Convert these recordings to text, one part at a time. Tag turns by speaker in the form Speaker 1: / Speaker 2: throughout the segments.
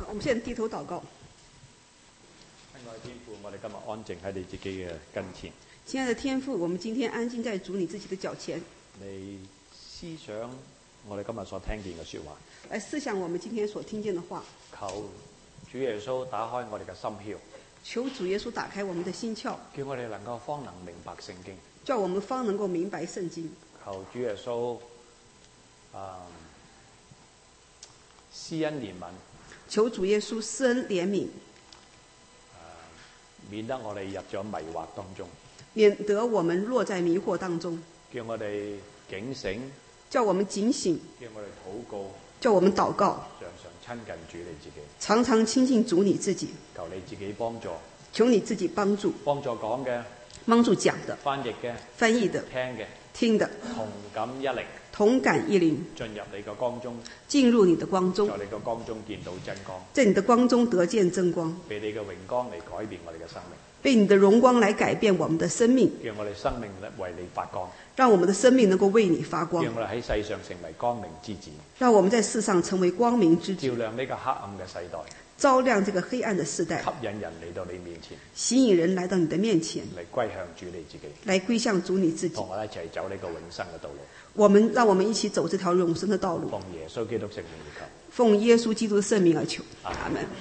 Speaker 1: 我們現在低頭禱告。
Speaker 2: 親愛的天父，我哋今日安靜喺你自己嘅跟前。
Speaker 1: 親愛的天父，我們今天安靜在主你自己的腳前。
Speaker 2: 你思想我哋今日所聽見嘅說話。
Speaker 1: 來思想我們今天所聽見的話。
Speaker 2: 求主耶穌打開我哋嘅心竅。
Speaker 1: 求主耶穌打開我們的心竅，
Speaker 2: 叫我哋能夠方能明白聖經。
Speaker 1: 叫我們方能夠明白聖經。
Speaker 2: 求主耶穌施恩憐憫。
Speaker 1: 求主耶穌施恩憐憫。
Speaker 2: 免得我哋入咗迷惑當中。
Speaker 1: 免得我們落在迷惑當中。
Speaker 2: 叫我哋警醒。
Speaker 1: 叫我們警醒。
Speaker 2: 叫我哋禱告。
Speaker 1: 叫我們禱告。
Speaker 2: 常常親近主你自己。
Speaker 1: 常常親近主你自己。
Speaker 2: 求你自己幫助。
Speaker 1: 求你自己幫助。
Speaker 2: 幫助講嘅。
Speaker 1: 幫助講的。
Speaker 2: 翻譯嘅。
Speaker 1: 翻譯的。
Speaker 2: 聽嘅。
Speaker 1: 聽的。
Speaker 2: 同感一靈。
Speaker 1: 同感一靈。
Speaker 2: 進入你嘅光中。
Speaker 1: 進入你的光中。
Speaker 2: 在你嘅光中見到真光。
Speaker 1: 在你的光中得見真光。
Speaker 2: 被你嘅榮光嚟改變我哋嘅生命。
Speaker 1: 被你的榮光來改變我們的生命。
Speaker 2: 讓我哋生命為你發光。
Speaker 1: 讓我們的生命能夠為你發光。
Speaker 2: 讓我哋喺世上成為光明之子。
Speaker 1: 讓我們在世上成為光明之子。
Speaker 2: 照亮呢個黑暗嘅世代。
Speaker 1: 照亮這個黑暗的世代。
Speaker 2: 吸引人嚟到你面前。
Speaker 1: 吸引人來到你的面前。
Speaker 2: 嚟歸向主你自己。
Speaker 1: 來歸向主你自己。
Speaker 2: 同我哋一齊走呢個永生嘅道路。
Speaker 1: 讓我們一起走這條永生的道路。
Speaker 2: 奉耶穌基督聖名而求。
Speaker 1: 奉耶穌基督的聖名而求。阿門。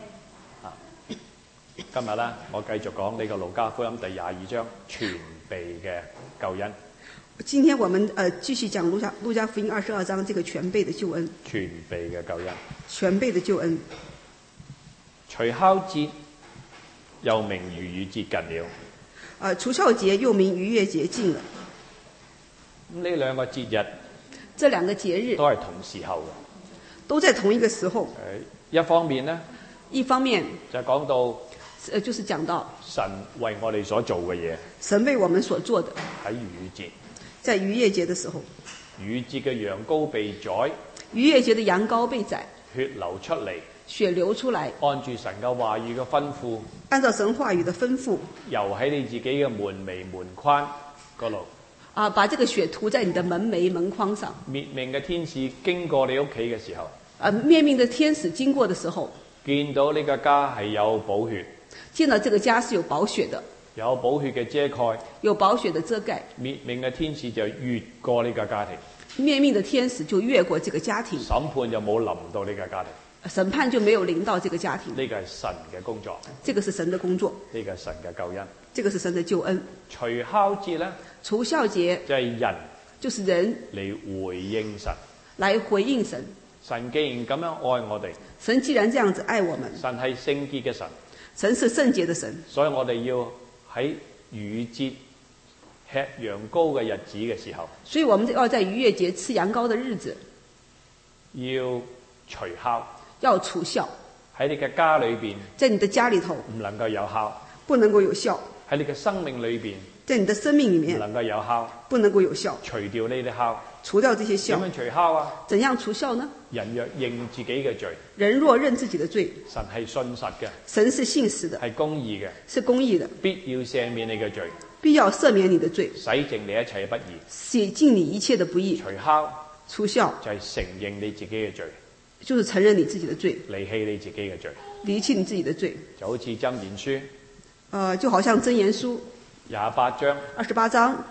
Speaker 2: 今日呢，我繼續講呢個路加福音第22章全備嘅救恩。
Speaker 1: 今天我們繼續講路加福音22章這個全備的救恩。
Speaker 2: 全備嘅救恩。
Speaker 1: 全備的救恩。
Speaker 2: 除酵節又名逾越節近了。
Speaker 1: 除酵節又名逾越節近了。
Speaker 2: 呢兩個節日。
Speaker 1: 這兩個節日。
Speaker 2: 都係同時候嘅。
Speaker 1: 都在同一個時候。
Speaker 2: 一方面呢。
Speaker 1: 一方面。
Speaker 2: 就講到。
Speaker 1: 就是講到
Speaker 2: 神為我哋所做嘅嘢，
Speaker 1: 神為我們所做的
Speaker 2: 喺逾越節，
Speaker 1: 在逾越節的時候，
Speaker 2: 逾越節嘅羊羔被宰，
Speaker 1: 逾越節的羊羔被宰，
Speaker 2: 血流出嚟，
Speaker 1: 血流出來，
Speaker 2: 按住神嘅話語嘅吩咐，
Speaker 1: 按照神話語的吩咐，
Speaker 2: 游喺你自己嘅門楣門框嗰度，
Speaker 1: 把這個血塗在你的門楣門框上。
Speaker 2: 滅命嘅天使經過你屋企嘅時候，
Speaker 1: 滅命的天使經過的時候，
Speaker 2: 見到呢個家係有寶血。
Speaker 1: 見到這個家是有寶血的，
Speaker 2: 有寶血嘅遮蓋，有
Speaker 1: 寶血的遮蓋，
Speaker 2: 滅命嘅天使就越過呢個家庭，
Speaker 1: 滅命的天使就越過這個家庭，
Speaker 2: 審判就冇臨到呢個家庭，
Speaker 1: 審判就沒有臨到這個家庭。
Speaker 2: 呢個係神嘅工作，
Speaker 1: 這個是神的工作，
Speaker 2: 呢個係神嘅救恩，
Speaker 1: 這個是神的救恩。
Speaker 2: 除酵節呢，
Speaker 1: 除酵節
Speaker 2: 就係人，
Speaker 1: 就是人
Speaker 2: 嚟回應神，
Speaker 1: 來回應神。
Speaker 2: 神既然咁樣愛我哋，
Speaker 1: 神既然這樣子愛我們，
Speaker 2: 神係聖潔嘅神。
Speaker 1: 神是聖潔的神，所以
Speaker 2: 我哋要喺逾越節吃羊羔嘅日子嘅時候，
Speaker 1: 所以我們要在逾越節吃羊羔的日子，
Speaker 2: 要除酵，
Speaker 1: 要除酵。
Speaker 2: 喺你嘅家裏邊，
Speaker 1: 在你的家裏頭
Speaker 2: 唔能夠有酵，
Speaker 1: 不能夠有酵。
Speaker 2: 喺你嘅生命裏邊，
Speaker 1: 在你的生命裏面
Speaker 2: 唔能夠有酵，
Speaker 1: 不能夠有酵。
Speaker 2: 除掉呢啲酵，
Speaker 1: 除掉這些酵。
Speaker 2: 點樣除酵啊？
Speaker 1: 怎樣除酵呢？
Speaker 2: 人若認自己嘅罪，
Speaker 1: 人若認自己的罪，
Speaker 2: 神係信實嘅，
Speaker 1: 神是信實的，
Speaker 2: 係公義嘅，
Speaker 1: 是公義的，
Speaker 2: 必要赦免你嘅罪，
Speaker 1: 必要赦免你的罪，
Speaker 2: 洗淨你一切不義，
Speaker 1: 洗淨你一切的不義。
Speaker 2: 除酵，
Speaker 1: 除酵
Speaker 2: 就係承認你自己嘅罪，
Speaker 1: 就是承認你自己的罪，
Speaker 2: 離棄你自己嘅罪，
Speaker 1: 離棄你自己的罪，
Speaker 2: 就好似箴言書，
Speaker 1: 就好像箴言書28章。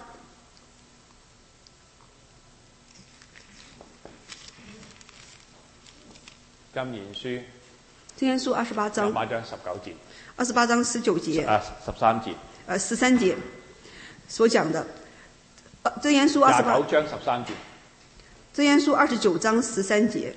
Speaker 2: 箴言書
Speaker 1: 28章
Speaker 2: 28章19節
Speaker 1: ，28章19節
Speaker 2: 13節
Speaker 1: 13節所講的，箴言書
Speaker 2: 29章13節，
Speaker 1: 箴言書29章13節，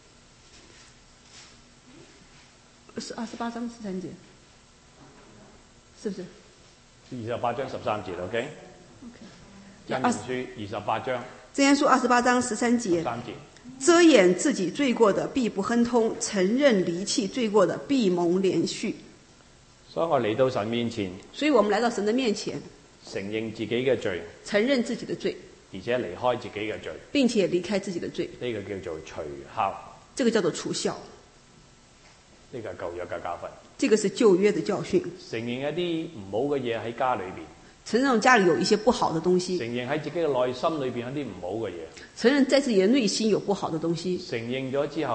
Speaker 1: 是28章13節，是不是
Speaker 2: ？28章13節 ，OK？ 箴言書28章，
Speaker 1: 箴言書28章13節。遮掩自己罪過的必不亨通，承認離棄罪過的必蒙憐恤。
Speaker 2: 所以我嚟到神面前，
Speaker 1: 所以我們來到神的面前，
Speaker 2: 承認自己嘅罪，
Speaker 1: 承認自己的罪，
Speaker 2: 而且離開自己嘅罪，
Speaker 1: 並且離開自己的罪。
Speaker 2: 呢個叫做除酵，
Speaker 1: 這個叫做除酵，
Speaker 2: 呢個係舊約嘅教訓。
Speaker 1: 這個是舊約的教訓。
Speaker 2: 承認一啲唔好嘅嘢喺家裏邊。
Speaker 1: 承認家裏有一些不好的東西，
Speaker 2: 承認喺自己嘅內心裏邊有啲唔好嘅嘢，
Speaker 1: 承認在自己的內心有不好的東西，
Speaker 2: 承認咗之後，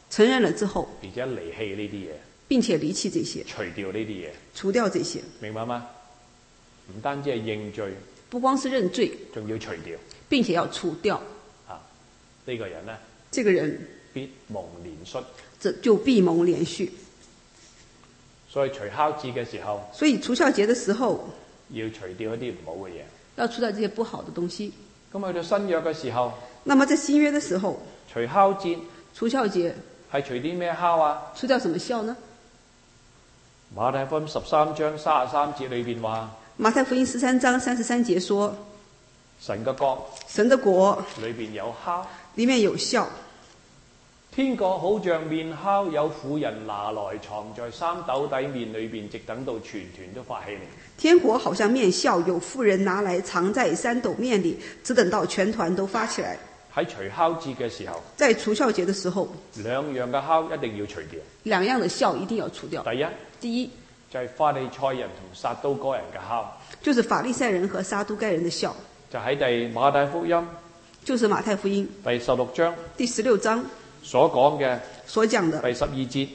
Speaker 1: 承認了之後，
Speaker 2: 而且離棄呢啲嘢，
Speaker 1: 並且離棄這些，
Speaker 2: 除掉呢啲嘢，
Speaker 1: 除掉這些，
Speaker 2: 明白嗎？唔單止係認罪，
Speaker 1: 不光是認罪，
Speaker 2: 仲要除掉，
Speaker 1: 並且要除掉。
Speaker 2: 呢個人呢，
Speaker 1: 這個人
Speaker 2: 必蒙憐恤，
Speaker 1: 這就必蒙憐恤。
Speaker 2: 所以除酵節嘅時候，
Speaker 1: 所以除酵節的時候，
Speaker 2: 要除掉一啲唔好嘅嘢，
Speaker 1: 要除掉這些不好的東西。
Speaker 2: 咁去到新約嘅時候，
Speaker 1: 那麼在新約的時候，
Speaker 2: 除酵節，
Speaker 1: 除酵節
Speaker 2: 係除啲咩酵啊？
Speaker 1: 除掉什麼酵呢？
Speaker 2: 馬太福音13章33節裏邊話，
Speaker 1: 馬太福音13章33節說，
Speaker 2: 神嘅國，
Speaker 1: 神的國
Speaker 2: 裏邊有酵，
Speaker 1: 裏面有酵。
Speaker 2: 天國好像麵酵，有婦人拿來藏在三斗底麵裏邊，直等到全團都發起嚟。
Speaker 1: 天國好像麵酵，有婦人拿來藏在三斗麵裏，只等到全團都發起來。
Speaker 2: 喺除酵節嘅時候，
Speaker 1: 在除酵節的時候，
Speaker 2: 兩樣嘅酵一定要除掉。
Speaker 1: 兩樣的酵一定要除掉。第一
Speaker 2: 就係法利賽人同撒都該人嘅酵，
Speaker 1: 就是法利賽人和撒都該人的酵。
Speaker 2: 就喺馬太福音，
Speaker 1: 就是馬太福音
Speaker 2: 第16章，
Speaker 1: 第16章
Speaker 2: 所講嘅，第12節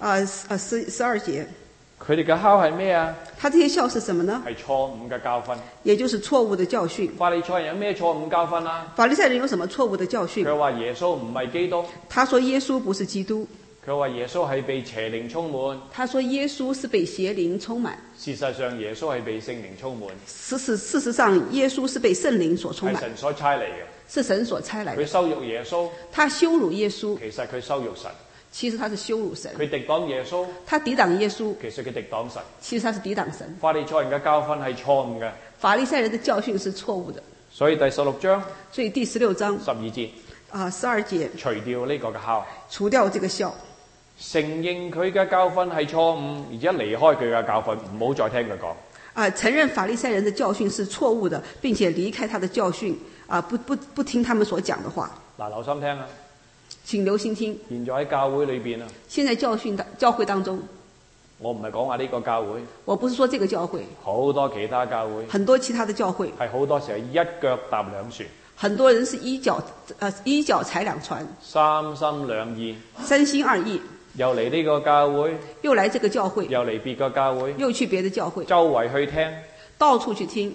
Speaker 1: ，12節，
Speaker 2: 佢哋嘅酵係咩啊？
Speaker 1: 他這些酵是什麼呢？
Speaker 2: 係錯誤嘅教訓，
Speaker 1: 也就是錯誤的教訓。
Speaker 2: 法利賽人有咩錯誤教訓啊？
Speaker 1: 法利賽人有什麼錯誤的教訓？
Speaker 2: 佢話耶穌唔係基督，
Speaker 1: 他說耶穌不是基督。
Speaker 2: 佢話耶穌係被邪靈充滿，
Speaker 1: 他說耶穌是被邪靈充滿。
Speaker 2: 事實上耶穌係被聖靈充滿。
Speaker 1: 事實上耶穌是被聖靈所充滿，
Speaker 2: 係神所差嚟嘅，
Speaker 1: 是神所差來的。
Speaker 2: 佢羞辱耶穌，
Speaker 1: 他羞辱耶穌，
Speaker 2: 其實佢羞辱神。
Speaker 1: 其實他是羞辱神。
Speaker 2: 佢敵擋耶穌，
Speaker 1: 他抵擋耶穌，
Speaker 2: 其實佢敵擋神。
Speaker 1: 其實他是抵擋神。
Speaker 2: 法利賽人嘅教訓係錯誤嘅，
Speaker 1: 法利賽人的教訓是錯誤的。
Speaker 2: 所以第16章，
Speaker 1: 所以第16章
Speaker 2: 12節
Speaker 1: ，12節，
Speaker 2: 除掉呢個嘅酵，
Speaker 1: 除掉這個酵，
Speaker 2: 承認佢嘅教訓係錯誤，而且離開佢嘅教訓，唔好再聽佢講。
Speaker 1: 承認法利賽人的教訓是錯誤的，並且離開他的教訓，不聽他們所講的話。
Speaker 2: 嗱，留心聽啊！
Speaker 1: 請留心聽。
Speaker 2: 現在喺教會裏邊啊，
Speaker 1: 現在教會當中，
Speaker 2: 我唔係講話呢個教會，
Speaker 1: 我不是說這個教會，
Speaker 2: 好多其他教會，
Speaker 1: 很多其他的教會
Speaker 2: 係好多時候一腳踏兩船，
Speaker 1: 很多人是一腳踩兩船，
Speaker 2: 三心兩意，
Speaker 1: 三心二意，
Speaker 2: 又嚟呢個教會，
Speaker 1: 又來這個教會，
Speaker 2: 又嚟別個教會，
Speaker 1: 又去別的教會，
Speaker 2: 周圍去聽，
Speaker 1: 到處去聽。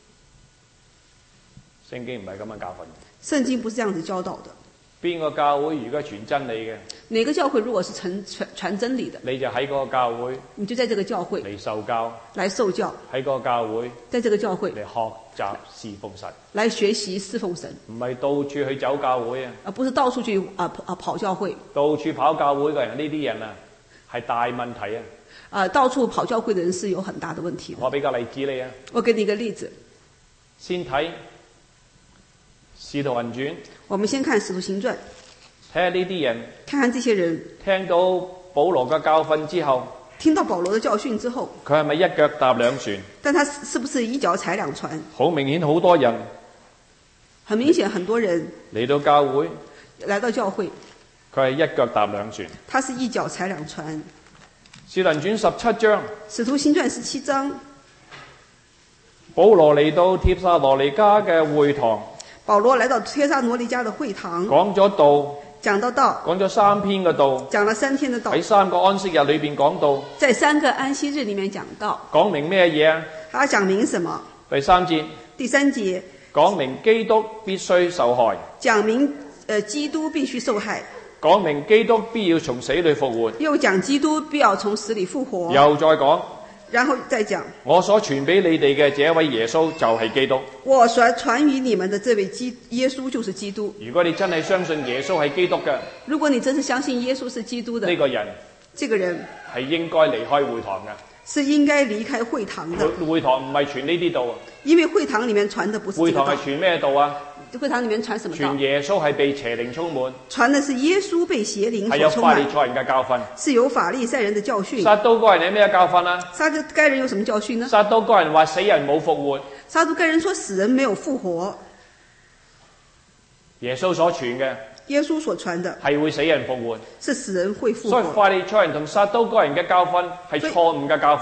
Speaker 2: 聖經唔係咁樣教訓，
Speaker 1: 聖經不是這樣子教導的。
Speaker 2: 邊個教會如果傳真理嘅，
Speaker 1: 哪個教會如果是傳真理的，
Speaker 2: 你就喺嗰個教會，
Speaker 1: 你就在這個教會
Speaker 2: 嚟受教，
Speaker 1: 來受教，
Speaker 2: 喺嗰個教會，
Speaker 1: 在這個教會
Speaker 2: 嚟學習侍奉神，
Speaker 1: 來學習侍奉神，
Speaker 2: 唔係到處去走教會啊，
Speaker 1: 而不是到處去跑教會，
Speaker 2: 到處跑教會嘅人，呢啲人啊係大問題啊，
Speaker 1: 到處跑教會的人是有很大的問題的。
Speaker 2: 我俾個例子你啊，
Speaker 1: 我給你一個例子，
Speaker 2: 先睇使徒行傳，
Speaker 1: 我們先看使徒行傳，
Speaker 2: 睇下呢啲人，
Speaker 1: 看看這些人
Speaker 2: 聽到保羅嘅教訓之後，
Speaker 1: 聽到保羅的教訓之後，
Speaker 2: 佢係咪一腳踏兩船？
Speaker 1: 但他是不是一腳踩兩船？
Speaker 2: 好明顯，好多人，
Speaker 1: 很明顯，很多人
Speaker 2: 嚟到教會，
Speaker 1: 來到教會，
Speaker 2: 佢係一腳踏兩船。
Speaker 1: 他是一腳踩兩船。
Speaker 2: 使徒行傳17章，
Speaker 1: 使徒行傳17章，
Speaker 2: 保羅嚟到帖撒羅尼迦嘅會堂，
Speaker 1: 保羅來到帖撒羅尼迦的會堂，
Speaker 2: 講咗道，
Speaker 1: 講到道，
Speaker 2: 講咗3篇嘅道，
Speaker 1: 講了3天的道，
Speaker 2: 喺3個安息日裏邊講到，
Speaker 1: 在3個安息日裏面講到，
Speaker 2: 講明咩嘢啊？
Speaker 1: 他講明什麼？
Speaker 2: 第3節，
Speaker 1: 第3節
Speaker 2: 講明基督必須受害，
Speaker 1: 講明基督必須受害，
Speaker 2: 講明基督必要從死裏復活，
Speaker 1: 又講基督必要從死裏復活，
Speaker 2: 又再講，
Speaker 1: 然後再講，
Speaker 2: 我所傳俾你哋嘅這位耶穌就係基督。
Speaker 1: 我所傳於你們的這位耶穌就是基督。
Speaker 2: 如果你真係相信耶穌係基督嘅，
Speaker 1: 如果你真是相信耶穌是基督的，
Speaker 2: 呢個人，
Speaker 1: 這個人
Speaker 2: 係應該離開會堂嘅，
Speaker 1: 是應該離開會堂的。
Speaker 2: 會堂唔係傳呢啲道，
Speaker 1: 因為會堂裏面傳的不是這個道。
Speaker 2: 會堂係傳咩道啊？
Speaker 1: 會堂裏面傳什麼道？
Speaker 2: 傳耶穌係被邪靈充滿，
Speaker 1: 傳的是耶穌被邪靈
Speaker 2: 係有
Speaker 1: 所充滿，
Speaker 2: 法利賽人嘅教訓，
Speaker 1: 是有法利賽人的教訓。
Speaker 2: 撒都該人有咩教訓啊？
Speaker 1: 撒都該人有什麼教訓呢？
Speaker 2: 撒都該人話死人冇復活，
Speaker 1: 撒都該人說死人沒有復活。
Speaker 2: 耶穌所傳嘅，
Speaker 1: 耶穌所傳的
Speaker 2: 係會死人復活，
Speaker 1: 是死人會復活。
Speaker 2: 所以法利賽人同撒都該人嘅教訓係錯誤嘅教訓。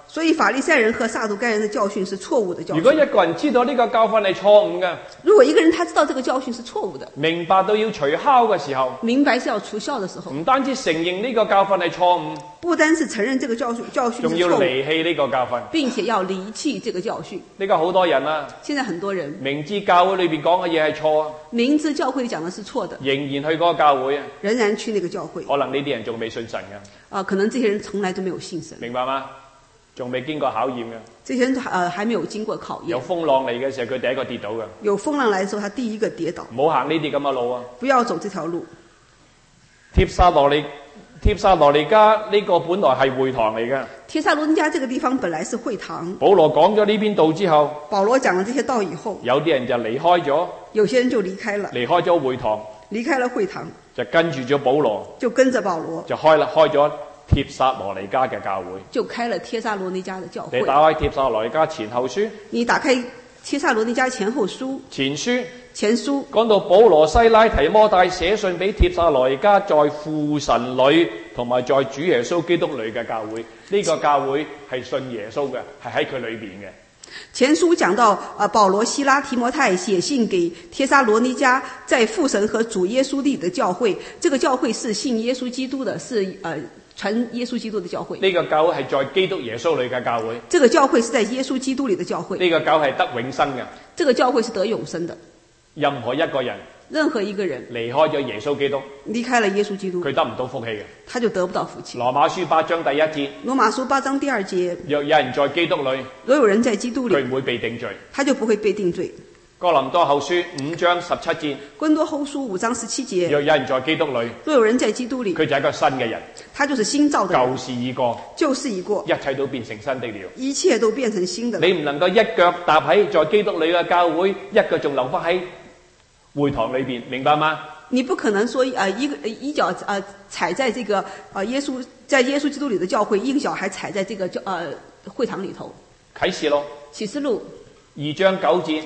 Speaker 1: 所以法利賽人和撒都該人的教訓是錯誤的教訓。
Speaker 2: 如果一個人知道呢個教訓係錯誤嘅，
Speaker 1: 如果一個人他知道這個教訓是錯誤的，
Speaker 2: 明白到要除酵嘅時候，
Speaker 1: 明白是要除酵的時候，
Speaker 2: 唔單止承認呢個教訓係錯誤，
Speaker 1: 不單是承認這個教訓是錯誤，
Speaker 2: 仲要離棄呢個教訓，
Speaker 1: 並且要離棄這個教訓。
Speaker 2: 呢個好多人啊，
Speaker 1: 現在很多人
Speaker 2: 明知教會裏邊講嘅嘢係錯啊，
Speaker 1: 明知教會講的是錯的，
Speaker 2: 仍然去嗰個教會啊，
Speaker 1: 仍然去那個教會。
Speaker 2: 可能呢啲人仲未信神嘅，
Speaker 1: 可能這些人從來都沒有信神，
Speaker 2: 明白嗎？仲未經過考驗嘅，
Speaker 1: 這些人還沒有經過考驗。
Speaker 2: 有風浪嚟嘅時候，佢第一個跌倒嘅。
Speaker 1: 有風浪來的時候，他第一個跌倒。
Speaker 2: 唔好行呢啲咁嘅路啊！
Speaker 1: 不要走這條路。
Speaker 2: 帖撒羅尼迦呢個本來係會堂嚟嘅。
Speaker 1: 帖撒羅尼迦這個地方本來是會堂。
Speaker 2: 保羅講咗呢篇道之後，
Speaker 1: 保羅講了這些道以後，
Speaker 2: 有啲人就離開咗，
Speaker 1: 有些人就離開了，
Speaker 2: 離開咗會堂，
Speaker 1: 離開了會堂，
Speaker 2: 就跟住咗保羅，
Speaker 1: 就跟着保羅，
Speaker 2: 就開咗帖撒羅尼迦嘅教會，
Speaker 1: 就開了帖撒羅尼迦的教會。
Speaker 2: 你打開帖撒羅尼迦前後書，
Speaker 1: 你打開帖撒羅尼迦前後書，前書
Speaker 2: 講到保羅、西拉、提摩太寫信俾帖撒羅尼迦在父神裏同埋在主耶穌基督裏嘅教會，呢個教會係信耶穌嘅，係喺佢裏邊嘅。
Speaker 1: 前書講到保羅、西拉、提摩太寫信給帖撒羅尼迦在父神和主耶穌裏的教會，這個教會是信耶穌基督的，是傳耶穌基督的教會。
Speaker 2: 呢個教會係在基督耶穌裏嘅教會。
Speaker 1: 這個教會是在耶穌基督裏的教會。
Speaker 2: 呢個教係得永生嘅。
Speaker 1: 這個教會是得永生的。
Speaker 2: 任何一個人離開咗耶穌基督，
Speaker 1: 離開了耶穌基督，
Speaker 2: 佢得唔到福氣嘅，
Speaker 1: 他就得不到福氣。
Speaker 2: 羅馬書8章第1節，
Speaker 1: 羅馬書8章第2節，
Speaker 2: 若有人在基督裏，
Speaker 1: 若有人在基督裏，
Speaker 2: 佢唔會被定罪，
Speaker 1: 他就不會被定罪。
Speaker 2: 哥林多後書5章17節，
Speaker 1: 哥林多後書5章17節，
Speaker 2: 若有人在基督裏，
Speaker 1: 若有人在基督裏，
Speaker 2: 佢就係一個新嘅人，
Speaker 1: 他就是新造的人，
Speaker 2: 舊事已過，
Speaker 1: 舊事已過，
Speaker 2: 一切都變成新的了，
Speaker 1: 一切都變成新的了。
Speaker 2: 你唔能夠一腳踏喺在基督裏嘅教會，一腳仲留翻喺會堂裏邊，明白嗎？
Speaker 1: 你不可能說一腳踩在這個耶穌基督裏的教會，一個腳還踩在這個會堂裏頭。
Speaker 2: 啟示錄2章9節，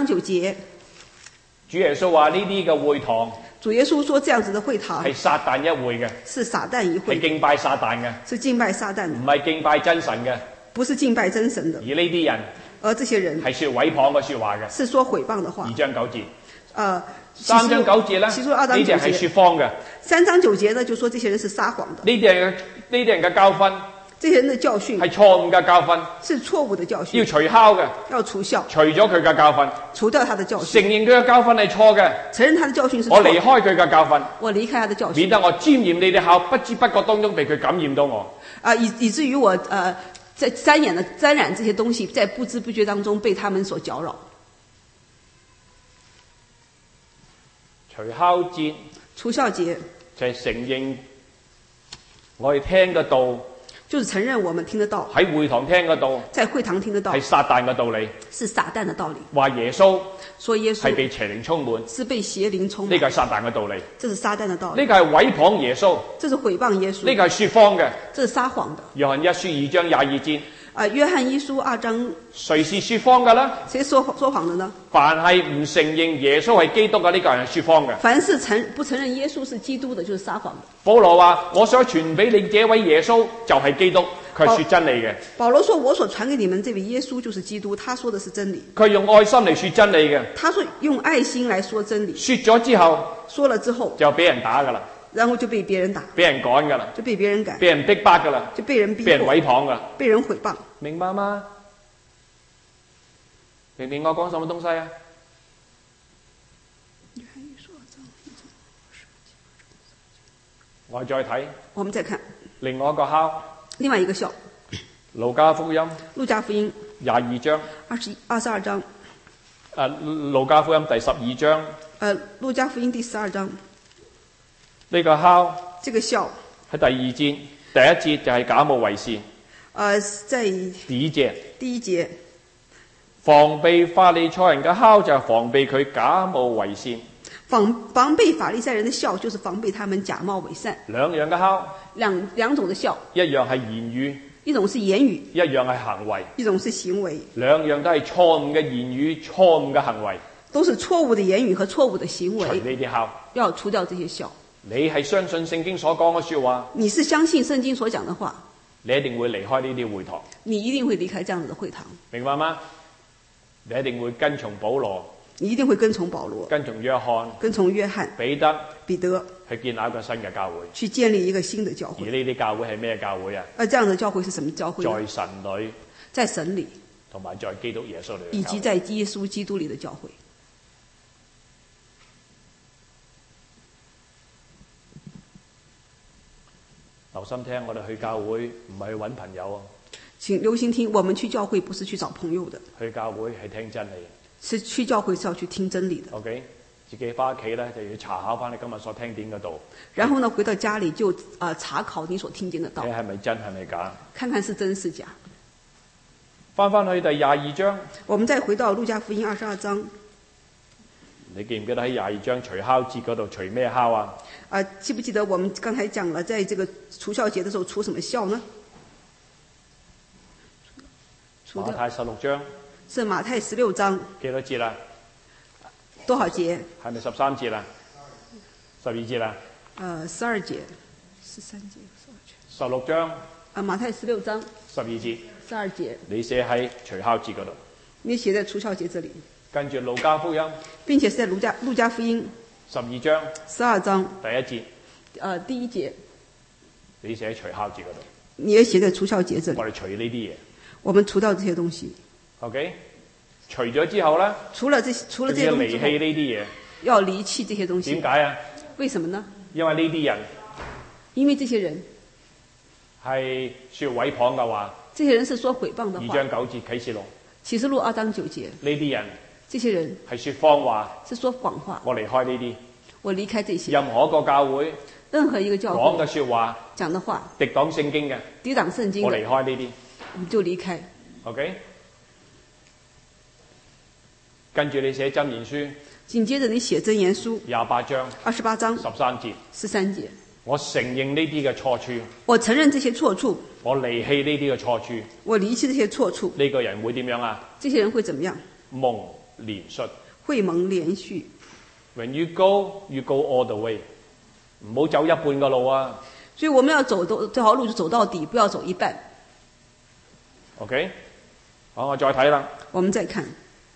Speaker 2: 主耶穌話呢啲嘅會堂，
Speaker 1: 主耶穌說這樣子的會堂
Speaker 2: 係撒旦一會嘅，
Speaker 1: 是撒旦一會，
Speaker 2: 係敬拜撒旦嘅，
Speaker 1: 是敬拜撒旦的，
Speaker 2: 唔係敬拜真神嘅，
Speaker 1: 不是敬拜真神的。
Speaker 2: 而呢啲人，
Speaker 1: 而這些人
Speaker 2: 係說毀謗嘅說話嘅，是說
Speaker 1: 毀謗的話。
Speaker 2: 2章9節。
Speaker 1: 3
Speaker 2: 章9節咧，呢啲人係說謊嘅。3章9節呢，就說這些人是撒謊的。呢啲人嘅教訓，
Speaker 1: 這些人的教訓
Speaker 2: 係錯誤嘅教訓，
Speaker 1: 是錯誤的教訓。
Speaker 2: 要除酵嘅，
Speaker 1: 要除酵，
Speaker 2: 除咗佢嘅教訓，
Speaker 1: 除掉他的教訓，
Speaker 2: 承認佢嘅教訓係錯嘅，
Speaker 1: 承認他的教訓是錯。
Speaker 2: 我離開佢嘅教訓，
Speaker 1: 我離開他的教訓，
Speaker 2: 免得我沾染你哋酵，不知不覺當中被佢感染到我。
Speaker 1: 以至於我在沾染這些東西，在不知不覺當中被他們所攪擾。除酵節
Speaker 2: 就係承認我哋聽嘅道，
Speaker 1: 就是承認我們聽得到，
Speaker 2: 喺會堂聽嘅道，
Speaker 1: 在會堂聽得到，
Speaker 2: 係撒旦嘅道理，
Speaker 1: 是撒旦的道理。
Speaker 2: 話耶穌
Speaker 1: 說耶穌
Speaker 2: 係被邪靈充滿，
Speaker 1: 是被邪靈充滿，
Speaker 2: 呢個係撒旦嘅道理，
Speaker 1: 這是撒旦的道理。
Speaker 2: 呢個係毀謗耶穌，
Speaker 1: 這是毀謗耶穌，
Speaker 2: 呢個係說謊嘅，
Speaker 1: 這是撒謊的。
Speaker 2: 約翰一書2章22節。
Speaker 1: 約翰一書2章，
Speaker 2: 誰是說謊嘅呢？
Speaker 1: 誰說謊的呢？
Speaker 2: 凡係唔承認耶穌係基督嘅呢個人係說謊嘅。
Speaker 1: 凡是不承認耶穌是基督的，就是撒謊的。
Speaker 2: 保羅話：我所傳俾你這位耶穌就係基督，佢係說真理嘅。
Speaker 1: 保羅說：我所傳給你們這位耶穌就是基督，他說的是真理。
Speaker 2: 佢用愛心嚟說真理嘅。
Speaker 1: 他說用愛心來說真理。
Speaker 2: 說咗之後，
Speaker 1: 說了之後
Speaker 2: 就俾人打噶啦。
Speaker 1: 然後就被別人打，
Speaker 2: 俾人趕噶啦，
Speaker 1: 就被別人趕，
Speaker 2: 俾人逼迫噶啦，
Speaker 1: 就被人逼迫，
Speaker 2: 被人毀謗噶，
Speaker 1: 被人毀謗，
Speaker 2: 明白嗎？明唔明我講什麼東西啊？我再睇，
Speaker 1: 我們再看
Speaker 2: 另外一個酵，
Speaker 1: 另外一個酵，
Speaker 2: 路加福音22章
Speaker 1: 22章，
Speaker 2: 路加福音第12章，
Speaker 1: 路加福音第12章。
Speaker 2: 呢個酵，
Speaker 1: 這個酵
Speaker 2: 喺第2節，第1節就係假冒為善。
Speaker 1: 在第一節，
Speaker 2: 防備法利賽人嘅酵就係防備佢假冒為善。
Speaker 1: 防備法利賽人的酵就是防備他們假冒為善。
Speaker 2: 兩樣嘅酵，
Speaker 1: 兩種的酵，
Speaker 2: 一樣係言語，
Speaker 1: 一種是言語，
Speaker 2: 一樣係行為，
Speaker 1: 一種是行為。
Speaker 2: 兩樣都係錯誤嘅言語、錯誤嘅行為，
Speaker 1: 都是錯誤的言語和錯誤的行為。
Speaker 2: 除呢啲酵，
Speaker 1: 要除掉這些酵。
Speaker 2: 你係相信聖經所講嘅說話，
Speaker 1: 你是相信聖經所講的話，
Speaker 2: 你一定會離開呢啲會堂，
Speaker 1: 你一定會離開這樣子的會堂，
Speaker 2: 明白嗎？你一定會跟從保羅，
Speaker 1: 你一定會跟從保羅，
Speaker 2: 跟從約翰，
Speaker 1: 跟從約翰、
Speaker 2: 彼得
Speaker 1: 去
Speaker 2: 建立一個新嘅教會，
Speaker 1: 去建立一個新的教會。
Speaker 2: 而呢啲教會係咩教會啊？
Speaker 1: 這樣的教會是什麼教會呢？
Speaker 2: 在神裏，
Speaker 1: 在神裏，
Speaker 2: 同埋在基督耶穌裏，
Speaker 1: 以及在耶穌基督裏的教會。
Speaker 2: 留心聽，我哋去教會唔係去揾朋友啊！
Speaker 1: 請留心聽，我們去教會不是去找朋友的，
Speaker 2: 去教會係聽真理，
Speaker 1: 是去教會是要去聽真理的。
Speaker 2: OK， 自己翻屋企咧就要查考翻你今日所聽點嘅道。
Speaker 1: 然後呢，回到家裏就查考你所聽見的道，
Speaker 2: 睇係咪真係咪假？
Speaker 1: 看看是真是假。
Speaker 2: 翻去第22章，
Speaker 1: 我們再回到路加福音22章。
Speaker 2: 你記唔記得喺22章除酵節嗰度除咩酵啊？
Speaker 1: 記不記得我們剛才講了，在這個除酵節的時候除什麼酵呢？
Speaker 2: 馬太16章。
Speaker 1: 是馬太16章。
Speaker 2: 幾多節啦？
Speaker 1: 多少節？
Speaker 2: 係咪13節啦？12節啦
Speaker 1: ？12節，13節
Speaker 2: ，16章。
Speaker 1: 馬太16章。
Speaker 2: 12節。
Speaker 1: 12節。
Speaker 2: 你寫喺除酵節嗰度。
Speaker 1: 你寫在除酵節這裡。跟
Speaker 2: 住路加福音。
Speaker 1: 並且是在路加福音。
Speaker 2: 12章。
Speaker 1: 12章。
Speaker 2: 第一節。
Speaker 1: 第一節。
Speaker 2: 你寫喺除酵節嗰度。
Speaker 1: 你也寫在除酵節這裡。
Speaker 2: 我哋除呢啲嘢。
Speaker 1: 我們除掉這些東西。
Speaker 2: OK， 除咗之後咧，
Speaker 1: 除了這些東西，
Speaker 2: 要離棄呢啲嘢，
Speaker 1: 要離棄這些東西。
Speaker 2: 點解啊？
Speaker 1: 為什麼呢？
Speaker 2: 因為呢啲人，
Speaker 1: 因為這些人
Speaker 2: 係說毀謗嘅話，
Speaker 1: 這些人是說毀謗的話。
Speaker 2: 2章9節啟示錄
Speaker 1: 2章9節，
Speaker 2: 呢啲人，
Speaker 1: 這些人
Speaker 2: 係說謊話，
Speaker 1: 是說謊話。
Speaker 2: 我離開呢啲，
Speaker 1: 我離開這些。
Speaker 2: 任何一個教會，
Speaker 1: 任何一個教會
Speaker 2: 講嘅說話，
Speaker 1: 講的話，
Speaker 2: 敵擋聖經嘅，
Speaker 1: 抵擋聖經的，
Speaker 2: 我離開呢啲，
Speaker 1: 我們就離開。
Speaker 2: OK。跟住你寫箴言書，
Speaker 1: 緊接着你寫箴言書
Speaker 2: 28章
Speaker 1: 28章
Speaker 2: 13節
Speaker 1: 13節，
Speaker 2: 我承認呢啲嘅錯處，
Speaker 1: 我承認這些錯處，
Speaker 2: 我離棄呢啲嘅錯處，
Speaker 1: 我離棄這些錯處。
Speaker 2: 呢個人會點樣啊？
Speaker 1: 這些人會怎麼樣？
Speaker 2: 蒙憐恤，
Speaker 1: 會蒙憐恤。
Speaker 2: When you go, you go all the way， 唔好走一半嘅路啊！
Speaker 1: 所以我們要走這條路就走到底，不要走一半。
Speaker 2: OK， 好，我再睇啦。
Speaker 1: 我們再看。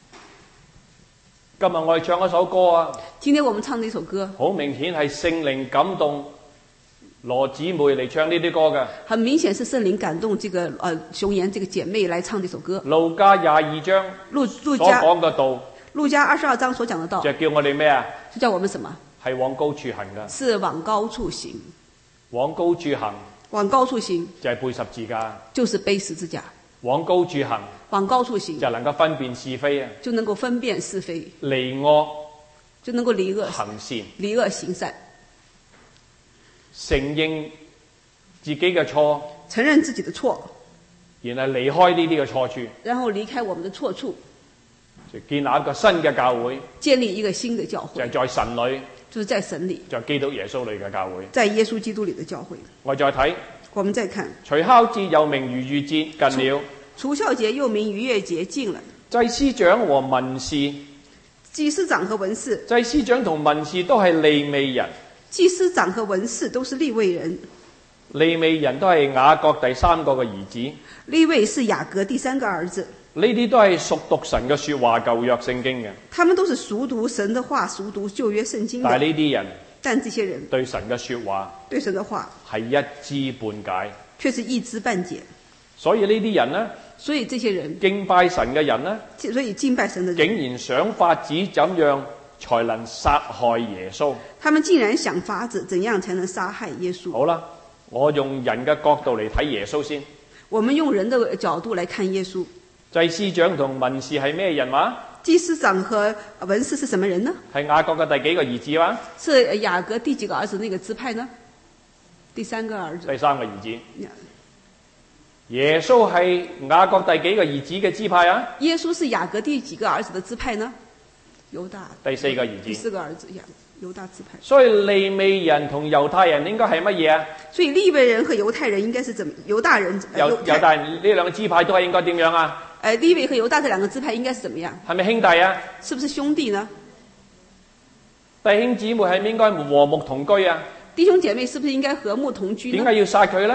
Speaker 2: 今日我哋唱一首歌啊！
Speaker 1: 今天我們唱呢首歌，
Speaker 2: 好明顯係聖靈感動羅姊妹嚟唱呢啲歌嘅。
Speaker 1: 很明顯是聖靈感動這個熊妍這個姐妹來唱這首歌。
Speaker 2: 路加22章所講嘅道，
Speaker 1: 路加22章所講的道，
Speaker 2: 就叫我哋咩啊？
Speaker 1: 就叫我們什麼？
Speaker 2: 係往高處行嘅。
Speaker 1: 是往高處行。
Speaker 2: 往高處行。
Speaker 1: 往高處行。就係
Speaker 2: 背十字架。
Speaker 1: 就是背十字架。
Speaker 2: 往高處行。
Speaker 1: 往高處行。
Speaker 2: 就能夠分辨是非啊。
Speaker 1: 就能夠分辨是非。
Speaker 2: 離惡。
Speaker 1: 就能夠離惡
Speaker 2: 行善。
Speaker 1: 離惡行善。
Speaker 2: 承認自己嘅錯。
Speaker 1: 承認自己的錯。
Speaker 2: 然後離開呢啲嘅錯處。
Speaker 1: 然後離開我們的錯處。
Speaker 2: 就建立一個新嘅教會。
Speaker 1: 建立一個新的教會。
Speaker 2: 就係在神裏。
Speaker 1: 就是在神裏。
Speaker 2: 在基督耶穌裏嘅教會。
Speaker 1: 在耶穌基督裏的教會。
Speaker 2: 我再睇。
Speaker 1: 我們再看。
Speaker 2: 除酵節又名逾越節近了。
Speaker 1: 除酵節又名逾越節近了。
Speaker 2: 祭司長和文士。
Speaker 1: 祭司長和文士。
Speaker 2: 祭司長同文士都係利未人。
Speaker 1: 祭司長和文士都是利未人。
Speaker 2: 利未人都係雅各第三個嘅兒子。
Speaker 1: 利未是雅各第三個兒子。
Speaker 2: 呢啲都係熟讀神嘅說話舊約聖經嘅。
Speaker 1: 他們都是熟讀神的話，熟讀舊約聖經的。
Speaker 2: 但係呢啲人。
Speaker 1: 但這些人
Speaker 2: 對神嘅說話。
Speaker 1: 對神的話。
Speaker 2: 係一知半解。卻
Speaker 1: 是一知半解。
Speaker 2: 所以呢啲人呢？
Speaker 1: 所以這些人
Speaker 2: 敬拜神嘅人呢？
Speaker 1: 所以敬拜神的人
Speaker 2: 竟然想法子怎樣才能殺害耶穌？
Speaker 1: 他們竟然想法子怎樣才能殺害耶穌？
Speaker 2: 好啦，我用人嘅角度嚟睇耶穌先。
Speaker 1: 我們用人的角度來看耶穌。
Speaker 2: 祭司長同文士係咩人話？
Speaker 1: 祭司長和文士是什麼人呢？
Speaker 2: 係雅各嘅第幾個兒子話？
Speaker 1: 是雅各第幾個兒子那個支派呢？第三個兒子。
Speaker 2: 第三個兒子。耶穌係雅各第幾個兒子嘅支派啊？
Speaker 1: 耶穌是雅各第幾個兒子的支派呢？猶大。
Speaker 2: 第四個兒子。
Speaker 1: 第四個兒子，猶大支派。
Speaker 2: 所以利未人同猶太人應該係乜嘢啊？
Speaker 1: 所以利未人和猶太人應該是怎麼？猶大人。
Speaker 2: 猶大人呢兩個支派都係應該點樣啊？
Speaker 1: 利未和猶大這兩個支派應該是怎麼樣？
Speaker 2: 係咪兄弟啊？
Speaker 1: 是不是兄弟呢？
Speaker 2: 弟兄姊妹係咪應該和睦同居啊？
Speaker 1: 弟兄姐妹是不是應該和睦同居呢？
Speaker 2: 點解要殺佢呢？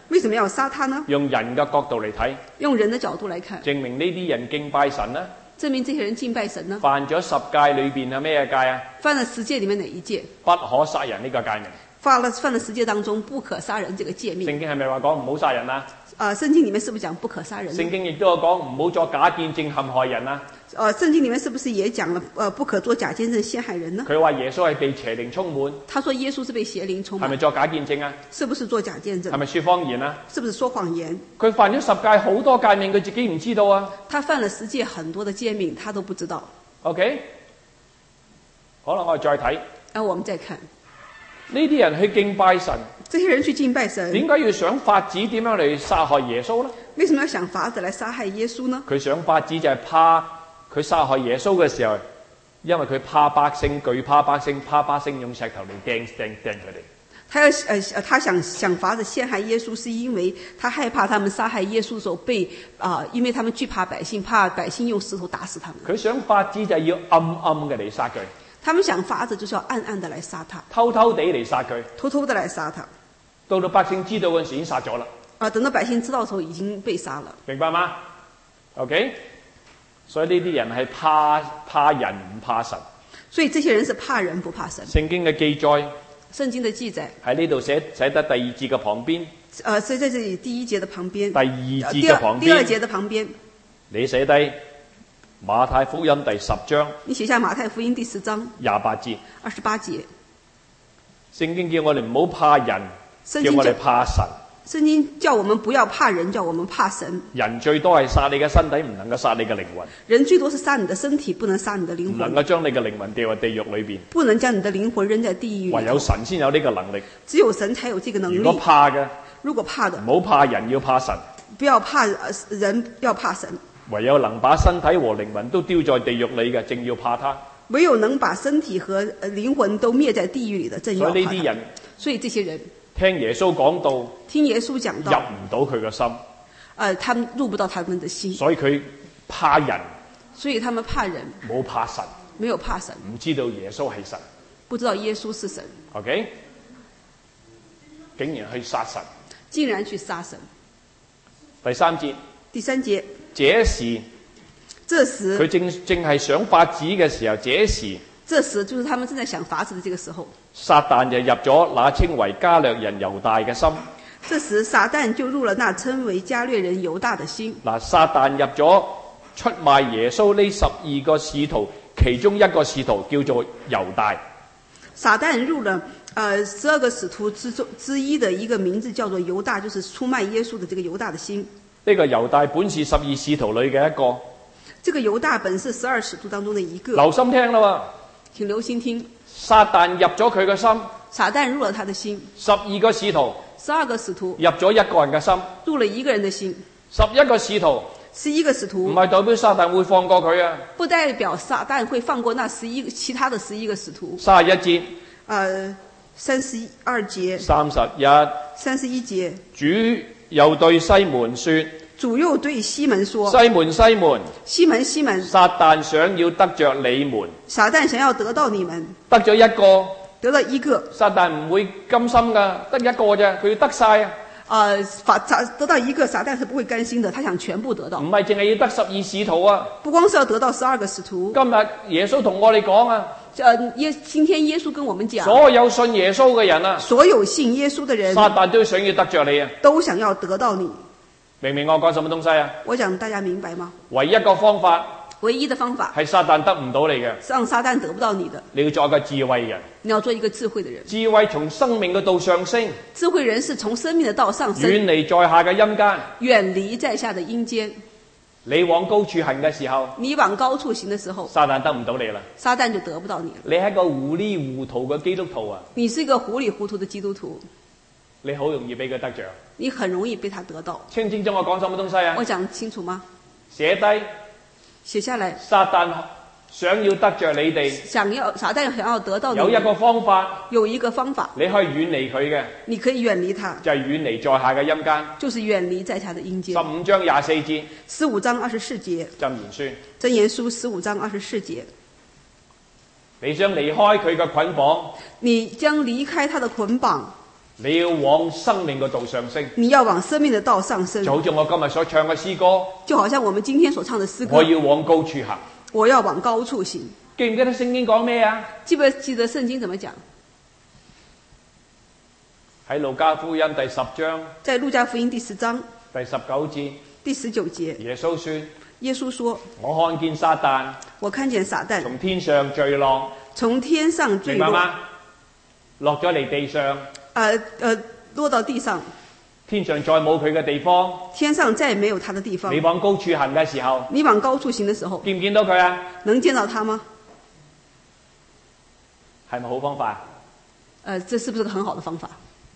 Speaker 1: 為什麼要殺他呢？
Speaker 2: 用人嘅角度嚟睇，
Speaker 1: 用人的角度來看，
Speaker 2: 證明呢啲人敬拜神呢，
Speaker 1: 證明這些人敬拜神呢，
Speaker 2: 犯咗10誡裏邊係咩誡啊？
Speaker 1: 犯了10誡裡面哪一誡？
Speaker 2: 不可殺人呢個誡命。
Speaker 1: 犯了10誡當中不可殺人這個誡命。
Speaker 2: 聖經係咪話講唔好殺人啊？
Speaker 1: 聖經裡面是不是講不可殺人？
Speaker 2: 聖經亦都有講唔好作假見證陷害人啊。
Speaker 1: 聖經裡面是不是也講了不可作假見證陷害人呢？
Speaker 2: 佢話耶穌係被邪靈充滿。
Speaker 1: 他說耶穌是被邪靈充滿。
Speaker 2: 係咪作假見證啊？
Speaker 1: 是不是作假見證？
Speaker 2: 係咪說謊言啊？
Speaker 1: 是不是說謊言？
Speaker 2: 佢犯咗10誡好多誡命，佢自己唔知道啊。
Speaker 1: 他犯了10誡很多的誡命，他都不知道。
Speaker 2: OK， 好啦，我哋再睇。
Speaker 1: 我們再看
Speaker 2: 呢啲人去敬拜神，
Speaker 1: 這些人去敬拜神，
Speaker 2: 點解要想法子點樣嚟殺害耶穌呢？
Speaker 1: 為什麼要想法子來殺害耶穌呢？
Speaker 2: 佢想法子就係怕佢殺害耶穌嘅時候，因為佢怕百姓，懼怕百姓，怕百姓用石頭嚟掟佢哋。
Speaker 1: 他想法子陷害耶穌，是因為他害怕他們殺害耶穌的時候因為他們懼怕百姓，怕百姓用石頭打死他們。
Speaker 2: 佢想法子就係要暗暗嘅嚟殺佢。
Speaker 1: 他們想法子就是要暗暗的來殺他，
Speaker 2: 偷偷地嚟殺佢，
Speaker 1: 偷偷的來殺他。
Speaker 2: 到百姓知道嗰陣時已經殺咗啦。
Speaker 1: 等到百姓知道的時候已經被殺了。
Speaker 2: 明白嗎 ？OK， 所以呢啲人係怕人唔怕神。
Speaker 1: 所以這些人是怕人不怕神。
Speaker 2: 聖經嘅記載，
Speaker 1: 聖經的記載
Speaker 2: 喺呢度寫得第2節嘅旁邊。
Speaker 1: 所以在這裡第1節的旁邊。
Speaker 2: 第2節嘅旁邊。
Speaker 1: 第2節的旁邊。
Speaker 2: 你寫低馬太福音第10章。
Speaker 1: 你寫下馬太福音第10章
Speaker 2: 28節。
Speaker 1: 28節。
Speaker 2: 聖經叫我哋唔好怕人，叫我哋怕神。
Speaker 1: 聖經叫我們不要怕人，叫我們怕神。
Speaker 2: 人最多係殺你嘅身體，唔能夠殺你嘅靈魂。
Speaker 1: 人最多是殺你的身體，不能殺你的靈魂。
Speaker 2: 唔能夠將你嘅靈魂掉入地獄裏邊。
Speaker 1: 不能將你的靈魂扔在地獄裏。
Speaker 2: 唯有神先有呢個能力。
Speaker 1: 只有神才有這個能力。
Speaker 2: 如果怕嘅，唔好怕人，要怕神。
Speaker 1: 不要怕人，要怕神。
Speaker 2: 唯有能把身體和靈魂都丟在地獄裏嘅，正要怕他。
Speaker 1: 唯有能把身體和靈魂都滅在地獄裏的，正要怕他。
Speaker 2: 所以呢啲人，
Speaker 1: 所以這些人
Speaker 2: 聽耶穌講道，
Speaker 1: 聽耶穌講道，
Speaker 2: 入唔到佢嘅心。
Speaker 1: 他們入不到他們的心。
Speaker 2: 所以佢怕人。
Speaker 1: 所以他們怕人。
Speaker 2: 冇怕神。
Speaker 1: 沒有怕神。
Speaker 2: 唔知道耶穌係神。
Speaker 1: 不知道耶穌是神。
Speaker 2: OK， 竟然去殺神。
Speaker 1: 竟然去殺神。
Speaker 2: 第3節。
Speaker 1: 第3節。
Speaker 2: 這時佢正係想法子嘅時候，
Speaker 1: 這時就是他們正在想法子的這個時候，
Speaker 2: 撒旦就入咗那稱為加略人猶大嘅心。
Speaker 1: 這時撒旦就入了那稱為加略人猶大的心。
Speaker 2: 撒旦入咗出賣耶穌呢12個使徒，其中一個使徒叫做猶大。
Speaker 1: 撒旦入了12個使徒之一的一個名字叫做猶大，就是出賣耶穌的這個猶大的心。
Speaker 2: 呢個猶大本是12使徒裏嘅一個。
Speaker 1: 這個猶大本是12使徒當中的一個。
Speaker 2: 留心聽啦喎，
Speaker 1: 請留心聽。
Speaker 2: 撒旦入咗佢嘅心。
Speaker 1: 撒旦入了他的心。
Speaker 2: 12個使徒。
Speaker 1: 12個使徒。
Speaker 2: 入咗一個人嘅心。
Speaker 1: 入了一個人的心。
Speaker 2: 11個使徒。
Speaker 1: 11個使徒。唔
Speaker 2: 係代表撒旦會放過佢啊。
Speaker 1: 不代表撒旦會放過那其他的11個使徒。
Speaker 2: 31節。
Speaker 1: 32節。31節。
Speaker 2: 主又對西門說。
Speaker 1: 主又對西門說：
Speaker 2: 西門，西門，
Speaker 1: 西門，西門，
Speaker 2: 撒旦想要得着你們。
Speaker 1: 撒旦想要得到你們。
Speaker 2: 得咗一個。
Speaker 1: 得到一個。
Speaker 2: 撒旦唔會甘心噶，得一個啫，佢要得晒啊。
Speaker 1: 得到一個，撒旦是不會甘心的，他想全部得到。
Speaker 2: 唔係淨係要得12使徒啊。
Speaker 1: 不光是要得到12個使徒。
Speaker 2: 今日耶穌同我哋講啊。
Speaker 1: 今天耶穌跟我們講。
Speaker 2: 所有信耶穌嘅人啊。
Speaker 1: 所有信耶穌的人。
Speaker 2: 撒旦都想要得着你啊。
Speaker 1: 都想要得到你。
Speaker 2: 明唔明我講什麼東西啊？
Speaker 1: 我講大家明白嗎？
Speaker 2: 唯一個方法。
Speaker 1: 唯一的方法。
Speaker 2: 係撒旦得唔到你嘅。
Speaker 1: 讓撒旦得不到你的。
Speaker 2: 你要做一個智慧人。
Speaker 1: 你要做一個智慧的人。
Speaker 2: 智慧從生命嘅道上升。
Speaker 1: 智慧人是從生命的道上升。
Speaker 2: 遠離在下嘅陰間。
Speaker 1: 遠離在下的陰間。
Speaker 2: 你往高處行嘅時候。
Speaker 1: 你往高處行的時候。
Speaker 2: 撒旦得唔到你啦。
Speaker 1: 撒旦就得不到你了。
Speaker 2: 你係一個糊裏糊塗嘅基督徒啊。
Speaker 1: 你是一個糊裏糊塗的基督徒。
Speaker 2: 你好容易俾佢得着。
Speaker 1: 你很容易被他得到。
Speaker 2: 清唔清楚我講什麼東西啊？
Speaker 1: 我講清楚嗎？
Speaker 2: 寫低。
Speaker 1: 寫下來。
Speaker 2: 撒旦想要得着你哋。
Speaker 1: 撒旦想要得到你。
Speaker 2: 有一個方法。
Speaker 1: 有一個方法。
Speaker 2: 你可以遠離佢嘅。
Speaker 1: 你可以遠離他。
Speaker 2: 就係遠離在下嘅陰間。
Speaker 1: 就是遠離在下的陰間。
Speaker 2: 15章24節。
Speaker 1: 15章24節。
Speaker 2: 箴言書。
Speaker 1: 箴言書15章24節。
Speaker 2: 你想離開佢嘅捆綁。
Speaker 1: 你將離開他的捆綁。
Speaker 2: 你要往生命嘅道上升。
Speaker 1: 你要往生命的道上升。
Speaker 2: 就好似我今日所唱嘅詩歌，
Speaker 1: 就好像我們今天所唱的詩歌。
Speaker 2: 我要往高處行。
Speaker 1: 我要往高處行。
Speaker 2: 記唔記得聖經講咩啊？
Speaker 1: 記不記得聖經怎麼講？
Speaker 2: 喺路加福音第10章，
Speaker 1: 在路加福音第10章
Speaker 2: 第19節，
Speaker 1: 第19節，
Speaker 2: 耶穌說：
Speaker 1: 耶穌說，
Speaker 2: 我看見撒旦，
Speaker 1: 我看見撒旦
Speaker 2: 從天上墜落，
Speaker 1: 從天上墜落，
Speaker 2: 明白嗎？落咗嚟地上，
Speaker 1: 落到地上，
Speaker 2: 天上再冇佢嘅地方，
Speaker 1: 天上再沒有他的地方。
Speaker 2: 你往高處行嘅時候，
Speaker 1: 你往高處行的時候，
Speaker 2: 見唔見到佢啊？
Speaker 1: 能見到他嗎？
Speaker 2: 係咪好方法？
Speaker 1: 這是不是個很好的方法？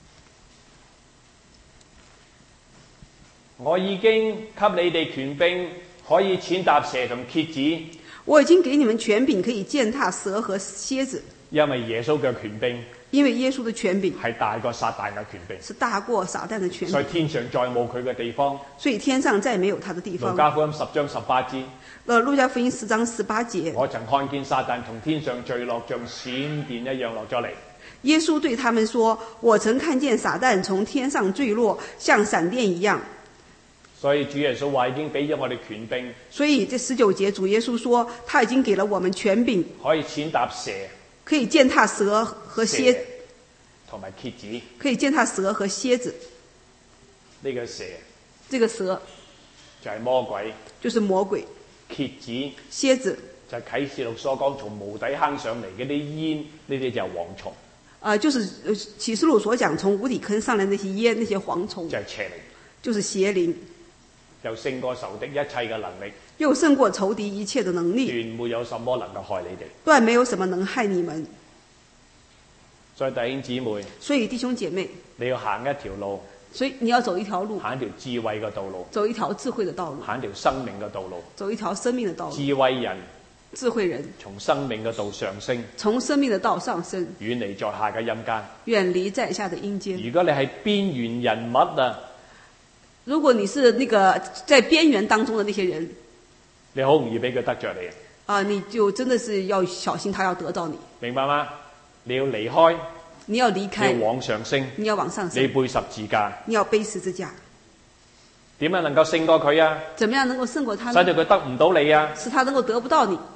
Speaker 2: 我已經給你哋權柄，可以踐踏蛇同蠍子。
Speaker 1: 我已經給你們權柄，可以踐踏蛇和蠍子。
Speaker 2: 因為耶穌嘅權柄，
Speaker 1: 因為耶穌的權柄
Speaker 2: 係大過撒旦嘅權柄，
Speaker 1: 是大過撒旦的權柄。
Speaker 2: 所以天上再冇佢嘅地方。
Speaker 1: 所以天上再沒有他的地方。
Speaker 2: 路加福音10章18節。
Speaker 1: 路加福音10章18節。
Speaker 2: 我曾看見撒旦從天上墜落，像閃電一樣落咗嚟。
Speaker 1: 耶穌對他們說：我曾看見撒旦從天上墜落，像閃電一樣。
Speaker 2: 所以主耶穌話已經俾咗我哋權柄。
Speaker 1: 所以這19節主耶穌說，他已經給了我們權柄，
Speaker 2: 可以踐踏蛇，
Speaker 1: 可以踐踏蛇和蠍，
Speaker 2: 同埋蠍子。
Speaker 1: 可以踐踏蛇和蠍子。
Speaker 2: 呢個蛇，
Speaker 1: 這個蛇
Speaker 2: 就係魔鬼，
Speaker 1: 就是魔鬼。
Speaker 2: 蠍子，
Speaker 1: 蠍子
Speaker 2: 就係啟示錄所講從無底坑上嚟嗰啲煙，呢啲就係蝗蟲。
Speaker 1: 就是啟示錄所講從無底坑上來那些煙，那些蝗蟲，
Speaker 2: 就係邪靈，
Speaker 1: 就是邪靈。
Speaker 2: 又勝過仇敵一切嘅能力，
Speaker 1: 又勝過仇敵一切的能力，
Speaker 2: 斷沒有什麼能夠害你哋，
Speaker 1: 斷沒有什麼能害你們。
Speaker 2: 所以弟兄姊妹，
Speaker 1: 所以弟兄姐妹，
Speaker 2: 你要行一條路，
Speaker 1: 所以你要走一條路，
Speaker 2: 行一條智慧嘅道路，
Speaker 1: 走一條智慧的道路，
Speaker 2: 行一條生命嘅道路，
Speaker 1: 走一條生命的道路。
Speaker 2: 智慧人，
Speaker 1: 智慧人
Speaker 2: 從生命嘅道上升，
Speaker 1: 從生命的道上升，
Speaker 2: 遠離在下嘅陰間，
Speaker 1: 遠離在下的陰間。
Speaker 2: 如果你係邊緣人物啊，
Speaker 1: 如果你是那個在邊緣當中的那些人，
Speaker 2: 你好容易俾佢得着你啊！
Speaker 1: 你就真的是要小心，他要得到你，
Speaker 2: 明白嗎？你要離開，
Speaker 1: 你要離開，
Speaker 2: 你要往上升，
Speaker 1: 你要往上升，
Speaker 2: 你背十字架，
Speaker 1: 你要背十字架。
Speaker 2: 點樣能夠勝過佢啊？
Speaker 1: 怎麼樣能夠勝過他呢？
Speaker 2: 使到佢得唔到你啊？
Speaker 1: 使他能夠得不到你。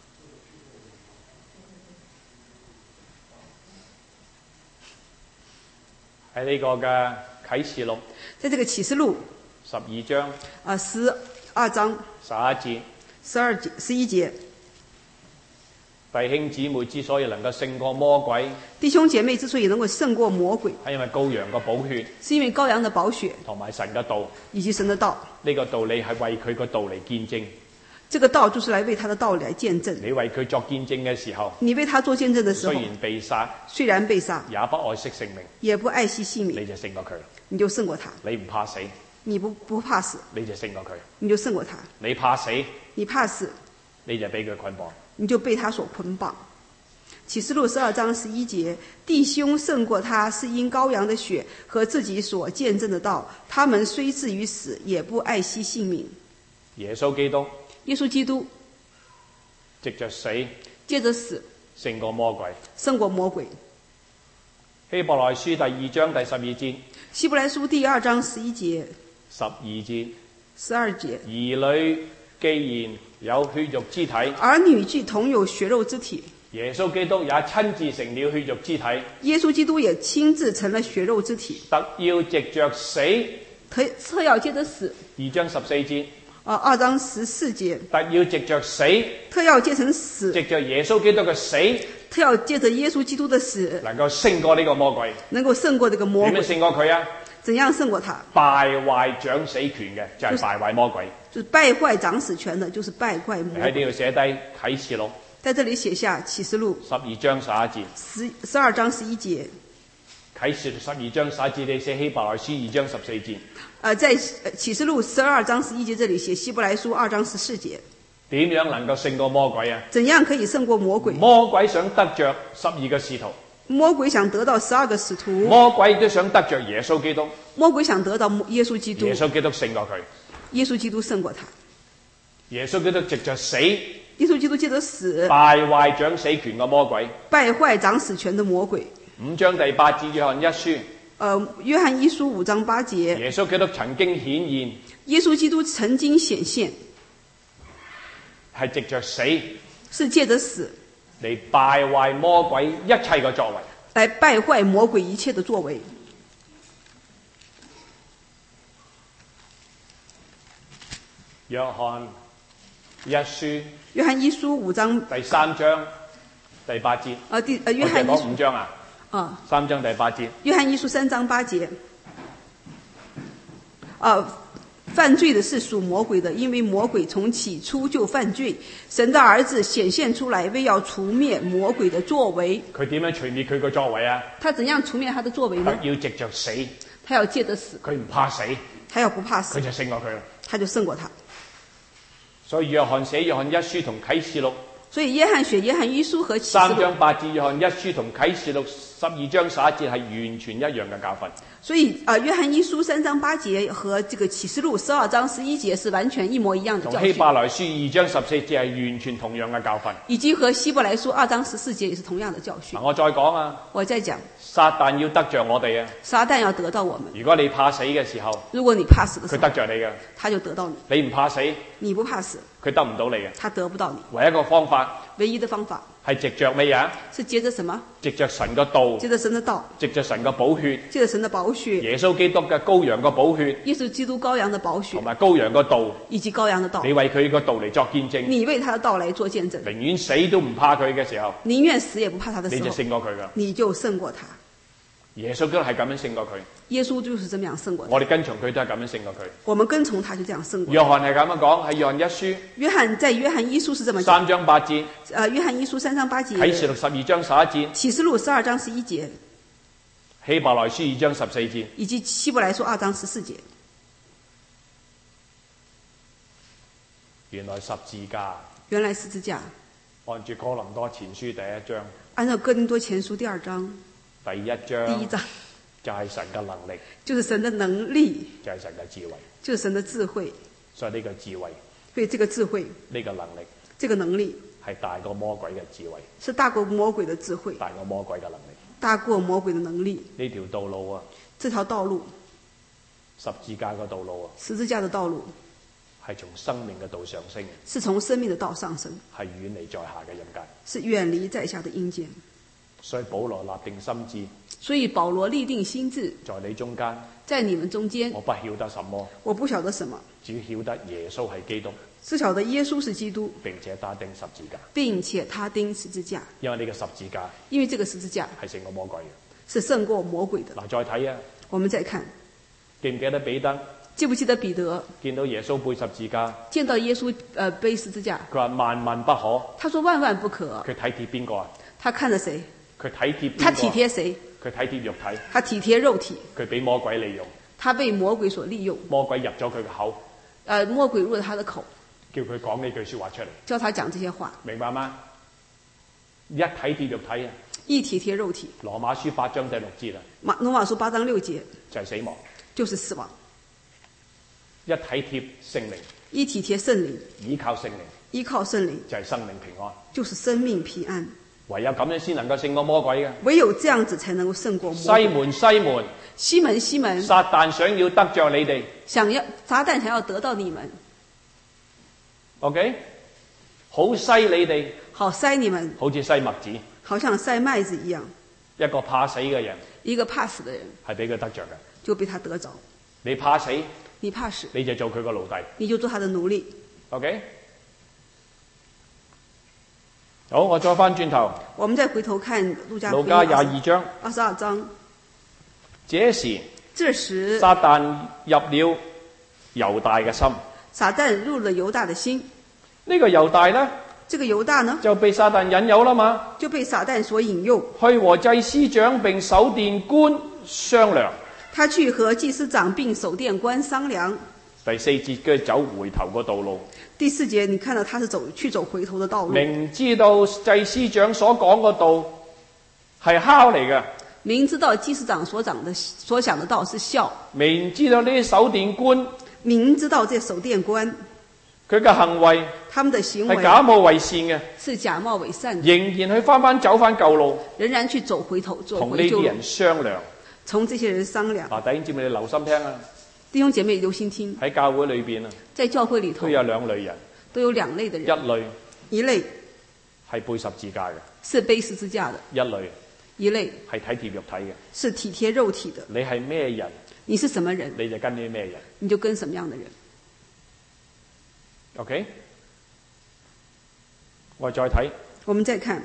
Speaker 2: 喺呢個嘅啟示錄，
Speaker 1: 在這個啟示錄
Speaker 2: 12章
Speaker 1: 12章
Speaker 2: 11節
Speaker 1: 11節，
Speaker 2: 弟兄姊妹之所以能夠勝過魔鬼，
Speaker 1: 弟兄姐妹之所以能夠勝過魔鬼，
Speaker 2: 係因為羔羊嘅寶血，
Speaker 1: 是因為羔羊的寶血
Speaker 2: 同埋神嘅道，
Speaker 1: 以及神的道。
Speaker 2: 呢個道理係為佢個道嚟見證。
Speaker 1: 這個道就是來為他的道來見證。
Speaker 2: 你為佢作見證嘅時候，
Speaker 1: 你為他做見證的時候，
Speaker 2: 雖然被殺，
Speaker 1: 雖然被殺，
Speaker 2: 也不愛惜性命，
Speaker 1: 也不愛惜性命，
Speaker 2: 你就勝過佢。
Speaker 1: 你就勝過他。
Speaker 2: 你唔怕死，
Speaker 1: 你不怕死，
Speaker 2: 你就勝過佢。
Speaker 1: 你就勝過他。
Speaker 2: 你怕死，
Speaker 1: 你怕死，
Speaker 2: 你就俾佢捆綁，
Speaker 1: 你就被他所捆綁。啟示錄12章11節，弟兄勝過他，是因羔羊的血和自己所見證的道，他們雖至於死，也不愛惜性命。
Speaker 2: 耶穌基督，
Speaker 1: 耶穌基督
Speaker 2: 藉着死，
Speaker 1: 借着死
Speaker 2: 勝過魔鬼。
Speaker 1: 勝過魔鬼。
Speaker 2: 希伯來書第2章第12節，
Speaker 1: 希伯來書第2章11節
Speaker 2: 12節
Speaker 1: ，12節，
Speaker 2: 兒女既然有血肉之體，
Speaker 1: 兒女既同有血肉之體，
Speaker 2: 耶穌基督也親自成了血肉之體，
Speaker 1: 耶穌基督也親自成了血肉之體，
Speaker 2: 特要藉着死，
Speaker 1: 特要借着死。
Speaker 2: 2章14節，
Speaker 1: 2章14節，
Speaker 2: 特要藉着死，
Speaker 1: 特要借成死，
Speaker 2: 藉着耶穌基督嘅死，
Speaker 1: 特要借着耶穌基督的死，
Speaker 2: 能夠勝過呢個魔鬼。
Speaker 1: 能夠勝過這個魔鬼。
Speaker 2: 點樣勝過佢啊？
Speaker 1: 怎樣勝過他？
Speaker 2: 敗壞掌死權嘅就係敗壞魔鬼。
Speaker 1: 就是敗壞掌死權的，就是敗壞魔鬼。
Speaker 2: 喺呢度寫低啟示錄，
Speaker 1: 在這裡寫下啟示錄
Speaker 2: 12章11節，
Speaker 1: 12章11節。
Speaker 2: 啟示錄12章11節，你寫希伯來書2章14節。
Speaker 1: 在啟示錄12章11節這裡寫希伯來書2章14節。
Speaker 2: 點樣能夠勝過魔鬼啊？
Speaker 1: 怎樣可以勝過魔鬼？
Speaker 2: 魔鬼想得着12個使徒，
Speaker 1: 魔鬼想得到12個使徒，
Speaker 2: 魔鬼都想得着耶穌基督，
Speaker 1: 魔鬼想得到耶穌基督，
Speaker 2: 耶穌基督勝過佢，
Speaker 1: 耶穌基督勝過他，
Speaker 2: 耶穌基督藉着死，
Speaker 1: 耶穌基督借着死
Speaker 2: 敗壞掌死權嘅魔鬼。
Speaker 1: 敗壞掌死權的魔鬼。
Speaker 2: 5章第8節約翰一書，
Speaker 1: 約翰一書5章8節，
Speaker 2: 耶穌基督曾經顯現，
Speaker 1: 耶穌基督曾經顯現，
Speaker 2: 係藉着死
Speaker 1: 是借着死
Speaker 2: 嚟敗壞魔鬼一切嘅作為，
Speaker 1: 來敗壞魔鬼一切的作為。
Speaker 2: 約翰一書
Speaker 1: 約翰一書5章
Speaker 2: 第3章第8節，
Speaker 1: 約翰一書
Speaker 2: 我講5章啊，3章第8節。
Speaker 1: 約翰一書3章8節，犯罪的是屬魔鬼的，因為魔鬼從起初就犯罪。神的兒子顯現出來，為要除滅魔鬼的作為。
Speaker 2: 佢點樣除滅佢個作為啊？
Speaker 1: 他怎樣除滅他的作為呢？
Speaker 2: 要藉着死，
Speaker 1: 他要借着死。
Speaker 2: 佢唔怕死，
Speaker 1: 他要不怕死，
Speaker 2: 佢就勝過佢啦。
Speaker 1: 他就勝過他。
Speaker 2: 所以約翰寫約翰一書同啟示錄，
Speaker 1: 所以約翰寫約翰一書和啟示錄
Speaker 2: 3章8節，約翰一書同啟示錄12章11節係完全一樣嘅教訓。
Speaker 1: 所以約翰一書3章8節和這個啟示錄12章11節是完全一模一樣的教訓。
Speaker 2: 同希伯來書2章14節係完全同樣嘅教訓。
Speaker 1: 以及和希伯來書2章14節也是同樣的教訓。
Speaker 2: 我再講啊，
Speaker 1: 我再講，
Speaker 2: 撒旦要得着我哋啊！
Speaker 1: 撒旦要得到我們。
Speaker 2: 如果你怕死嘅時候，
Speaker 1: 如果你怕死的時
Speaker 2: 佢
Speaker 1: 候，
Speaker 2: 得着你嘅，
Speaker 1: 他就得到你。
Speaker 2: 你唔怕死，
Speaker 1: 你不怕死，
Speaker 2: 佢得唔到你嘅。
Speaker 1: 他得不到你。
Speaker 2: 唯一一個方法
Speaker 1: 唯一的方法
Speaker 2: 係藉着乜嘢？
Speaker 1: 是借着什麼？
Speaker 2: 藉着神嘅道，
Speaker 1: 借着神的道，
Speaker 2: 藉着神嘅寶血，
Speaker 1: 借着神的寶血，
Speaker 2: 耶穌基督嘅羔羊嘅寶血，
Speaker 1: 耶穌基督羔羊的寶血
Speaker 2: 同，埋羔羊嘅道，
Speaker 1: 以及羔羊的道。
Speaker 2: 你為佢個道嚟作見證，
Speaker 1: 你為他的道來做見證，
Speaker 2: 寧願死都唔怕佢嘅時候，
Speaker 1: 寧願死也不怕他的時候，
Speaker 2: 你就勝過佢噶。
Speaker 1: 你就勝過他。
Speaker 2: 耶穌基督係咁樣勝過佢，
Speaker 1: 耶穌就是這麼樣勝過他。
Speaker 2: 我哋跟從佢都係咁樣勝過佢。
Speaker 1: 我們跟從他就這樣勝過。
Speaker 2: 約翰係咁樣講，喺約翰一書
Speaker 1: 約翰在約翰一書是這麼講。
Speaker 2: 3章8節，
Speaker 1: 約翰一書3章8節。
Speaker 2: 啟示錄12章11節，
Speaker 1: 啟示錄12章11節，
Speaker 2: 希伯來書2章14節，
Speaker 1: 以及希伯來書2章14節。
Speaker 2: 原來十字架，
Speaker 1: 原來十字架，
Speaker 2: 按住哥林多前書第1章，
Speaker 1: 按照哥林多前書第2章，
Speaker 2: 第1章，
Speaker 1: 第1章
Speaker 2: 就係神嘅能力，
Speaker 1: 就是神的能力，
Speaker 2: 就係神嘅智慧，
Speaker 1: 就是神的智慧。
Speaker 2: 所以呢個智慧，
Speaker 1: 所以這個智慧，
Speaker 2: 呢個能力，
Speaker 1: 這個能力
Speaker 2: 係大過魔鬼嘅智慧，
Speaker 1: 是大過魔鬼的智慧，
Speaker 2: 大過魔鬼嘅能力，
Speaker 1: 大過魔鬼的能力。
Speaker 2: 呢條道路啊，
Speaker 1: 這條道路，
Speaker 2: 十字架嘅道路啊，
Speaker 1: 十字架的道路，
Speaker 2: 係從生命嘅道上升，
Speaker 1: 是從生命的道上升，
Speaker 2: 係遠離在下嘅人間，
Speaker 1: 是遠離在下的陰間。
Speaker 2: 所以保羅立定心志，
Speaker 1: 所以保羅立定心志，
Speaker 2: 在你中間，
Speaker 1: 在你們中間，
Speaker 2: 我不曉得什麼，
Speaker 1: 我不曉得什麼，
Speaker 2: 只曉得耶穌係基督，
Speaker 1: 只曉得耶穌是基督，
Speaker 2: 並且他釘十字架，
Speaker 1: 並且他釘十字架，
Speaker 2: 因為呢個十字架
Speaker 1: 因為這個十字架
Speaker 2: 係勝過魔鬼嘅。
Speaker 1: 是勝過魔鬼的。
Speaker 2: 嗱，再睇啊，
Speaker 1: 我們再看，
Speaker 2: 記唔記得彼得
Speaker 1: 記不記得彼得
Speaker 2: 見到耶穌背十字架，
Speaker 1: 見到耶穌背十字架，
Speaker 2: 佢話萬萬不可，
Speaker 1: 他說萬萬不可。
Speaker 2: 佢體貼邊個啊？
Speaker 1: 他看着誰？
Speaker 2: 佢體貼邊個啊？
Speaker 1: 他體貼誰？
Speaker 2: 佢體貼肉體，
Speaker 1: 他體貼肉體，
Speaker 2: 佢俾魔鬼利用，
Speaker 1: 他被魔鬼所利用，
Speaker 2: 魔鬼入咗佢嘅口，
Speaker 1: 魔鬼入了他的口，
Speaker 2: 叫佢講呢句說話出嚟，
Speaker 1: 叫他講這些話，
Speaker 2: 明白嗎？一體貼肉體啊，
Speaker 1: 一體貼肉體。
Speaker 2: 羅馬書8章第6節啊，
Speaker 1: 羅馬書8章6節
Speaker 2: 就係死亡，
Speaker 1: 就是死亡。
Speaker 2: 一體貼聖靈，
Speaker 1: 一體貼聖靈，
Speaker 2: 依靠聖靈，
Speaker 1: 依靠聖靈
Speaker 2: 就係生命平安，
Speaker 1: 就是生命平安。
Speaker 2: 唯有咁樣先能夠勝過魔鬼嘅。
Speaker 1: 唯有這樣子才能夠勝過魔鬼。
Speaker 2: 西門，西門，
Speaker 1: 西門，西門，
Speaker 2: 撒旦想要得着你哋，
Speaker 1: 撒旦想要得到你們
Speaker 2: ，OK， 好篩你哋，
Speaker 1: 好篩你們，
Speaker 2: 好似篩麥子，
Speaker 1: 好像篩麥子一樣。
Speaker 2: 一個怕死嘅人，
Speaker 1: 一個怕死的人
Speaker 2: 係俾佢得着嘅，
Speaker 1: 就被他得着。
Speaker 2: 你怕死，
Speaker 1: 你怕死，
Speaker 2: 你就做佢個奴隸，
Speaker 1: 你就做他的奴隸。
Speaker 2: OK。好，我再翻轉頭，
Speaker 1: 我們再回頭看路加
Speaker 2: 路加22章
Speaker 1: 22章。
Speaker 2: 這時
Speaker 1: 撒
Speaker 2: 旦入了猶大嘅心，
Speaker 1: 撒旦入了猶大的心。
Speaker 2: 呢個猶大呢，
Speaker 1: 這個猶大呢，
Speaker 2: 就被撒旦引誘啦嘛，
Speaker 1: 就被撒旦所引誘，
Speaker 2: 去和祭司長並守殿官商量。
Speaker 1: 他去和祭司長並守殿官商量。
Speaker 2: 第4節佢走回頭個道路。
Speaker 1: 第4節你看到他是走回頭的道路。
Speaker 2: 明知道祭司長所講個道係酵嚟嘅，
Speaker 1: 明知道祭司長所講的道是笑。
Speaker 2: 明知道呢啲守殿官，
Speaker 1: 明知道這守殿官
Speaker 2: 佢嘅行為，
Speaker 1: 他們的行為
Speaker 2: 係假冒為善嘅，
Speaker 1: 是假冒為善的，
Speaker 2: 仍然去走翻舊路，
Speaker 1: 仍然去走回頭，
Speaker 2: 同呢啲人商量，
Speaker 1: 從這些人商量。
Speaker 2: 弟兄姊妹你留心聽啊！
Speaker 1: 弟兄姐妹留心聽，
Speaker 2: 喺教會裏邊啊，
Speaker 1: 在教會裏頭
Speaker 2: 都有兩類人，
Speaker 1: 都有兩類的人，一類
Speaker 2: 係背十字架嘅，
Speaker 1: 是背十字架的；一類
Speaker 2: 係體貼肉體嘅，
Speaker 1: 是體貼肉體的。
Speaker 2: 你係咩人？
Speaker 1: 你是什麼人？
Speaker 2: 你就跟啲咩人？
Speaker 1: 你就跟什麼樣的人
Speaker 2: ？OK， 我哋再睇，
Speaker 1: 我們再看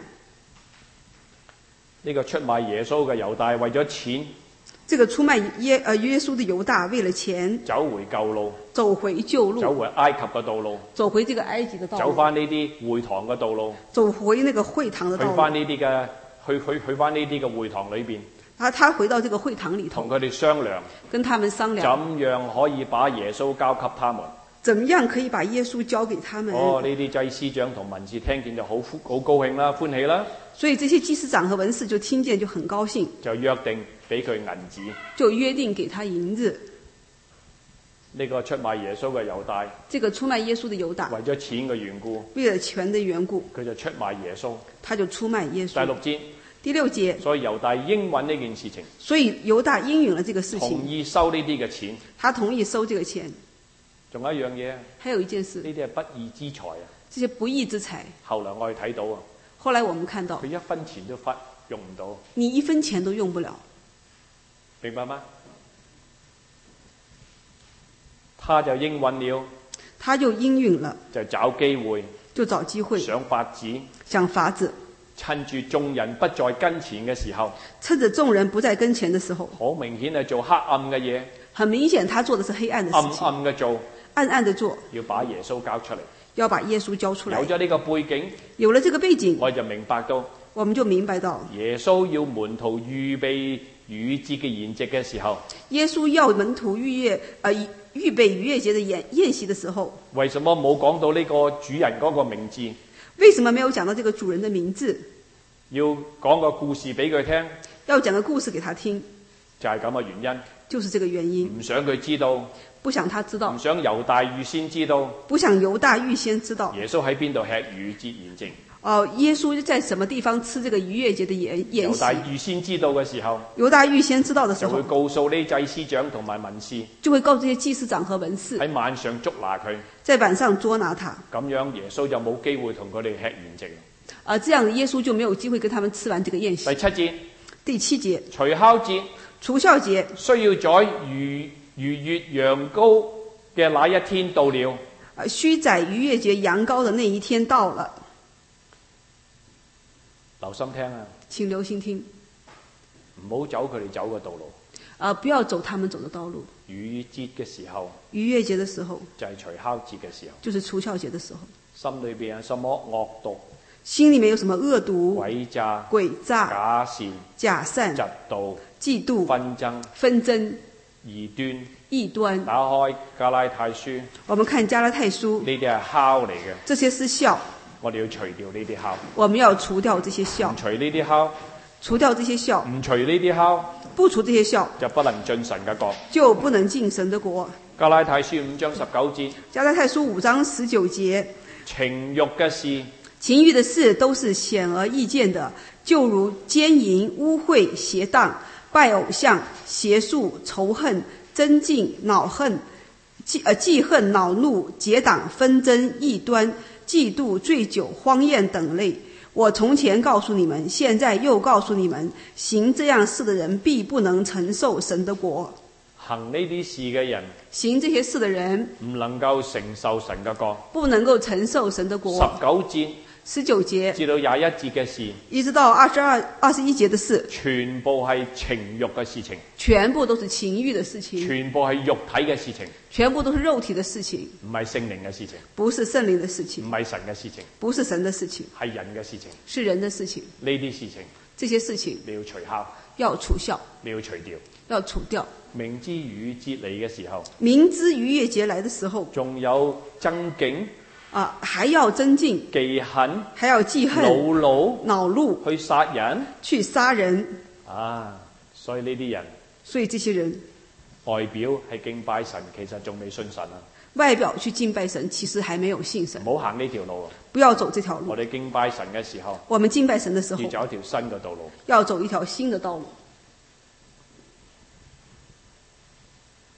Speaker 2: 呢個出賣耶穌嘅猶大為咗錢。
Speaker 1: 這個出賣耶穌的猶大為了錢，
Speaker 2: 走回舊路，
Speaker 1: 走回舊路，
Speaker 2: 走回埃及嘅道路，
Speaker 1: 走回這個埃及的道路，
Speaker 2: 走翻呢啲會堂嘅道路，
Speaker 1: 走回那個會堂的道路，
Speaker 2: 去翻呢啲嘅去翻呢啲嘅會堂裏邊。
Speaker 1: 他回到這個會堂裏頭，
Speaker 2: 同佢哋商量，
Speaker 1: 跟他們商量，
Speaker 2: 怎樣可以把耶穌交給他們？
Speaker 1: 怎麼樣可以把耶穌交給他們？
Speaker 2: 呢啲祭司長同文士聽見就好高興啦，歡喜啦。
Speaker 1: 所以這些祭司長和文士就聽見就很高興，
Speaker 2: 就約定俾佢銀子，
Speaker 1: 就約定給他銀子。
Speaker 2: 呢個出賣耶穌嘅猶大，
Speaker 1: 這個出賣耶穌的猶大，
Speaker 2: 為咗錢嘅緣故，
Speaker 1: 為了錢的緣故，
Speaker 2: 佢就出賣耶穌，
Speaker 1: 他就出賣耶穌。第六節，
Speaker 2: 所以猶大應允呢件事情，
Speaker 1: 所以猶大應允了這個事情，
Speaker 2: 同意收呢啲嘅錢，
Speaker 1: 他同意收這個錢。
Speaker 2: 仲有一樣嘢，
Speaker 1: 還有一件事，
Speaker 2: 呢啲係不義之財啊！
Speaker 1: 這些不義之財，
Speaker 2: 後來我哋睇到啊，
Speaker 1: 後來我們看到，
Speaker 2: 佢一分錢都用唔到，
Speaker 1: 你一分錢都用不了，
Speaker 2: 明白嗎？他就應允了，
Speaker 1: 他就應允了，
Speaker 2: 就找機會，
Speaker 1: 就找機會，
Speaker 2: 想法子，
Speaker 1: 想法子，
Speaker 2: 趁住眾人不在跟前嘅時候，
Speaker 1: 趁着眾人不在跟前的時候，
Speaker 2: 好明顯係做黑暗嘅嘢，
Speaker 1: 很明顯他做的是黑暗的事情，
Speaker 2: 暗暗嘅做，
Speaker 1: 暗暗的做，
Speaker 2: 要把耶穌交出嚟，
Speaker 1: 要把耶穌交出來。
Speaker 2: 有咗呢個背景，
Speaker 1: 有了這個背景，
Speaker 2: 我就明白到，
Speaker 1: 我們就明白到
Speaker 2: 耶穌要門徒預備逾越節嘅筵席嘅時候，
Speaker 1: 耶穌要門徒預備逾越節的宴席的時候，
Speaker 2: 為什麼冇講到呢個主人嗰個名字？
Speaker 1: 為什麼沒有講到這個主人的名字？
Speaker 2: 要講個故事俾佢聽，
Speaker 1: 要講個故事給他聽，
Speaker 2: 就係咁嘅原因，
Speaker 1: 就是這個原因。
Speaker 2: 唔想佢知道，
Speaker 1: 不想他知道，
Speaker 2: 唔想猶大預先知道，
Speaker 1: 不想猶大預先知道。
Speaker 2: 耶穌喺邊度吃逾越節筵席？
Speaker 1: 耶穌在什麼地方吃這個逾越節的宴席？
Speaker 2: 猶大預先知道嘅時候，
Speaker 1: 猶大預先知道的時候，
Speaker 2: 就會告訴呢祭司長同埋文士，
Speaker 1: 就會告訴這些祭司長和文士，
Speaker 2: 喺晚上捉拿佢，
Speaker 1: 在晚上捉拿他。
Speaker 2: 咁樣耶穌就冇機會同佢哋吃筵席。
Speaker 1: 這樣耶穌就沒有機會跟他們吃完這個宴席。第七節，
Speaker 2: 除酵節，
Speaker 1: 除酵節
Speaker 2: 需要宰逾越羊羔嘅那一天到了。
Speaker 1: 須宰逾越節羊羔的那一天到了。
Speaker 2: 留心聽啊！
Speaker 1: 請留心聽，
Speaker 2: 唔好走佢哋走嘅道路。
Speaker 1: 不要走他們走的道路。
Speaker 2: 逾越節嘅時候，
Speaker 1: 逾越節的時候
Speaker 2: 就係除酵節嘅時候，
Speaker 1: 就是除酵節的時候。
Speaker 2: 心裏邊有什麼惡毒？
Speaker 1: 心裏面有什麼惡毒？
Speaker 2: 詭詐、
Speaker 1: 假善、
Speaker 2: 嫉妒、紛爭、異端。打開加拉太書，
Speaker 1: 我們看加拉太書，
Speaker 2: 呢啲係酵嚟嘅，
Speaker 1: 這些是酵。
Speaker 2: 我哋要除掉呢啲酵，
Speaker 1: 我們要除掉這些酵，
Speaker 2: 除呢啲酵，
Speaker 1: 除掉這些酵，
Speaker 2: 唔除呢啲酵，
Speaker 1: 不除這些酵，
Speaker 2: 就不能進神嘅國，
Speaker 1: 就不能進神的國。
Speaker 2: 加拉太書5章19節，
Speaker 1: 加拉太書5章19節，
Speaker 2: 情欲嘅事，
Speaker 1: 情欲的事都是顯而易見的，就如奸淫、污穢、邪蕩、拜偶像、邪術、仇恨、爭競、惱恨、記恨、惱怒、結黨、紛爭、異端、嫉妒、醉酒、荒宴等類。我從前告訴你們，現在又告訴你們，行這樣事的人必不能承受神的國。
Speaker 2: 行呢啲事嘅人，
Speaker 1: 行這些事的人
Speaker 2: 唔能夠承受神嘅國，
Speaker 1: 不能夠承受神的國。19節
Speaker 2: 至到21節嘅事，
Speaker 1: 一直到21節的事，
Speaker 2: 全部係情欲嘅事情，
Speaker 1: 全部都是情欲的事情，
Speaker 2: 全部係肉體嘅事情，
Speaker 1: 全部都是肉體的事情，
Speaker 2: 唔係聖靈嘅事情，
Speaker 1: 不是聖靈的事情，
Speaker 2: 唔係神嘅事情，
Speaker 1: 不是神的事情，
Speaker 2: 係人嘅事情，
Speaker 1: 是人的事情。
Speaker 2: 呢啲事情，
Speaker 1: 這些事情
Speaker 2: 你要除酵，
Speaker 1: 要除酵，
Speaker 2: 你要除掉，
Speaker 1: 要除掉。
Speaker 2: 明知逾越節嚟嘅時候，
Speaker 1: 明知逾越節來的時候，
Speaker 2: 仲有爭競
Speaker 1: 還要爭競、
Speaker 2: 忌恨，
Speaker 1: 還要記恨、惱怒，
Speaker 2: 去殺人，所以呢啲人，
Speaker 1: 所以這些人
Speaker 2: 外表係敬拜神，其實仲未信神啊。
Speaker 1: 外表去敬拜神，其實還沒有信神。
Speaker 2: 唔好行呢條路，
Speaker 1: 不要走這條路。
Speaker 2: 我哋敬拜神嘅時候，
Speaker 1: 我們敬拜神的時候，
Speaker 2: 要走一條新嘅道路，
Speaker 1: 要走一條新的道路。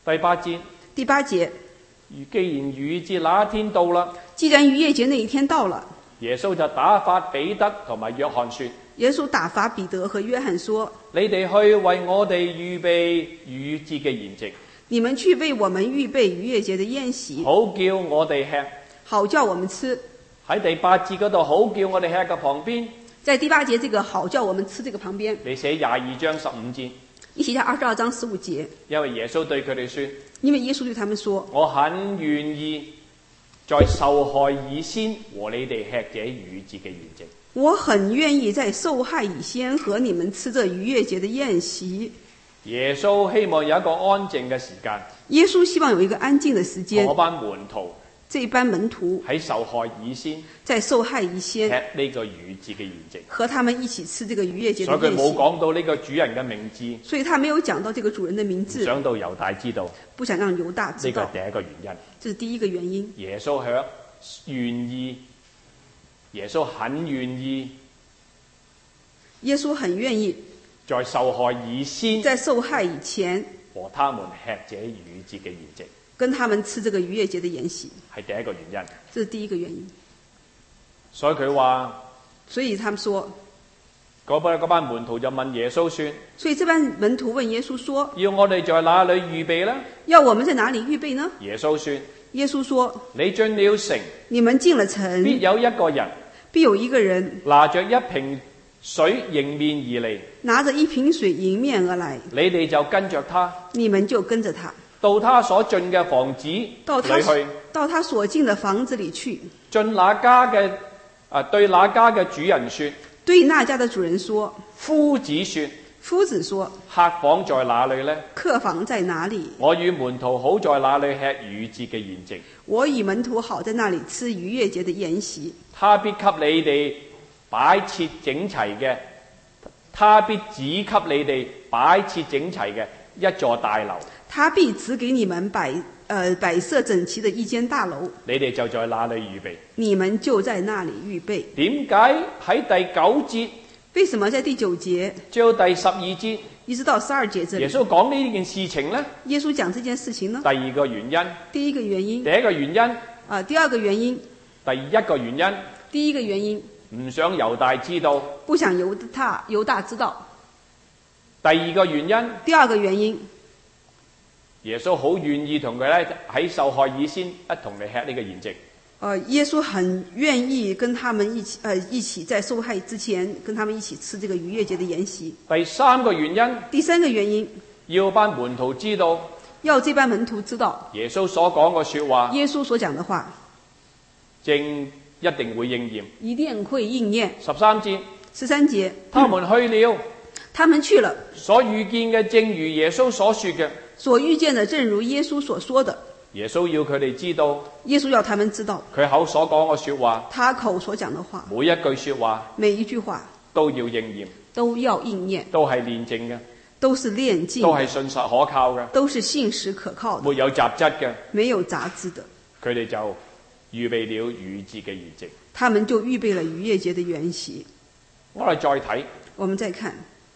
Speaker 2: 第八節，
Speaker 1: 第8節，
Speaker 2: 既然逾越節那一天到啦，
Speaker 1: 既然逾越節那一天到了，
Speaker 2: 耶穌就打發彼得同埋約翰說：
Speaker 1: 耶穌打發彼得和約翰說：
Speaker 2: 你哋去為我哋預備逾越節嘅筵席，
Speaker 1: 你們去為我們預備逾越節的宴席，
Speaker 2: 好叫我哋吃。
Speaker 1: 好叫我們吃。
Speaker 2: 喺第八節嗰度，好叫我哋吃嘅旁邊，
Speaker 1: 在第8節這個好叫我們吃這個旁邊，
Speaker 2: 你寫22章15節，
Speaker 1: 你寫下22章15節。
Speaker 2: 因為耶穌對佢哋說：
Speaker 1: 因為耶穌對他們說：
Speaker 2: 我很願意在受害以先和你哋吃這逾越節嘅筵席。
Speaker 1: 我很願意在受害以先和你們吃這逾越節的宴席。
Speaker 2: 耶穌希望有一個安靜嘅時間，
Speaker 1: 耶穌希望有一個安靜的時間，
Speaker 2: 嗰班門徒
Speaker 1: 這班門徒
Speaker 2: 喺受害以先
Speaker 1: 在受害以先
Speaker 2: 吃呢個逾越節嘅筵席，
Speaker 1: 和他們一起吃這個逾越節
Speaker 2: 所以佢冇
Speaker 1: 的宴席。
Speaker 2: 講到呢個主人嘅名字，
Speaker 1: 所以他沒有講到這個主人的名
Speaker 2: 唔
Speaker 1: 字，
Speaker 2: 想到猶大知道，
Speaker 1: 不想讓猶大知道。
Speaker 2: 呢個係第一個原因。
Speaker 1: 這是第一個原因。
Speaker 2: 耶穌願意，耶穌很願意
Speaker 1: 耶穌很願意
Speaker 2: 在受害以先
Speaker 1: 在受害以前
Speaker 2: 和他們吃這逾越節嘅筵席，
Speaker 1: 跟他們吃這個逾越節的宴席，
Speaker 2: 係第一個原因。
Speaker 1: 這是第一個原因。
Speaker 2: 所以佢話，
Speaker 1: 所以他們說，
Speaker 2: 嗰班門徒就問耶穌說：
Speaker 1: 所以這班門徒問耶穌說：
Speaker 2: 要我哋在哪裏預備呢？
Speaker 1: 要我們在哪裏預備呢？
Speaker 2: 耶穌說：
Speaker 1: 耶穌說：
Speaker 2: 你進了城，
Speaker 1: 你們進了城，
Speaker 2: 必有一個人
Speaker 1: 必有一個人
Speaker 2: 拿着一瓶水迎面而嚟，
Speaker 1: 拿着一瓶水迎面而來，
Speaker 2: 你哋就跟着他，
Speaker 1: 你們就跟着他，
Speaker 2: 到他所進嘅房子
Speaker 1: 到
Speaker 2: 裏去，
Speaker 1: 到他所進的房子裏去，
Speaker 2: 進那家嘅對那家嘅主人說，
Speaker 1: 對那家的主人說，
Speaker 2: 夫子說，
Speaker 1: 夫子說，
Speaker 2: 客房在哪裏呢？
Speaker 1: 客房在哪裏？
Speaker 2: 我與門徒好在那裏吃逾越節嘅筵席，
Speaker 1: 我與門徒好在那裏吃逾越節的筵席。
Speaker 2: 他必給你哋擺設整齊嘅，他必只給你哋擺設整齊嘅一座大樓，
Speaker 1: 他必只給你們擺設整齊的一間大樓，
Speaker 2: 你哋就在那裏預備。
Speaker 1: 你們就在那裏預備。
Speaker 2: 點解喺第9節
Speaker 1: 為什麼在第9節
Speaker 2: 至到第12節
Speaker 1: 一直到12節這裡，
Speaker 2: 耶穌講呢件事情呢？
Speaker 1: 耶穌講這件事情呢？
Speaker 2: 第二個原因，
Speaker 1: 第一個原因，
Speaker 2: 第一個原因，
Speaker 1: 第二個原因，
Speaker 2: 第一個原因，
Speaker 1: 第一個原因，
Speaker 2: 唔想猶大知道。
Speaker 1: 不想猶大知道。
Speaker 2: 第二個原因，
Speaker 1: 第二個原因，
Speaker 2: 耶穌好願意同佢咧喺受害以先一同嚟吃呢個筵席。
Speaker 1: 耶穌很願意跟他們一起在受害之前跟他們一起吃這個逾越節的筵席。
Speaker 2: 第三個原因，
Speaker 1: 第三個原因，
Speaker 2: 要班門徒知道，
Speaker 1: 要這班門徒知道
Speaker 2: 耶穌所講嘅說話，
Speaker 1: 耶穌所講的話
Speaker 2: 一定會應驗，
Speaker 1: 一定會應驗。
Speaker 2: 13節
Speaker 1: 13節，
Speaker 2: 他們去了，
Speaker 1: 他們去了，
Speaker 2: 所遇見嘅正如耶穌所說嘅，
Speaker 1: 所遇見的正如耶穌所說的。
Speaker 2: 耶穌要佢哋知道，
Speaker 1: 耶穌要他們知道
Speaker 2: 佢口所講嘅說話，
Speaker 1: 他口所講的話，
Speaker 2: 每一句說話，
Speaker 1: 每一句話
Speaker 2: 都要應驗，
Speaker 1: 都要應驗，
Speaker 2: 都係煉淨嘅，
Speaker 1: 都是煉淨，
Speaker 2: 都係信實可靠嘅，
Speaker 1: 都是信實可靠的，
Speaker 2: 沒有雜質嘅，
Speaker 1: 沒有雜質的。
Speaker 2: 佢哋就預備了逾越節嘅筵席。
Speaker 1: 他們就預備了逾越節的筵席。
Speaker 2: 我哋再睇，
Speaker 1: 我們再看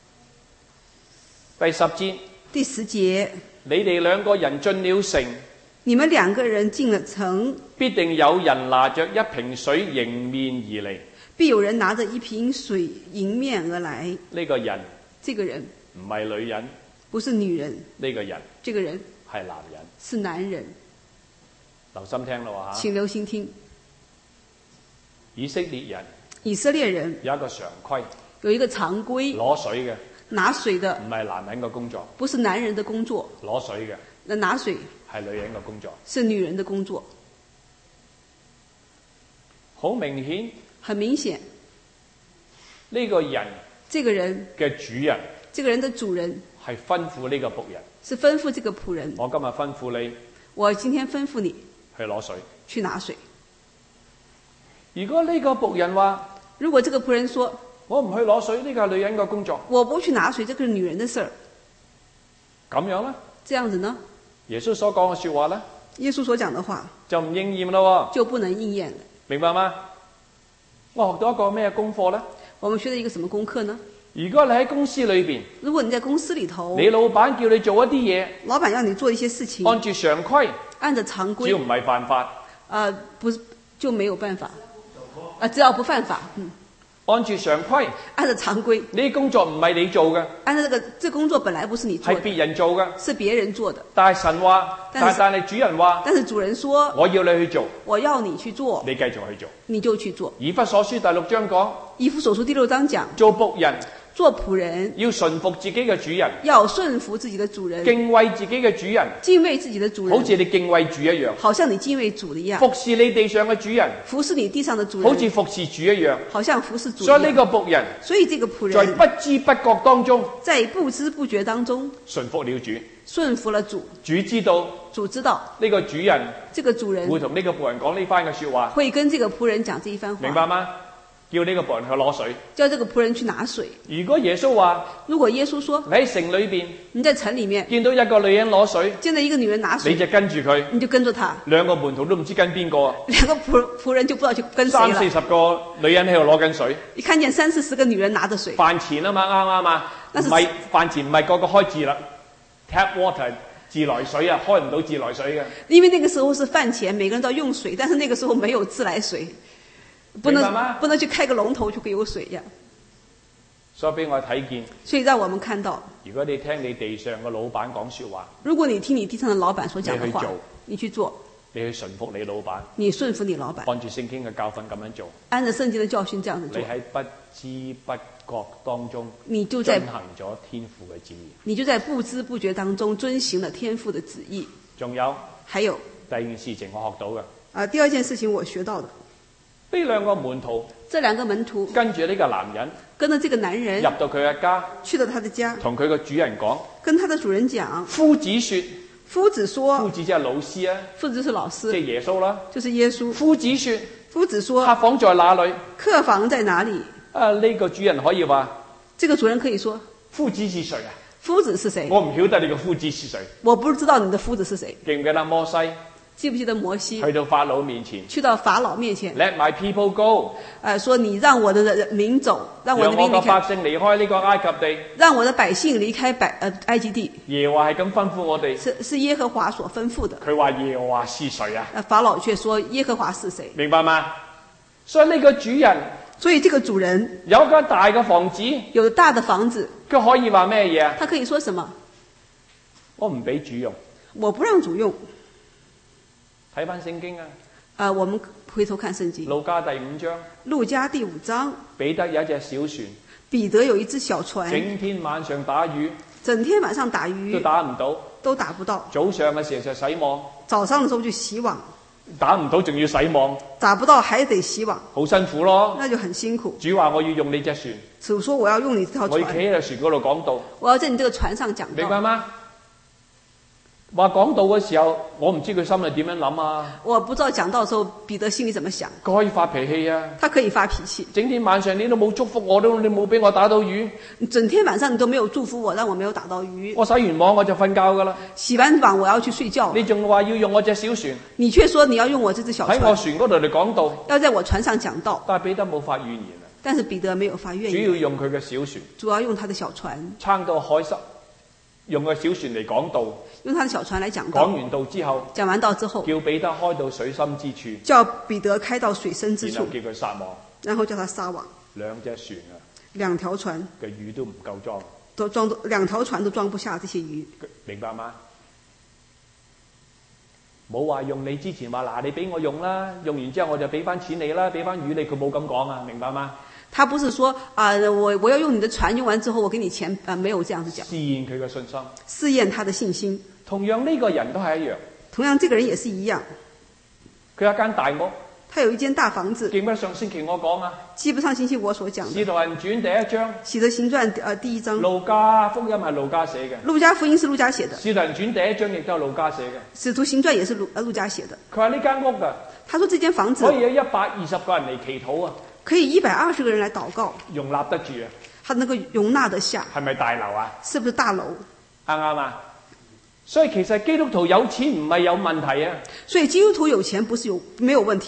Speaker 2: 第10節，
Speaker 1: 第10節，
Speaker 2: 你哋兩個人進了城，
Speaker 1: 你們兩個人進了城，
Speaker 2: 必定有人拿着一瓶水迎面而嚟。
Speaker 1: 必有人拿着一瓶水迎面而來。
Speaker 2: 呢個人
Speaker 1: 這個人
Speaker 2: 唔係女人，
Speaker 1: 不是女人，
Speaker 2: 呢個人
Speaker 1: 這個人
Speaker 2: 係男人。
Speaker 1: 是男人。
Speaker 2: 留心聽咯嚇。
Speaker 1: 請留心聽。
Speaker 2: 以色列人
Speaker 1: 以色列人
Speaker 2: 有一個常規，
Speaker 1: 有一個常規，
Speaker 2: 攞水嘅
Speaker 1: 拿水的
Speaker 2: 唔係男人嘅工作，
Speaker 1: 不是男人的工作，
Speaker 2: 攞水嘅
Speaker 1: 拿水
Speaker 2: 係女人嘅工作。
Speaker 1: 是女人的工作。
Speaker 2: 好明顯，
Speaker 1: 很明顯，
Speaker 2: 呢個人
Speaker 1: 這個人
Speaker 2: 嘅主人，
Speaker 1: 這個人的主人
Speaker 2: 係吩咐呢個僕人，
Speaker 1: 是吩咐這個僕人。
Speaker 2: 我今日吩咐你
Speaker 1: 我今天吩咐你
Speaker 2: 去攞水。
Speaker 1: 去拿水。
Speaker 2: 如果呢個僕人話，
Speaker 1: 如果這個僕人說
Speaker 2: 我唔去攞水，呢個係女人嘅工作，
Speaker 1: 我不去拿水，這個是女人的事兒，
Speaker 2: 咁樣呢？
Speaker 1: 這樣子呢？
Speaker 2: 耶穌所講嘅說話呢，
Speaker 1: 耶穌所講的話
Speaker 2: 就唔應驗咯，
Speaker 1: 就不能應驗了。
Speaker 2: 明白嗎？我學到一個咩功課呢？
Speaker 1: 我們學了一個什麼功課呢？
Speaker 2: 如果你喺公司裏邊，
Speaker 1: 如果你在公司里头，
Speaker 2: 你老闆叫你做一啲嘢，
Speaker 1: 老闆要你做一些事情，
Speaker 2: 按住常規，
Speaker 1: 按着常規，
Speaker 2: 只要唔係犯法，
Speaker 1: 不是就沒有辦法，只要不犯法，
Speaker 2: 按住常規，
Speaker 1: 按照常規，
Speaker 2: 呢啲工作唔係你做嘅，
Speaker 1: 按照這個工作本來不是你做的，
Speaker 2: 係別人做嘅，
Speaker 1: 是別人做的。
Speaker 2: 但係神話，但係主人話，
Speaker 1: 但是主人說，
Speaker 2: 我要你去做，
Speaker 1: 我要你去做，
Speaker 2: 你繼續去做，
Speaker 1: 你就去做。
Speaker 2: 以弗所書第6章講，
Speaker 1: 以弗所書第6章講，
Speaker 2: 做僕人，
Speaker 1: 做僕人
Speaker 2: 要順服自己嘅主人，
Speaker 1: 要順服自己的主人，
Speaker 2: 敬畏自己嘅主人，
Speaker 1: 敬畏自己的主人，
Speaker 2: 好似你敬畏主一樣，
Speaker 1: 好像你敬畏主一樣，
Speaker 2: 服侍你地上嘅主人，
Speaker 1: 服侍你地上的主人，
Speaker 2: 好似服侍主一樣，
Speaker 1: 好像服侍主一樣。
Speaker 2: 所以呢個僕人，
Speaker 1: 所以這個僕人
Speaker 2: 在不知不覺當中，
Speaker 1: 在不知不覺當中
Speaker 2: 順服了主，
Speaker 1: 順服了主，
Speaker 2: 主知道，
Speaker 1: 主知道
Speaker 2: 呢個主人，
Speaker 1: 這個主人
Speaker 2: 會同呢個僕人講呢番嘅說話，
Speaker 1: 會跟這個僕人講這一番話，
Speaker 2: 明白嗎？叫呢個僕人去攞水，
Speaker 1: 叫這個僕人去拿水。
Speaker 2: 如果耶穌話，
Speaker 1: 如果耶穌說
Speaker 2: 你喺城裏邊，
Speaker 1: 你在城裡面
Speaker 2: 見到一個女人攞水，
Speaker 1: 見到一個女人拿水，
Speaker 2: 你就跟住佢，
Speaker 1: 你就跟着他，
Speaker 2: 兩個門徒都唔知跟邊個，
Speaker 1: 兩個僕人就不知道去跟誰了。
Speaker 2: 30-40個女人喺度攞緊水，
Speaker 1: 你看見30-40個女人拿着水，
Speaker 2: 飯前啊嘛，啱唔啱啊？唔係飯前唔係個個開自來 tap water 自來水啊，開唔到自來水嘅。
Speaker 1: 因為那個時候是飯前，每個人都要用水，但是那個時候沒有自來水，不能去開個龍頭就可以有水呀。
Speaker 2: 所以俾我睇見，
Speaker 1: 所以讓我們看到，
Speaker 2: 如果你聽你地上嘅老闆講說話，
Speaker 1: 如果你聽你地上的老闆所講的話，你去做，
Speaker 2: 你去順服你老闆，
Speaker 1: 你順服你老闆，
Speaker 2: 按住聖經嘅教訓咁樣做，
Speaker 1: 按照聖經的教訓這樣子做，
Speaker 2: 你喺不知不覺當中，
Speaker 1: 你就在
Speaker 2: 遵行咗天父嘅旨意，
Speaker 1: 你就在不知不覺當中遵行了天父的旨意。
Speaker 2: 仲有，
Speaker 1: 還有
Speaker 2: 第二件事情我學到嘅，
Speaker 1: 第二件事情我學到的，
Speaker 2: 呢兩個門徒，
Speaker 1: 這兩個門徒
Speaker 2: 跟住呢個男人，
Speaker 1: 跟着這個男人
Speaker 2: 入到佢嘅家，
Speaker 1: 去到他的家，
Speaker 2: 同佢個主人講，
Speaker 1: 跟他的主人講，
Speaker 2: 夫子說，
Speaker 1: 夫子說，
Speaker 2: 夫子即係老師啊，
Speaker 1: 夫子是老師，
Speaker 2: 即係耶穌啦，
Speaker 1: 就是耶穌。
Speaker 2: 夫子說，
Speaker 1: 夫子說，
Speaker 2: 客房在哪裏？
Speaker 1: 客房在哪裏？
Speaker 2: 呢個主人可以話，
Speaker 1: 這個主人可以說，
Speaker 2: 夫子是誰啊？
Speaker 1: 夫子是誰？
Speaker 2: 我唔曉得你個夫子是誰。
Speaker 1: 我不知道你的夫子是誰。
Speaker 2: 記唔記得摩西？
Speaker 1: 記不記得摩西？
Speaker 2: 去到法老面前。
Speaker 1: 去到法老面前。
Speaker 2: Let my people go。
Speaker 1: 說你讓我的民走，讓我的民離開。
Speaker 2: 讓我的百姓離開呢個埃及地。
Speaker 1: 讓我的百姓離開埃及地。
Speaker 2: 耶和華係咁吩咐我哋。
Speaker 1: 是耶和華所吩咐的。
Speaker 2: 佢話耶和華是誰啊？
Speaker 1: 法老卻說耶和華是誰？
Speaker 2: 明白嗎？所以呢個主人。
Speaker 1: 所以這個主人
Speaker 2: 有間大嘅房子。
Speaker 1: 有大的房子。
Speaker 2: 佢可以話咩嘢啊？
Speaker 1: 他可以說什麼？
Speaker 2: 我唔俾主用。
Speaker 1: 我不讓主用。
Speaker 2: 睇翻聖經啊！
Speaker 1: 我們回頭看聖經。
Speaker 2: 路加第5章。
Speaker 1: 路加第5章。
Speaker 2: 彼得有一隻小船。
Speaker 1: 彼得有一隻小船。
Speaker 2: 整天晚上打魚。
Speaker 1: 整天晚上打魚。
Speaker 2: 都打唔到。
Speaker 1: 都打不到。
Speaker 2: 早上嘅時候就洗網。
Speaker 1: 早上的時候就洗網。
Speaker 2: 打唔到仲要洗網。
Speaker 1: 打不到還得洗網。
Speaker 2: 好辛苦咯。
Speaker 1: 那就很辛苦。
Speaker 2: 主話我要用你隻船。
Speaker 1: 主說我要用你這條船。
Speaker 2: 我要企喺船嗰度講道。
Speaker 1: 我要在你這個船上講道。
Speaker 2: 明白嗎？話講道嘅時候，我唔知佢心裏點樣諗啊！
Speaker 1: 我不知道講道的時候，彼得心裏怎麼想。
Speaker 2: 佢可以發脾氣啊！
Speaker 1: 他可以發脾氣。整
Speaker 2: 天晚上你都冇祝福我，你冇俾我打到魚。
Speaker 1: 整天晚上你都沒有祝福我，讓我沒有打到魚。
Speaker 2: 我洗完網我就瞓覺㗎啦。
Speaker 1: 洗完網我要去睡覺。
Speaker 2: 你仲話要用我隻小船？
Speaker 1: 你卻說你要用我這隻小船。
Speaker 2: 喺我船嗰度嚟講道。
Speaker 1: 要在我船上講道。
Speaker 2: 但係彼得冇發怨言啊。
Speaker 1: 但是彼得沒有發怨言。
Speaker 2: 主要用佢嘅小船。
Speaker 1: 主要用他的小船。撐
Speaker 2: 到海濕。用個小船嚟講道，
Speaker 1: 用他的小船來講道。
Speaker 2: 講完道之後，
Speaker 1: 講完道之後，
Speaker 2: 叫彼得開到水深之處，
Speaker 1: 叫彼得開到水深之處，
Speaker 2: 然後叫佢撒網，
Speaker 1: 然後叫他撒網。
Speaker 2: 兩隻船啊，
Speaker 1: 兩條船
Speaker 2: 嘅魚都唔夠裝，
Speaker 1: 兩條船都裝不下這些魚，
Speaker 2: 明白嗎？冇話用你之前話嗱，你俾我用啦，用完之後我就俾翻錢你啦，俾翻魚你，佢冇咁講啊，明白嗎？
Speaker 1: 他不是說我要用你的船，用完之後我給你錢，沒有這樣子講。
Speaker 2: 試驗佢嘅信心，
Speaker 1: 試驗他的信心。
Speaker 2: 同樣呢個人都係一樣。
Speaker 1: 同樣這個人也是一樣。
Speaker 2: 佢有一間大屋，
Speaker 1: 他有一間大房子。
Speaker 2: 記唔記得上星期我講啊？
Speaker 1: 記不上星期我所講的。使
Speaker 2: 徒行傳第1章。
Speaker 1: 使徒行傳第1章。
Speaker 2: 路加福音係路加寫嘅。
Speaker 1: 路加福音是路加寫的。
Speaker 2: 使徒行傳第1章亦都係路加寫嘅。
Speaker 1: 使徒行傳也是路加寫的。
Speaker 2: 佢話呢間屋㗎。
Speaker 1: 他說這間房子
Speaker 2: 可以有120個人嚟祈禱啊。
Speaker 1: 可以120個人來禱告，
Speaker 2: 容納得住啊！
Speaker 1: 他能夠容納得下，
Speaker 2: 係咪大樓啊？
Speaker 1: 是不是大樓？
Speaker 2: 啱啱啊？所以其實基督徒有錢唔係有問題啊！
Speaker 1: 所以基督徒有錢不是沒有問題。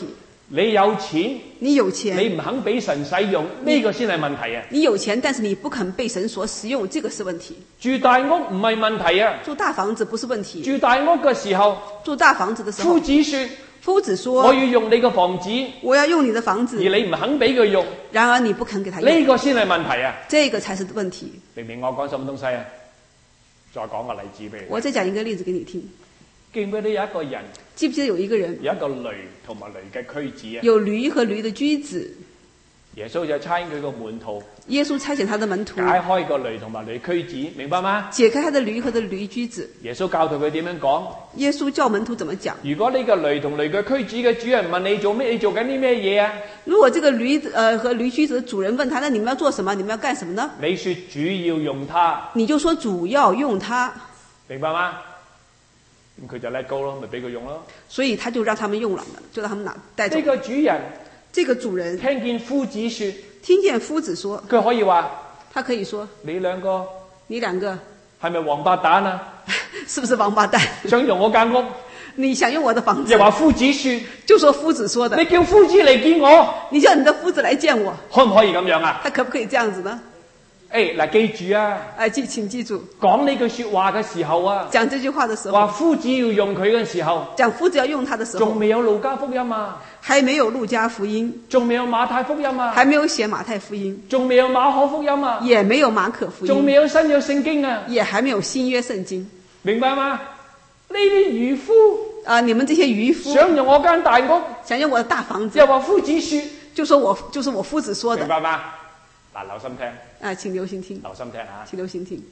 Speaker 2: 你有錢，
Speaker 1: 你有錢，
Speaker 2: 你唔肯俾神使用，呢個先係問題啊！
Speaker 1: 你有錢，但是你不肯被神所使用，這個是問題。
Speaker 2: 住大屋唔係問題啊！
Speaker 1: 住大房子不是問題。
Speaker 2: 住大屋嘅時候，
Speaker 1: 住大房子的時候，夫子說，
Speaker 2: 我要用你個房子，
Speaker 1: 我要用你的房子，
Speaker 2: 而你唔肯俾佢用，
Speaker 1: 然而你不肯給他用，
Speaker 2: 呢個先係問題啊！
Speaker 1: 這個才是問題。
Speaker 2: 明唔明我講什麼東西啊？再講個例子俾你。
Speaker 1: 我再講一個例子給你聽。
Speaker 2: 記唔記得有一個人？
Speaker 1: 記不記得有一個人？
Speaker 2: 有一個驢同埋驢嘅駒子啊！
Speaker 1: 有驢和驢的駒子。
Speaker 2: 耶穌就差佢個門徒。
Speaker 1: 耶穌差遣他的門徒。
Speaker 2: 解開個驢同埋驢駒子，明白嗎？
Speaker 1: 解開他的驢和的驢駒子。
Speaker 2: 耶穌教導佢點樣講？
Speaker 1: 耶穌教門徒怎麼講？
Speaker 2: 如果呢個驢同驢嘅駒子嘅主人問你做咩？你做緊啲咩嘢啊？
Speaker 1: 如果這個驢和驢駒子的主人問他，那你們要做什麼？你們要幹什麼呢？
Speaker 2: 你說主要用它。你
Speaker 1: 就說主要用它。明
Speaker 2: 白嗎？咁佢就 let go 咯，咪俾佢用咯。
Speaker 1: 所以他就讓他們用了，就讓他們帶走。
Speaker 2: 呢個主人，
Speaker 1: 這個主人
Speaker 2: 聽見夫子說，
Speaker 1: 佢
Speaker 2: 可以話，
Speaker 1: 他可以說，
Speaker 2: 你兩個係咪王八蛋啊？
Speaker 1: 是不是王八蛋？
Speaker 2: 想用我間屋？
Speaker 1: 你想用我的房子？
Speaker 2: 又話夫子說，
Speaker 1: 就說夫子說的。
Speaker 2: 你叫夫子嚟見我，
Speaker 1: 你叫你的夫子來見我，
Speaker 2: 可唔可以咁樣啊？
Speaker 1: 他可不可以這樣子呢？
Speaker 2: 嗱，記住啊！
Speaker 1: 請記住，
Speaker 2: 講呢句說話嘅時候啊，
Speaker 1: 講這句話的時候，
Speaker 2: 話夫子要用佢嘅時候，
Speaker 1: 講夫子要用他的時候，
Speaker 2: 仲未有路加福音啊，
Speaker 1: 還沒有路加福音，
Speaker 2: 仲未有馬太福音啊，
Speaker 1: 還沒有寫馬太福音，
Speaker 2: 仲未有馬可福音啊，
Speaker 1: 也沒有馬可福音，
Speaker 2: 仲未有新約聖經啊，
Speaker 1: 也還沒有新約聖經，
Speaker 2: 明白嗎？呢啲漁夫
Speaker 1: 你們這些漁夫
Speaker 2: 想用我間大屋，
Speaker 1: 想用我的大房子，
Speaker 2: 又話夫子說，
Speaker 1: 就是我夫子說的，
Speaker 2: 明白嗎？嗱，留心聽。
Speaker 1: 請留心聽。
Speaker 2: 留心聽啊！
Speaker 1: 請留心聽。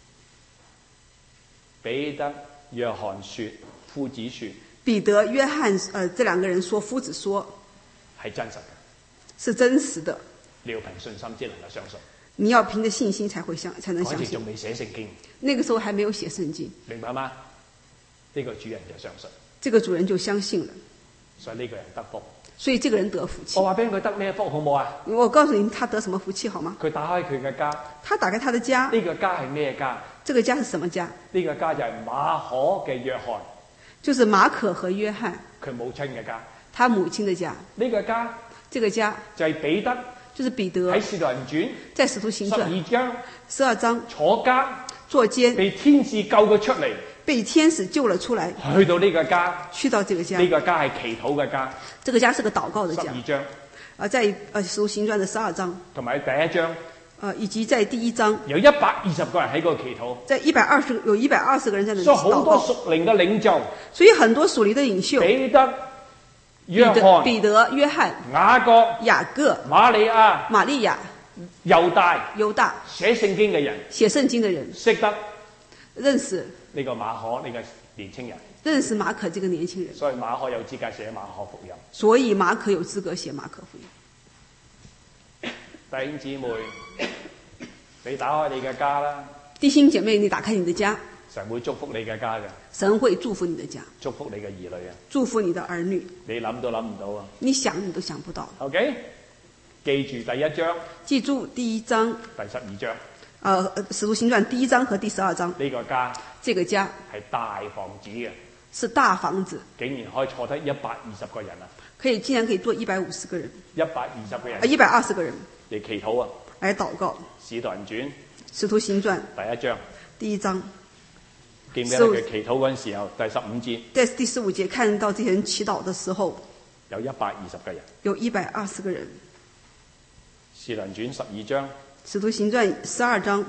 Speaker 2: 彼得、約翰說，夫子說。
Speaker 1: 彼得、約翰，這兩個人說，夫子說，
Speaker 2: 係真實嘅，
Speaker 1: 是真實的。
Speaker 2: 你要憑信心先能夠相信。
Speaker 1: 你要憑着信心才能相信。
Speaker 2: 嗰時仲未寫聖經。
Speaker 1: 那個時候還沒有寫聖經。
Speaker 2: 明白嗎？呢個主人就相信。
Speaker 1: 這個主人就相信了。
Speaker 2: 所以呢個人得福。
Speaker 1: 所以這個人得福氣。
Speaker 2: 我話俾佢得咩福好唔好啊？
Speaker 1: 我告訴你，他得什麼福氣好嗎？
Speaker 2: 佢打開佢嘅家。
Speaker 1: 他打開他的家。
Speaker 2: 呢個家係咩家？
Speaker 1: 這個家是什麼家？
Speaker 2: 呢個家就係馬可嘅約翰。
Speaker 1: 就是馬可和約翰。
Speaker 2: 佢母親嘅家。
Speaker 1: 他母親的家。
Speaker 2: 呢個家。
Speaker 1: 這個家。就
Speaker 2: 係彼得。
Speaker 1: 就是彼得。
Speaker 2: 喺使徒行傳。
Speaker 1: 在使徒行傳。12章。
Speaker 2: 坐監。
Speaker 1: 坐監。
Speaker 2: 被天使救佢出嚟。
Speaker 1: 被天使救了出來，
Speaker 2: 去到呢個家，
Speaker 1: 去到這個家，
Speaker 2: 呢個家係祈禱嘅家，
Speaker 1: 這個家是個禱告的家。
Speaker 2: 12章，
Speaker 1: 在使徒行傳的12章，
Speaker 2: 同埋第一章，
Speaker 1: 以及在第一章，
Speaker 2: 有120個人喺嗰度祈禱，
Speaker 1: 在有120個人在那裡禱告，
Speaker 2: 所以好多屬靈嘅領袖，
Speaker 1: 所以很多屬靈的領袖，
Speaker 2: 彼得、約
Speaker 1: 翰、雅各、
Speaker 2: 瑪利亞、猶大，寫聖經嘅人，識得。
Speaker 1: 認識
Speaker 2: 呢個馬可呢個年輕人，
Speaker 1: 認識馬可這個年輕人，
Speaker 2: 所以馬可有資格寫馬可福音。
Speaker 1: 所以馬可有資格寫馬可福音。
Speaker 2: 弟兄姊妹，你打開你嘅家啦。
Speaker 1: 弟兄姐妹，你打開你的家，
Speaker 2: 神會祝福你嘅家嘅。
Speaker 1: 神會祝福你的家，
Speaker 2: 祝福你嘅兒女啊，
Speaker 1: 祝福你的兒女。
Speaker 2: 你諗都諗唔到啊！
Speaker 1: 你想你都想不到。
Speaker 2: OK， 記住第一章，
Speaker 1: 記住第一章，
Speaker 2: 第12章。
Speaker 1: 使徒行傳第1章和第12章，
Speaker 2: 呢個家，
Speaker 1: 這個家
Speaker 2: 係大房子嘅，
Speaker 1: 是大房子，
Speaker 2: 竟然可以坐得120個人啊！
Speaker 1: 竟然可以坐150個人
Speaker 2: ，120個人
Speaker 1: ，120個人
Speaker 2: 嚟祈禱啊，
Speaker 1: 來禱告。
Speaker 2: 使徒行傳，
Speaker 1: 使徒行傳
Speaker 2: 第一章，
Speaker 1: 第1章，
Speaker 2: 記唔記得佢祈禱嗰陣時候，第15節，
Speaker 1: 在第15節看到這些人祈禱的時候，
Speaker 2: 有120個人，
Speaker 1: 有120個人。
Speaker 2: 使徒行傳12章。
Speaker 1: 使徒行傳12章，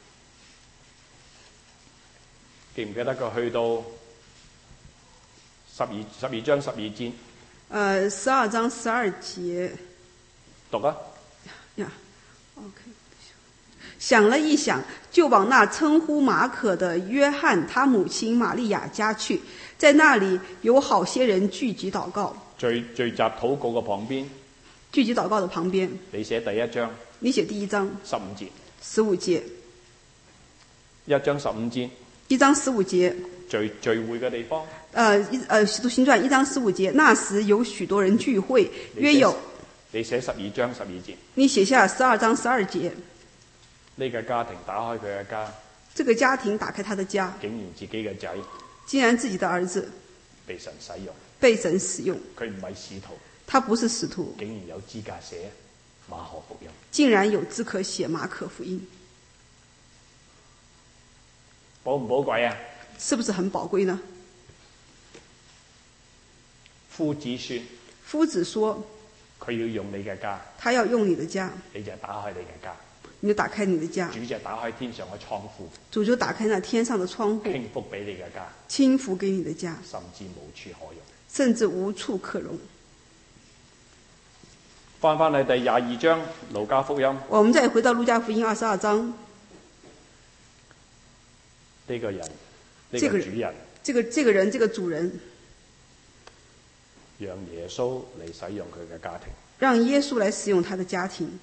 Speaker 2: 記唔記得佢去到12章12節
Speaker 1: ？12章12節，
Speaker 2: 讀啊。
Speaker 1: OK。想了一想，就往那稱呼馬可的約翰他母親瑪利亞家去，在那裡有好些人聚集禱告。
Speaker 2: 聚集禱告嘅旁邊。
Speaker 1: 聚集禱告的旁邊。
Speaker 2: 你寫第一章。
Speaker 1: 你寫第1章
Speaker 2: 15節
Speaker 1: ，15節
Speaker 2: ，1章15節
Speaker 1: ，1章15節，
Speaker 2: 聚會嘅地方。
Speaker 1: 使徒行傳1章15節，那時有許多人聚會，約有。
Speaker 2: 你寫12章12節。
Speaker 1: 你寫下12章12節。
Speaker 2: 呢個家庭打開佢嘅家。
Speaker 1: 這個家庭打開他的家。
Speaker 2: 竟然自己嘅仔。
Speaker 1: 竟然自己的兒子。
Speaker 2: 被神使用。
Speaker 1: 被神使用。
Speaker 2: 佢唔係使徒。
Speaker 1: 他不是使徒，
Speaker 2: 竟然有資格寫馬可福音。
Speaker 1: 竟然有資格寫馬可福音，
Speaker 2: 寶唔寶貴啊？
Speaker 1: 是不是很寶貴呢？
Speaker 2: 夫子說，
Speaker 1: 夫子說
Speaker 2: 佢要用你嘅家，
Speaker 1: 他要用你的家，
Speaker 2: 你就打開你嘅家，
Speaker 1: 你就打開你的家，
Speaker 2: 主就打開天上嘅倉庫，
Speaker 1: 主就打開那天上的窗戶，
Speaker 2: 傾福俾你嘅家，
Speaker 1: 傾福給你的家，
Speaker 2: 甚至無處可容。
Speaker 1: 甚至無處可容。
Speaker 2: 翻去第22章路加福音，
Speaker 1: 我們再回到路加福音22章，
Speaker 2: 呢個人，呢、
Speaker 1: 這個
Speaker 2: 主人，
Speaker 1: 這個主人，
Speaker 2: 讓耶穌嚟使用佢嘅家庭，
Speaker 1: 讓耶穌來使用他的家庭，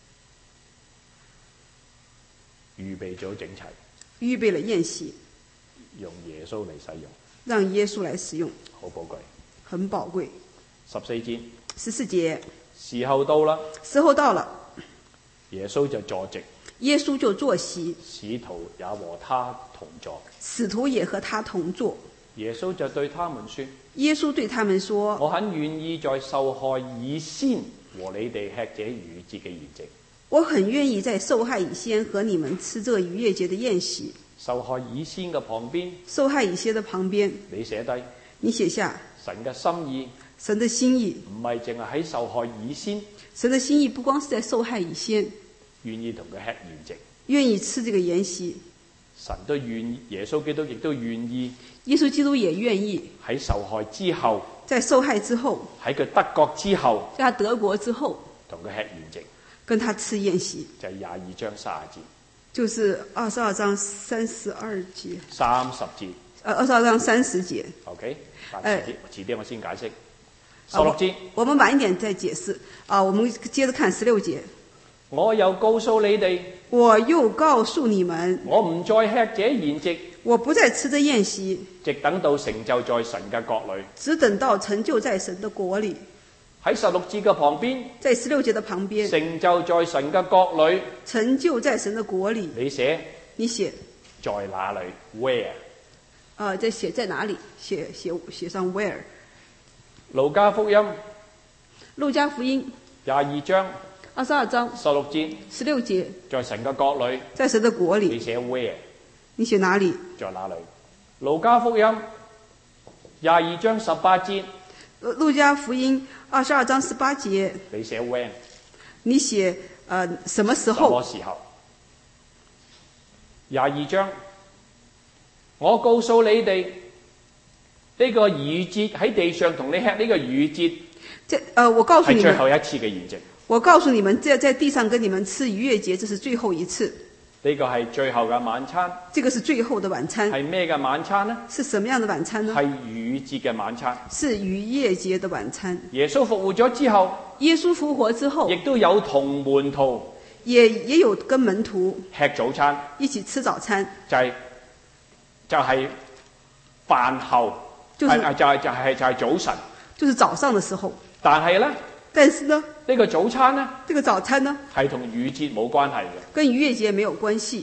Speaker 2: 預備咗整齊，
Speaker 1: 預備了宴席，
Speaker 2: 用耶穌嚟使用，
Speaker 1: 讓耶穌來使用，
Speaker 2: 好寶貴。
Speaker 1: 很寶貴。
Speaker 2: 14節，
Speaker 1: 14節，
Speaker 2: 時候到啦，
Speaker 1: 時候到了，
Speaker 2: 耶穌就坐席，
Speaker 1: 耶穌就坐席，
Speaker 2: 使徒也和他同坐。
Speaker 1: 使徒也和他同坐。
Speaker 2: 耶穌就對他們說，
Speaker 1: 耶穌對他們說，
Speaker 2: 我很願意在受害以先和你哋吃這逾節嘅筵席。
Speaker 1: 我很願意在受害以先和你們吃這個逾越節的宴席。
Speaker 2: 受害以先嘅旁邊，
Speaker 1: 受害以先的旁邊，
Speaker 2: 你寫低
Speaker 1: 你寫下
Speaker 2: 神嘅心意，
Speaker 1: 神的心意。
Speaker 2: 唔係淨係喺受害以先，
Speaker 1: 神的心意不光是在受害以先，
Speaker 2: 願意同佢吃筵席，
Speaker 1: 願意吃這個筵席。
Speaker 2: 神都願意，耶穌基督亦都願意
Speaker 1: 耶穌基督也願意
Speaker 2: 喺受害之後，
Speaker 1: 在受害之後，
Speaker 2: 喺佢得國之後，
Speaker 1: 在他得國之後，
Speaker 2: 同佢吃筵席，
Speaker 1: 跟他吃宴席。
Speaker 2: 就係22章30節，
Speaker 1: 就是22章32節
Speaker 2: 30節。
Speaker 1: 22章30節。
Speaker 2: OK， 但遲啲我先解釋。16節，
Speaker 1: 我們晚一點再解釋。我們接着看16節。
Speaker 2: 我又告訴你哋，
Speaker 1: 我又告訴你們，
Speaker 2: 我唔再吃這筵席，
Speaker 1: 我不再吃這宴席，
Speaker 2: 直等到成就在神嘅國裏。
Speaker 1: 只等到成就在神的國裏。
Speaker 2: 喺16節嘅旁邊，
Speaker 1: 在16節的旁邊，
Speaker 2: 成就在神嘅國裏。
Speaker 1: 成就在神的國裏。
Speaker 2: 你寫
Speaker 1: 在
Speaker 2: 哪裏 ？Where？
Speaker 1: 這寫在哪裏？寫上 where。
Speaker 2: 路加福音
Speaker 1: 路加福音
Speaker 2: 22章
Speaker 1: 22章
Speaker 2: 16節，
Speaker 1: 16節，
Speaker 2: 在神嘅國裏。
Speaker 1: 在神的國裏。
Speaker 2: 你寫 where？
Speaker 1: 你寫哪裏？
Speaker 2: 在哪裏？路加福音22章18節，
Speaker 1: 路加福音22章18節，
Speaker 2: 你寫 when？
Speaker 1: 你寫什麼時候？
Speaker 2: 什麼時候？22章，我告訴你哋，呢個逾節喺地上同你吃呢個逾節，
Speaker 1: 我告訴你們，
Speaker 2: 係最後一次嘅筵席。
Speaker 1: 我告訴你們，在地上跟你們吃逾越節，這是最後一次。
Speaker 2: 呢個係最後嘅晚餐。
Speaker 1: 這個是最後的晚餐。
Speaker 2: 係咩嘅晚餐呢？
Speaker 1: 是什麼樣的晚餐呢？
Speaker 2: 係逾節嘅晚餐。
Speaker 1: 是逾越節的晚餐。
Speaker 2: 耶穌復活咗之後，
Speaker 1: 耶穌復活之後，
Speaker 2: 亦都有同門徒
Speaker 1: 也有跟門徒
Speaker 2: 吃早餐，
Speaker 1: 一起吃早餐。
Speaker 2: 就係飯後，就係早晨，
Speaker 1: 就是早上的時候。
Speaker 2: 但是呢，
Speaker 1: 呢
Speaker 2: 個早餐呢，
Speaker 1: 這個早餐呢，
Speaker 2: 係同逾節冇關係嘅，
Speaker 1: 跟逾越節沒有關係，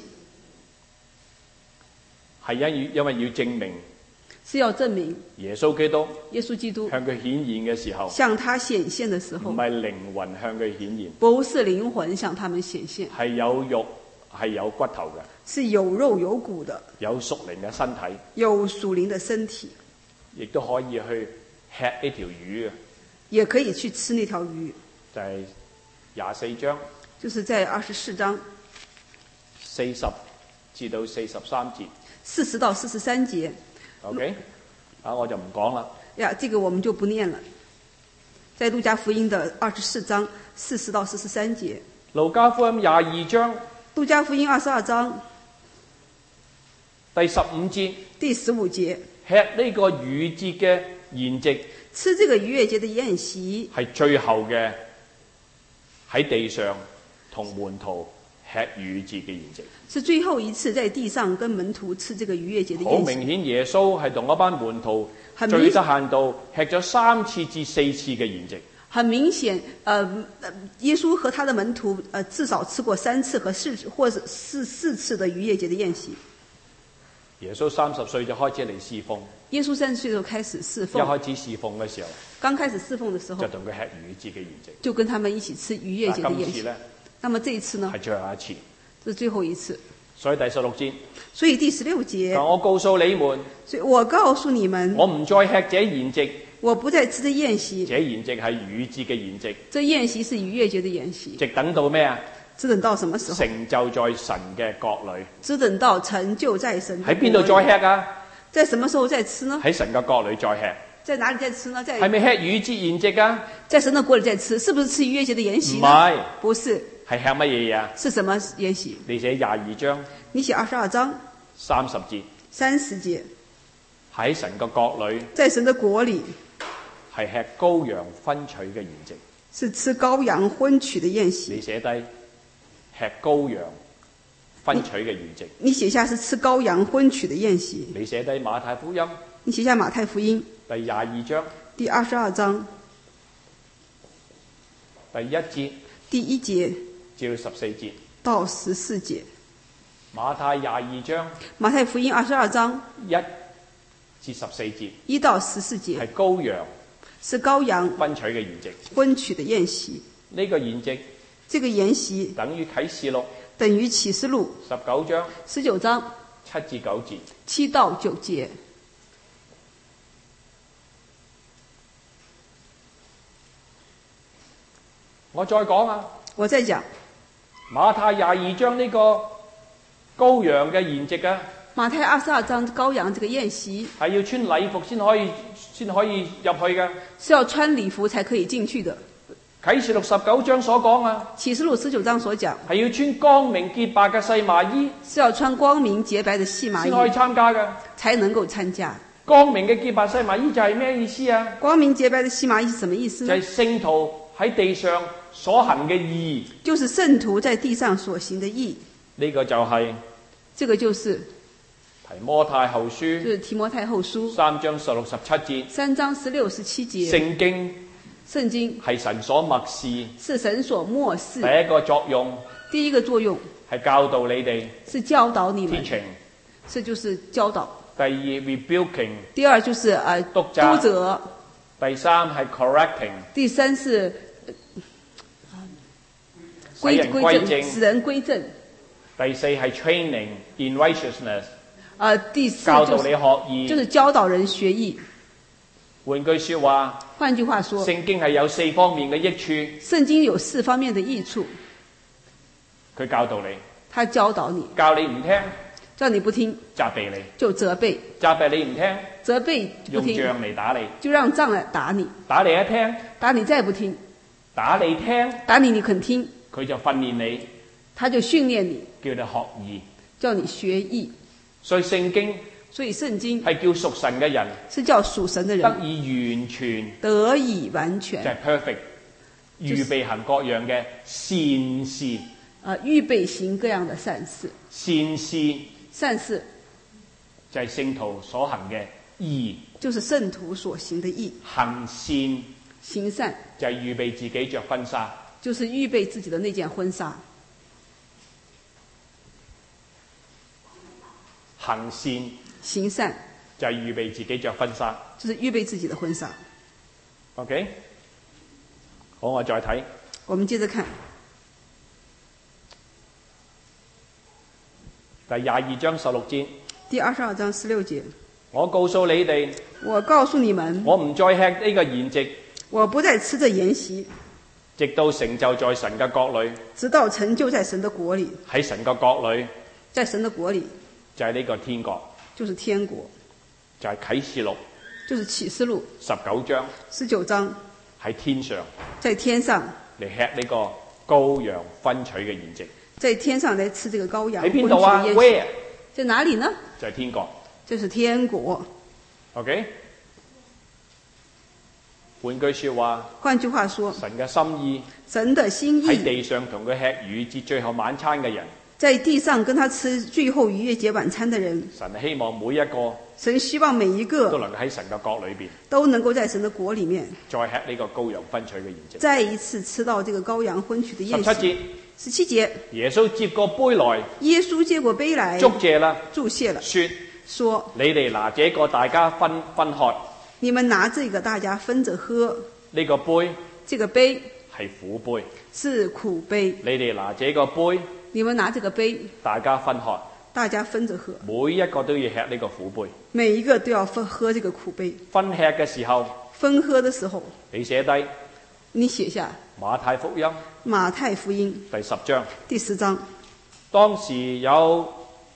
Speaker 2: 係因為要證明，
Speaker 1: 是要證明
Speaker 2: 耶穌基督向佢顯現嘅時候，
Speaker 1: 向他顯現的時候，
Speaker 2: 唔係靈魂向佢顯現，
Speaker 1: 不是靈魂向他們顯現，
Speaker 2: 係有肉係有骨頭嘅，
Speaker 1: 是有肉有骨的，有
Speaker 2: 屬靈嘅身體，
Speaker 1: 有屬靈的身體，
Speaker 2: 亦都可以去吃呢條魚嘅。
Speaker 1: 也可以去吃那條魚，
Speaker 2: 就係24章，
Speaker 1: 就是在24章
Speaker 2: 40至到43節
Speaker 1: ，40到43節。
Speaker 2: OK， 我就唔講啦。
Speaker 1: 呀，這個我們就不念了。在路加福音的24章40到43節。
Speaker 2: 路加福音22章，
Speaker 1: 路加福音22章
Speaker 2: 第15節，
Speaker 1: 第15節，
Speaker 2: 吃呢個逾節嘅筵席。
Speaker 1: 吃這個逾越節的宴席
Speaker 2: 係最後嘅喺地上同門徒吃逾節嘅筵席，
Speaker 1: 是最後一次在地上跟門徒吃這個逾越節的宴席。
Speaker 2: 好明顯，耶穌係同一班門徒最得限度吃咗3次至4次嘅筵席。
Speaker 1: 很明顯，耶穌和他的門徒至少吃過3次和或者4次的逾越節的宴席。
Speaker 2: 耶穌30歲就開始嚟侍奉。
Speaker 1: 耶穌30歲的時候開始侍
Speaker 2: 一
Speaker 1: 奉，
Speaker 2: 開始侍奉嘅時候，
Speaker 1: 剛開始侍奉的時候
Speaker 2: 就同佢吃逾越節嘅筵席。
Speaker 1: 就跟他們一起吃逾越節的宴席。
Speaker 2: 今次咧
Speaker 1: 那麼這一次呢，
Speaker 2: 係最後一次，
Speaker 1: 這是最後一次。
Speaker 2: 所以第16節，
Speaker 1: 所以第16節，
Speaker 2: 我告訴你們，
Speaker 1: 所以我告訴你們，
Speaker 2: 我唔再吃這筵席。
Speaker 1: 我不再吃這宴席，
Speaker 2: 這筵席係逾越節嘅筵席。
Speaker 1: 這宴席是逾越節的宴席。
Speaker 2: 直等到咩啊？
Speaker 1: 只等到什麼時候？
Speaker 2: 成就在神嘅國裏。
Speaker 1: 只等到成就在神的國裏。
Speaker 2: 喺邊度再吃啊？
Speaker 1: 在什麼時候再吃呢？
Speaker 2: 喺神嘅國裏再吃。
Speaker 1: 在哪裡再吃呢？在
Speaker 2: 係咪吃逾越節筵席啊？
Speaker 1: 在神的國裏再吃，是不是吃逾越節的筵席呢？
Speaker 2: 唔係，
Speaker 1: 不是。
Speaker 2: 係吃乜嘢啊？
Speaker 1: 是什麼筵席？
Speaker 2: 你寫22章，
Speaker 1: 你寫22章
Speaker 2: 30節。
Speaker 1: 30節。
Speaker 2: 喺神嘅國裏，
Speaker 1: 在神的國裏
Speaker 2: 係吃羔羊婚娶嘅筵席。
Speaker 1: 是吃羔羊婚娶的宴席。
Speaker 2: 你寫低吃羔羊婚娶嘅筵席。
Speaker 1: 你寫下是吃羔羊婚娶的宴席。
Speaker 2: 你寫低馬太福音。
Speaker 1: 你寫下馬太福音
Speaker 2: 第22章。
Speaker 1: 第22章
Speaker 2: 第1節。
Speaker 1: 第1節
Speaker 2: 至到14節。
Speaker 1: 到14節。
Speaker 2: 馬太22章。
Speaker 1: 馬太福音22章
Speaker 2: 1至14節。
Speaker 1: 1到14節。
Speaker 2: 係羔羊。
Speaker 1: 是羔羊
Speaker 2: 婚娶嘅筵席。
Speaker 1: 婚娶的宴席。
Speaker 2: 呢個筵席。
Speaker 1: 這個筵席
Speaker 2: 等於啟示錄。
Speaker 1: 等於啟示錄
Speaker 2: 19章。
Speaker 1: 19章
Speaker 2: 7至9節。
Speaker 1: 7到9節。
Speaker 2: 我再講啊！
Speaker 1: 我再講
Speaker 2: 馬太22章呢個羔羊嘅筵席啊！
Speaker 1: 馬太22章羔羊這個宴席
Speaker 2: 係要穿禮服先可以入去嘅，
Speaker 1: 是要穿禮服才可以進去的。
Speaker 2: 啟示錄19章所講啊，
Speaker 1: 啟示錄19章所講
Speaker 2: 係要穿光明潔白嘅細麻衣，
Speaker 1: 是要穿光明潔白的細麻衣
Speaker 2: 先可以參加嘅，
Speaker 1: 才能夠參加。
Speaker 2: 光明嘅潔白細麻衣就係咩意思啊？
Speaker 1: 光明潔白的細麻衣是什麼意思呢？
Speaker 2: 就係聖徒喺地上所行嘅義，
Speaker 1: 就是聖徒在地上所行的義。
Speaker 2: 呢個就係
Speaker 1: 這個就是
Speaker 2: 提摩太後書，
Speaker 1: 就是提摩太後書
Speaker 2: 3章16、17節
Speaker 1: ，3章16、17節。聖經
Speaker 2: 係神所默示，
Speaker 1: 是神所默示。
Speaker 2: 第一個作用，
Speaker 1: 第一個作用
Speaker 2: 係教導你哋，
Speaker 1: 是教導你們，
Speaker 2: teaching。
Speaker 1: 這就是教導。
Speaker 2: 第二 rebuking，
Speaker 1: 第二就是督責。
Speaker 2: 第三係 correcting，
Speaker 1: 第三是使人歸正。
Speaker 2: 第四係 training in righteousness，
Speaker 1: 第四
Speaker 2: 教導你學義，
Speaker 1: 就是教導人學義。
Speaker 2: 換句說話，聖經係有4方面嘅益處。
Speaker 1: 聖經有4方面的益處。
Speaker 2: 佢教導你，
Speaker 1: 他教導你，
Speaker 2: 教你唔聽，
Speaker 1: 叫你不聽，
Speaker 2: 責備你，
Speaker 1: 就責備，
Speaker 2: 責備你唔聽，
Speaker 1: 責備不聽，
Speaker 2: 用杖嚟打你，
Speaker 1: 就讓杖來打你，
Speaker 2: 打你一聽，
Speaker 1: 打你再不聽，
Speaker 2: 打你聽，
Speaker 1: 打你肯聽，
Speaker 2: 佢就訓練你，
Speaker 1: 他就訓練你，
Speaker 2: 叫你學義，
Speaker 1: 叫你學義。
Speaker 2: 所以聖經係叫屬神嘅人，
Speaker 1: 是叫屬神的人
Speaker 2: 得以完全，就係 perfect， 預備行各樣嘅善事。
Speaker 1: 預備行各樣的善事。善事
Speaker 2: 就係聖徒所行嘅義，
Speaker 1: 就是聖徒所行的義。行善
Speaker 2: 就係預備自己着婚紗，
Speaker 1: 就是預備自己的那件婚紗。行善
Speaker 2: 就係預備自己着婚紗，
Speaker 1: 就是預備自己的婚紗。
Speaker 2: OK， 好，我再睇。
Speaker 1: 我們接着看
Speaker 2: 第22章16節。
Speaker 1: 第22章16節。
Speaker 2: 我告訴你哋，
Speaker 1: 我告訴你們，
Speaker 2: 我唔再吃呢個筵席，
Speaker 1: 我不再吃這筵席，
Speaker 2: 直到成就在神嘅國裏。
Speaker 1: 直到成就在神的國裏。
Speaker 2: 喺神嘅國裏，
Speaker 1: 在神的國裏，
Speaker 2: 就係呢個天國，
Speaker 1: 就是天國，
Speaker 2: 就係啟示錄，
Speaker 1: 就是啟示錄19章，
Speaker 2: 喺天上，
Speaker 1: 在天上
Speaker 2: 嚟吃呢個羔羊婚娶嘅筵席。
Speaker 1: 在天上來吃這個羔羊婚娶
Speaker 2: 喺邊度啊
Speaker 1: 的宴席。
Speaker 2: ？Where？
Speaker 1: 在哪裏呢？
Speaker 2: 就係天國。
Speaker 1: 就是天國。
Speaker 2: OK。換句說話，神嘅心意，
Speaker 1: 神的心意
Speaker 2: 喺地上同佢吃逾越節最後晚餐嘅人，
Speaker 1: 在地上跟他吃最後逾越節晚餐的人，
Speaker 2: 神希望每一個，
Speaker 1: 神希望每一個
Speaker 2: 都能夠喺神嘅國裏邊，
Speaker 1: 都能夠在神的國裏面
Speaker 2: 再吃呢個羔羊婚娶嘅筵席，
Speaker 1: 再一次吃到這個羔羊婚娶的宴席。17節，
Speaker 2: 耶穌接過杯來，
Speaker 1: 耶穌接過杯來，
Speaker 2: 祝謝啦，
Speaker 1: 祝謝了，
Speaker 2: 說。
Speaker 1: 說：
Speaker 2: 你哋拿這個大家分喝，
Speaker 1: 你們拿這個大家分着喝。
Speaker 2: 呢個杯
Speaker 1: 這個杯
Speaker 2: 係苦杯，
Speaker 1: 是苦杯。
Speaker 2: 你哋拿這個杯，
Speaker 1: 你們拿這個杯，
Speaker 2: 大家分喝，
Speaker 1: 大家分着喝。
Speaker 2: 每一個都要吃呢個苦杯。
Speaker 1: 每一個都要喝這個苦杯。
Speaker 2: 分吃嘅時候，
Speaker 1: 分喝的時候，
Speaker 2: 你寫低
Speaker 1: 你寫下
Speaker 2: 馬太福音
Speaker 1: 馬太福音
Speaker 2: 第10章。
Speaker 1: 第10章，
Speaker 2: 當時有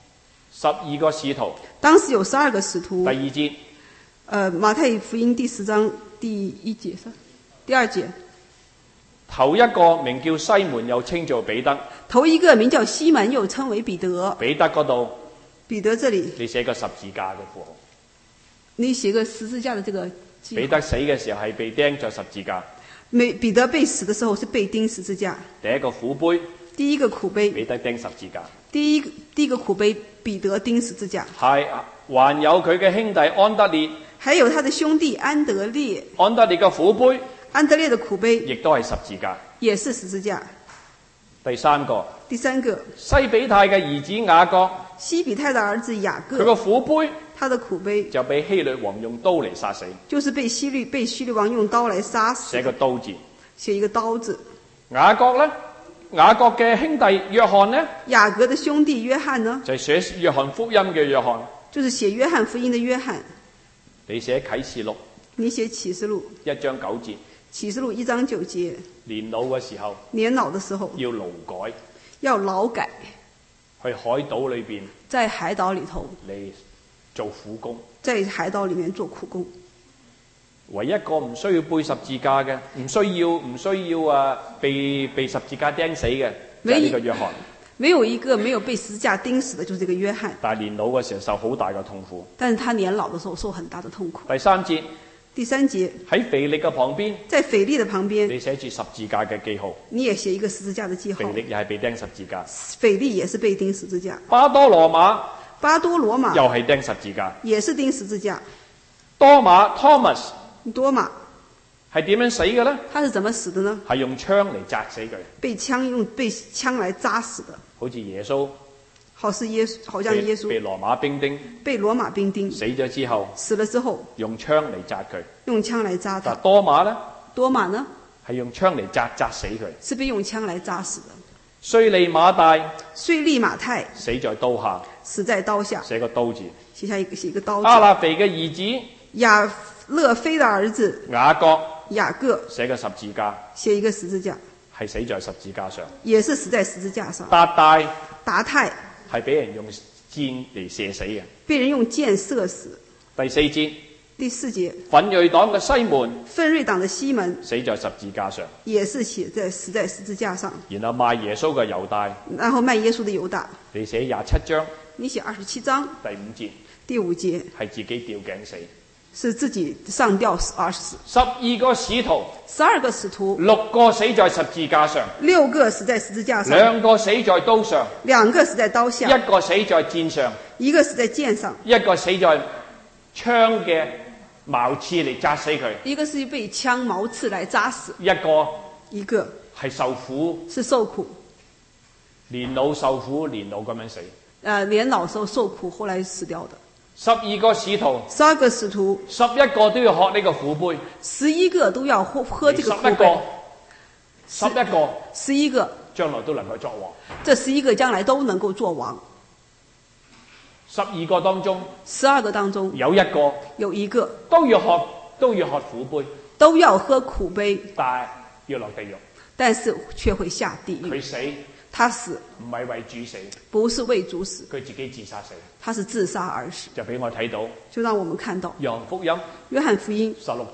Speaker 2: 12個使徒。
Speaker 1: 當時有12個使徒。
Speaker 2: 第2節，
Speaker 1: 馬太福音第10章第1節是第2節。
Speaker 2: 頭一個名叫西門，又稱做彼得。
Speaker 1: 頭一個名叫西門，又稱為彼得。
Speaker 2: 彼得嗰度，
Speaker 1: 彼得這裡
Speaker 2: 你寫個十字架嘅符號。
Speaker 1: 你寫個十字架的這個記號。
Speaker 2: 彼得死嘅時候係被釘在十字架。
Speaker 1: 彼得被死的時候是被釘十字架。
Speaker 2: 第一個苦杯，
Speaker 1: 第一個苦杯，
Speaker 2: 彼得釘十字架。
Speaker 1: 第一個苦杯，彼得釘十字架。
Speaker 2: 係，還有佢嘅兄弟安德烈。
Speaker 1: 還有他的兄弟安德烈。
Speaker 2: 安德烈嘅苦杯，
Speaker 1: 安德烈的苦杯
Speaker 2: 亦都係十字架。
Speaker 1: 也是十字架。
Speaker 2: 第三個西比泰嘅兒子雅各。
Speaker 1: 西比泰的兒子雅各，
Speaker 2: 佢個苦杯，
Speaker 1: 他的苦杯
Speaker 2: 就被希律王用刀嚟殺死。
Speaker 1: 就是被希律王用刀來殺死。
Speaker 2: 寫個刀字。
Speaker 1: 寫一個刀字。
Speaker 2: 雅各呢？雅各嘅兄弟約翰呢？
Speaker 1: 雅各的兄弟約翰呢？
Speaker 2: 就係寫約翰福音嘅約翰。
Speaker 1: 就是寫約翰福音的約翰。
Speaker 2: 你寫啟示錄。
Speaker 1: 你寫啟示錄
Speaker 2: 1章9節。
Speaker 1: 啟示錄1章9節。
Speaker 2: 年老嘅時候。
Speaker 1: 年老的時候。
Speaker 2: 要勞改。
Speaker 1: 要勞改。
Speaker 2: 去海島裏邊。
Speaker 1: 在海島裏頭。
Speaker 2: 嚟做苦工。
Speaker 1: 在海島裏面做苦工。
Speaker 2: 唯一一個唔需要背十字架嘅，唔需要被十字架釘死嘅，就係呢個約翰。
Speaker 1: 沒有一個沒有被十字架釘死的，就是這個約翰。
Speaker 2: 但係年老嘅時候受好大嘅痛苦。
Speaker 1: 但是他年老的時候受很大的痛苦。
Speaker 2: 第3節。
Speaker 1: 第3節。
Speaker 2: 喺腓力嘅旁邊。
Speaker 1: 在腓力的旁邊。
Speaker 2: 你寫住十字架嘅記號。
Speaker 1: 你也寫一個十字架的記號。
Speaker 2: 腓力又係被釘十字架。
Speaker 1: 腓力也是被釘十字架。
Speaker 2: 巴多羅馬又係釘十字架。
Speaker 1: 也是釘十字架。
Speaker 2: 多馬 Thomas。
Speaker 1: 多馬
Speaker 2: 係點樣死嘅呢？
Speaker 1: 他是怎麼死的呢？
Speaker 2: 係用槍嚟砸死佢。
Speaker 1: 被槍來扎死的。
Speaker 2: 好似耶穌。
Speaker 1: 好像耶穌。
Speaker 2: 被羅馬兵丁。
Speaker 1: 被羅馬兵丁。
Speaker 2: 死咗之後。
Speaker 1: 死了之後。
Speaker 2: 用槍嚟砸佢。
Speaker 1: 用槍來扎他。
Speaker 2: 多馬呢？
Speaker 1: 多馬呢？
Speaker 2: 係用槍嚟砸死佢。
Speaker 1: 是被用槍來扎死的。
Speaker 2: 稅利馬太。死在刀下。
Speaker 1: 死在刀下。寫
Speaker 2: 個刀字。
Speaker 1: 寫一個刀字。
Speaker 2: 亞勒腓嘅兒子。
Speaker 1: 亞勒腓的兒子。雅各。寫個十字架。寫一個十字架。係死在十字架上。也是死在十字架上。達太。係俾人用箭嚟射死嘅。被人用箭射死。第4節。奮銳黨嘅西門。奮銳黨的西門。死在十字架上。也是死在十字架上。然後賣耶穌嘅猶大。然後賣耶穌的猶大。你寫27章。你寫27章。第5節。係自己吊頸死。是自己上吊而死。12個使徒。6個死在十字架上。6個死在十字架上。2個死在刀上。2個死在刀下。1個死在箭上。1個死在箭上。1個死在槍嘅矛刺嚟扎死佢。1個是被槍矛刺來扎死。一個係受苦。是受苦。年老受苦，年老咁樣死。年老時候受苦，後來死掉的。12個使徒。12個使徒。11個都要喝呢個苦杯。11個都要喝這個苦杯。11個將來都能夠作王。這11個將來都能夠作王。12個當中有一個都要喝苦杯。都要喝苦杯。但係要落地獄。但是卻會下地獄。他死唔係為主死，不是為主死，佢自己自殺死，他是自殺而死。就俾我睇到，就讓我們看到約翰福音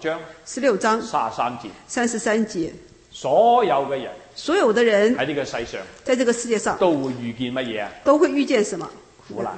Speaker 1: 16章33節，所有的人喺呢個世上，在這個世界上都會遇見乜嘢啊？都會遇見什麼？苦難。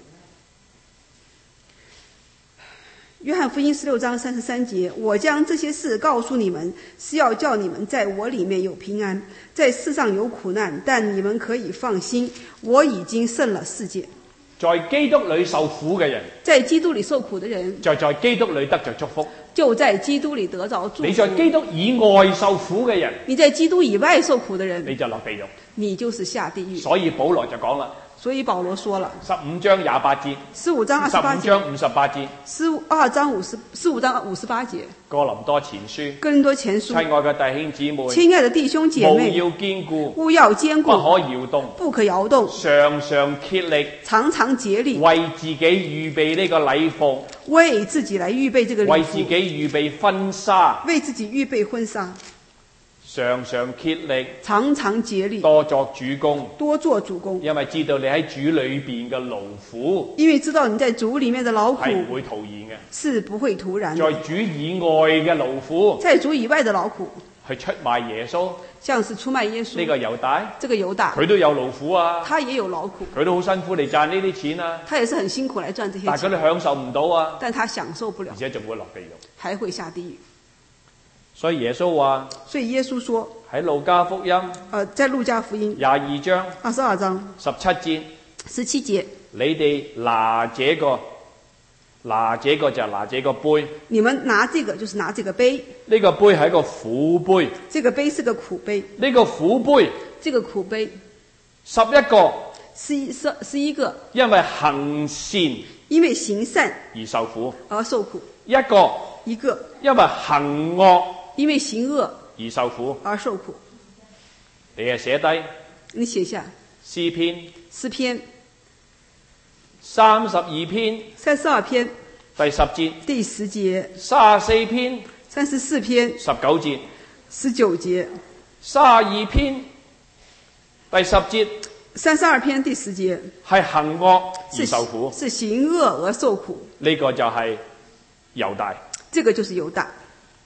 Speaker 1: 約翰福音16章33節，我將這些事告訴你們，是要叫你們在我裡面有平安，在世上有苦難，但你們可以放心，我已經勝了世界。在基督裡受苦嘅人，在基督裡受苦的人，就在基督裡得着祝福。就在基督裡得着祝福。你在基督以外受苦嘅人，你在基督以外受苦的人，你就落地獄，你就是下地獄。所以保羅就講啦。 所以保羅說了
Speaker 2: 15章28節
Speaker 1: ，15章28
Speaker 2: 15
Speaker 1: 節，
Speaker 2: 章58節
Speaker 1: 15章58節，
Speaker 2: 哥林多前書，
Speaker 1: 哥林多前書，
Speaker 2: 親愛嘅弟兄姊妹，
Speaker 1: 親愛的弟兄姐妹，
Speaker 2: 務要堅固，
Speaker 1: 務要堅
Speaker 2: 不可
Speaker 1: 固，
Speaker 2: 搖動，
Speaker 1: 不可搖動，
Speaker 2: 常常竭力，
Speaker 1: 常常竭力，
Speaker 2: 為自己預備呢個禮服，
Speaker 1: 為自己來預備這個禮服，
Speaker 2: 為自己預備婚紗，
Speaker 1: 為自己預備婚紗，
Speaker 2: 常常竭力，
Speaker 1: 常常竭力，
Speaker 2: 多作主工，
Speaker 1: 多做主工，
Speaker 2: 因為知道你喺主裏邊嘅勞苦
Speaker 1: 因為知道你在主裡面的勞
Speaker 2: 係唔
Speaker 1: 苦
Speaker 2: 會徒然嘅，
Speaker 1: 是不會徒然
Speaker 2: 在
Speaker 1: 的，
Speaker 2: 主以外嘅勞苦
Speaker 1: 在主以外的勞苦，
Speaker 2: 去出賣耶穌，
Speaker 1: 像是出賣耶穌，
Speaker 2: 呢個猶大，
Speaker 1: 這個猶大，
Speaker 2: 佢都有勞苦啊，
Speaker 1: 他也有勞苦，
Speaker 2: 佢都好辛苦嚟賺呢啲錢啊，
Speaker 1: 他也是很辛苦來賺這些
Speaker 2: 但係佢
Speaker 1: 錢，
Speaker 2: 哋享受唔到啊，
Speaker 1: 但他享受不了
Speaker 2: 而，且仲會落地獄。
Speaker 1: 還會下地獄。
Speaker 2: 所以耶穌話
Speaker 1: 所以耶穌說，
Speaker 2: 喺路加福音
Speaker 1: 在路加福音
Speaker 2: 22章
Speaker 1: 22章
Speaker 2: 17節，
Speaker 1: 17節，
Speaker 2: 你哋拿這個就係拿這個杯，
Speaker 1: 你們拿這個就是拿這個杯，
Speaker 2: 呢個杯係一個苦杯，
Speaker 1: 這個杯是個苦杯，
Speaker 2: 呢個苦杯
Speaker 1: 這個苦杯
Speaker 2: 11個
Speaker 1: 是一個
Speaker 2: 因為行善
Speaker 1: 因為行善
Speaker 2: 而受苦，
Speaker 1: 而受苦，
Speaker 2: 一個
Speaker 1: 一個
Speaker 2: 因為行惡
Speaker 1: 因為行惡
Speaker 2: 而受苦。
Speaker 1: 而受苦。
Speaker 2: 你係寫低
Speaker 1: 你寫下
Speaker 2: 詩篇
Speaker 1: 詩篇
Speaker 2: 32篇
Speaker 1: 32篇
Speaker 2: 第10節，
Speaker 1: 第10節
Speaker 2: 34篇
Speaker 1: 34篇
Speaker 2: 19節
Speaker 1: 19節
Speaker 2: 32篇第10節
Speaker 1: 32篇第10節
Speaker 2: 係行惡而受苦，
Speaker 1: 是行惡而受苦。
Speaker 2: 呢個就係猶大。
Speaker 1: 這個就是猶大。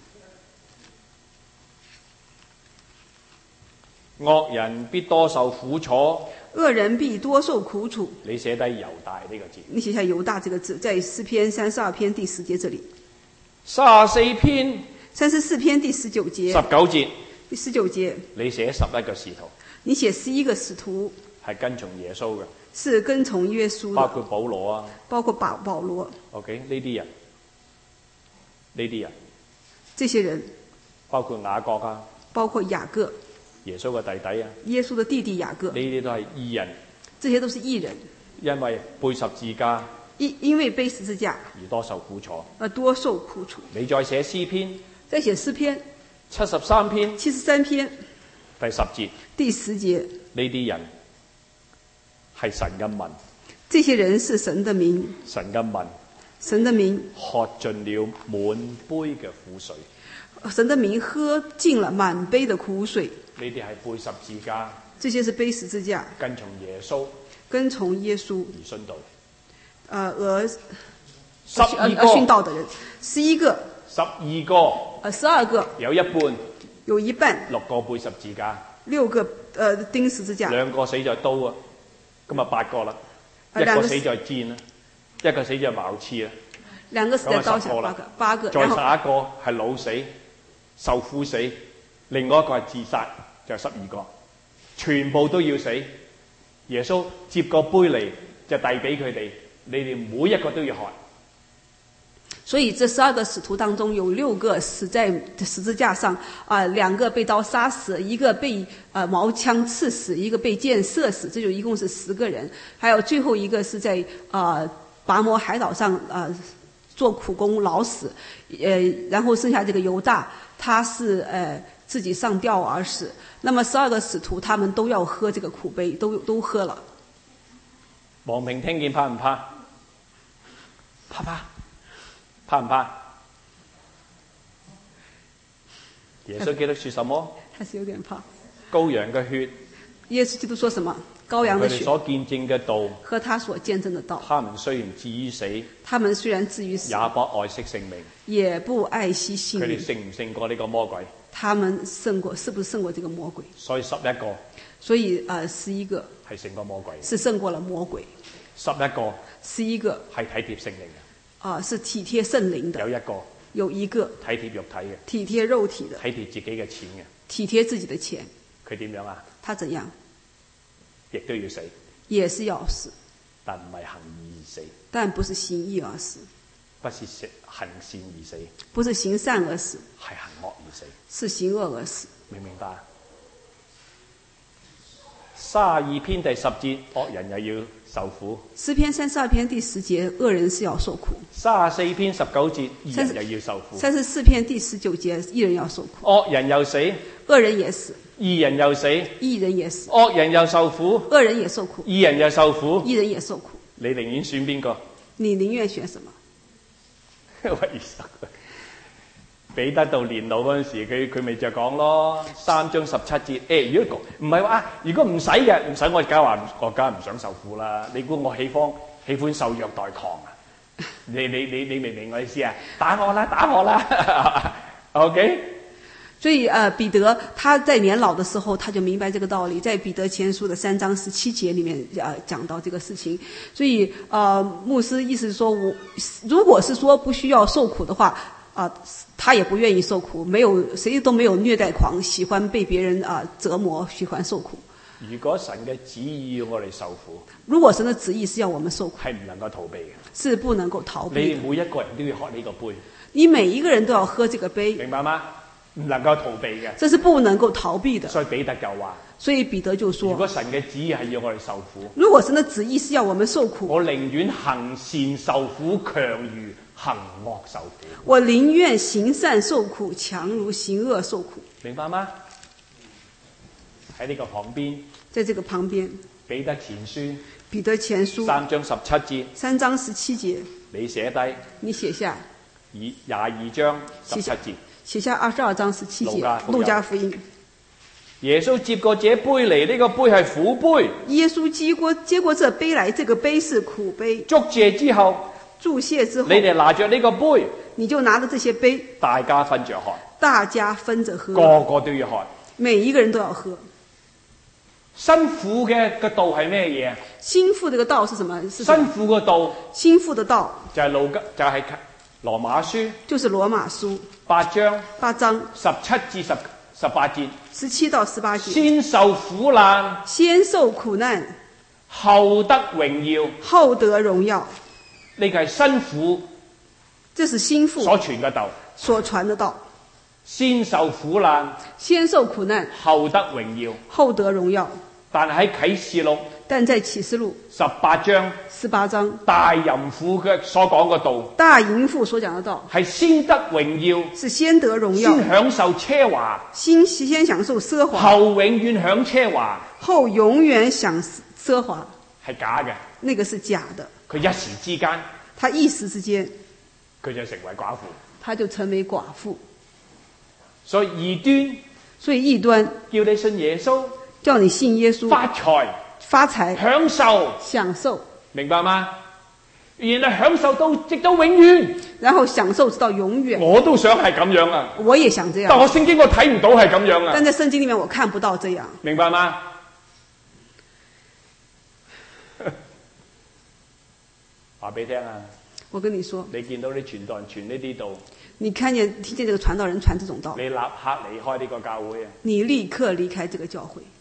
Speaker 2: 惡人必多受苦楚，
Speaker 1: 惡人必多受苦楚。
Speaker 2: 你寫低猶大呢個字。
Speaker 1: 你寫下猶大這個字，在詩篇32篇第10節這裡。
Speaker 2: 34篇
Speaker 1: 34篇第19節。
Speaker 2: 19節。
Speaker 1: 第19節。
Speaker 2: 你寫11個使徒。
Speaker 1: 你寫11個使徒。
Speaker 2: 係跟從耶穌嘅。
Speaker 1: 是跟從耶穌的。
Speaker 2: 包括保羅啊。
Speaker 1: 包括保羅。
Speaker 2: OK， 呢啲人。
Speaker 1: 這些人。
Speaker 2: 包括雅各啊。
Speaker 1: 包括雅各。
Speaker 2: 耶穌嘅弟弟啊，
Speaker 1: 耶穌的弟弟雅各，
Speaker 2: 呢啲都係義人，
Speaker 1: 這些都是義人，
Speaker 2: 因為背十字架，
Speaker 1: 因為背十字架
Speaker 2: 而多受苦楚，
Speaker 1: 多受苦楚。
Speaker 2: 你再寫詩篇，
Speaker 1: 再寫詩篇
Speaker 2: 73篇
Speaker 1: ，73篇
Speaker 2: 第10節，
Speaker 1: 第10節，
Speaker 2: 呢啲人係神嘅民，
Speaker 1: 這些人是神的民，
Speaker 2: 神嘅民，
Speaker 1: 神的民
Speaker 2: 喝盡了滿杯嘅苦水，
Speaker 1: 神的民喝盡了滿杯的苦水。
Speaker 2: 呢啲係背十字架，
Speaker 1: 這些是背十字架，
Speaker 2: 跟從耶穌，
Speaker 1: 跟從耶穌
Speaker 2: 而殉道，
Speaker 1: 而
Speaker 2: 12
Speaker 1: 殉道的人，11個
Speaker 2: ，12個
Speaker 1: ，12個，
Speaker 2: 有一半，6個背十字架
Speaker 1: ，6個釘十字架
Speaker 2: ，2個死在刀啊，咁啊8個啦，1個死在箭啦，1個死在矛刺啦
Speaker 1: ，2個死在刀下，8個，
Speaker 2: 再11個係老死、受苦死，另外一個係自殺，就12個，全部都要死。耶穌接個杯嚟就遞俾佢哋，你哋每一個都要喝。
Speaker 1: 所以這12個使徒當中有6個死在十字架上，2個被刀殺死，1個被矛槍刺死，1個被箭射死，這就一共是10個人。還有最後一個是在拔摩海島上做苦工老死，然後剩下這個猶大，他是自己上吊而死。那麼12個使徒他們都要喝這個苦杯，都喝了。
Speaker 2: 王平聽見怕唔怕？怕唔怕？耶穌基督說什麼？
Speaker 1: 還是有點怕。
Speaker 2: 羔羊嘅血。
Speaker 1: 耶穌基督說什麼？羔羊的血。
Speaker 2: 佢哋所見證嘅道。
Speaker 1: 和他所見證的道。
Speaker 2: 他們雖然至於死。
Speaker 1: 他們雖然至於死。
Speaker 2: 也不愛惜性命。
Speaker 1: 也不愛惜性命。
Speaker 2: 佢哋勝唔勝過呢個魔鬼？
Speaker 1: 他們勝過，是不是勝過這個魔鬼？
Speaker 2: 所以11個。
Speaker 1: 所以11個。
Speaker 2: 係勝過魔鬼。
Speaker 1: 是勝過了魔鬼。
Speaker 2: 11個。
Speaker 1: 11個。
Speaker 2: 係體貼聖靈嘅。
Speaker 1: 是體貼聖靈的。有一個。體貼肉體嘅。體貼肉體的。體貼自己嘅錢嘅。體貼自己的錢。佢點樣啊？他怎樣？亦都要死。也是要死。但唔係行義而死。但不是行義而死。不是行善而死。不是行善而死。係行惡而死。是行惡而死。明唔明白？
Speaker 2: 32篇第10節，惡人又要受苦。
Speaker 1: 詩篇32篇第10節，惡人是要受苦。
Speaker 2: 34篇19節，義人又要受苦。
Speaker 1: 34篇第19節，義人要受苦。
Speaker 2: 惡人又死，
Speaker 1: 惡人也死；
Speaker 2: 義人又死，
Speaker 1: 義人也死；
Speaker 2: 惡人又受苦，
Speaker 1: 惡人也受苦；
Speaker 2: 義人又受苦。
Speaker 1: 義人也受苦。
Speaker 2: 你寧願選邊個？
Speaker 1: 你寧願選什麼？
Speaker 2: 為什麼？彼得到年老嗰陣時，佢咪就講咯，3章17節。如果唔係話，如果唔使嘅，唔使我梗係唔想受苦啦。你估我喜歡受虐待狂啊？你明唔明我意思啊？打我啦！OK。
Speaker 1: 所以彼得他在年老的時候，他就明白這個道理，在彼得前書的3章17節裡面講到這個事情。所以牧師意思是說，如果是說不需要受苦的話，他也不願意受苦。誰都沒有虐待狂，喜歡被別人折磨，喜歡受苦。
Speaker 2: 如果神嘅旨意要我哋受苦，
Speaker 1: 如果神的旨意是要我們受苦，
Speaker 2: 係唔能夠逃避嘅，
Speaker 1: 是不能夠逃避的。
Speaker 2: 你每一個人都要喝呢個杯，
Speaker 1: 你每一個人都要喝這個杯，
Speaker 2: 明白嗎？唔能夠逃避嘅，
Speaker 1: 這是不能夠逃避的。
Speaker 2: 所以彼得就話，
Speaker 1: 所以彼得就說，
Speaker 2: 如果神嘅旨意係要我哋受苦，
Speaker 1: 如果神的旨意是要我們受苦，
Speaker 2: 我寧願行善受苦，強如行惡受苦。
Speaker 1: 我寧願行善受苦，強如行惡受苦。
Speaker 2: 明白嗎？喺呢個旁邊，
Speaker 1: 在這個旁邊，
Speaker 2: 彼得前書
Speaker 1: 3
Speaker 2: 章17節
Speaker 1: ，3章17節，
Speaker 2: 你寫低，
Speaker 1: 你寫下
Speaker 2: 22章17節，
Speaker 1: 寫下22章17節，路加福音。
Speaker 2: 耶穌接過這杯嚟，呢個杯係苦杯。
Speaker 1: 耶穌接過這杯來，這個杯是苦杯。
Speaker 2: 祝謝之後，你哋拿着呢個杯，
Speaker 1: 你就拿着這些杯，
Speaker 2: 大家分着喝，
Speaker 1: 大家分着喝，
Speaker 2: 個個都要喝，
Speaker 1: 每一個人都要喝。
Speaker 2: 辛苦嘅個道係咩嘢？
Speaker 1: 辛苦嘅道是什麼？
Speaker 2: 辛苦嘅道，
Speaker 1: 辛苦的道
Speaker 2: 就係羅馬書，
Speaker 1: 就是羅馬書
Speaker 2: 8章
Speaker 1: 17
Speaker 2: 至18節
Speaker 1: ，17到18節，
Speaker 2: 先受苦難，
Speaker 1: 先受苦難，
Speaker 2: 後得榮耀，
Speaker 1: 後得榮耀。
Speaker 2: 呢個係辛苦，
Speaker 1: 這是辛苦
Speaker 2: 所傳嘅道，
Speaker 1: 所傳的道。
Speaker 2: 先受苦難，
Speaker 1: 先受苦難，
Speaker 2: 後得榮耀，
Speaker 1: 後得榮耀。
Speaker 2: 但喺啟示錄，
Speaker 1: 但在啟示錄
Speaker 2: 18章，大淫婦嘅所講嘅道，
Speaker 1: 大淫婦所講的道
Speaker 2: 係先得榮耀，
Speaker 1: 是先得榮耀，
Speaker 2: 先享受奢華，
Speaker 1: 先享受奢華，
Speaker 2: 後永遠享奢華，
Speaker 1: 後永遠享奢華，
Speaker 2: 係假嘅，
Speaker 1: 那個是假的。
Speaker 2: 佢一時之間，
Speaker 1: 他一時之間，
Speaker 2: 佢就成為寡婦，
Speaker 1: 他就成為寡婦。
Speaker 2: 所以異端叫你信耶穌，
Speaker 1: 叫你信耶穌，發財，享受，
Speaker 2: 明白嗎？然後享受到直到永遠，
Speaker 1: 然後享受直到永遠。
Speaker 2: 我都想係咁樣啊！
Speaker 1: 我也想這樣，
Speaker 2: 但我聖經我睇唔到係咁樣啊！
Speaker 1: 但在聖經裡面我看不到這樣，
Speaker 2: 明白嗎？話俾你聽啊！
Speaker 1: 我跟你說，
Speaker 2: 你見到啲傳道人傳呢啲道，
Speaker 1: 你聽見這個傳道人傳這種道，
Speaker 2: 你立刻離開呢個教會啊！
Speaker 1: 你立刻離開這個教會。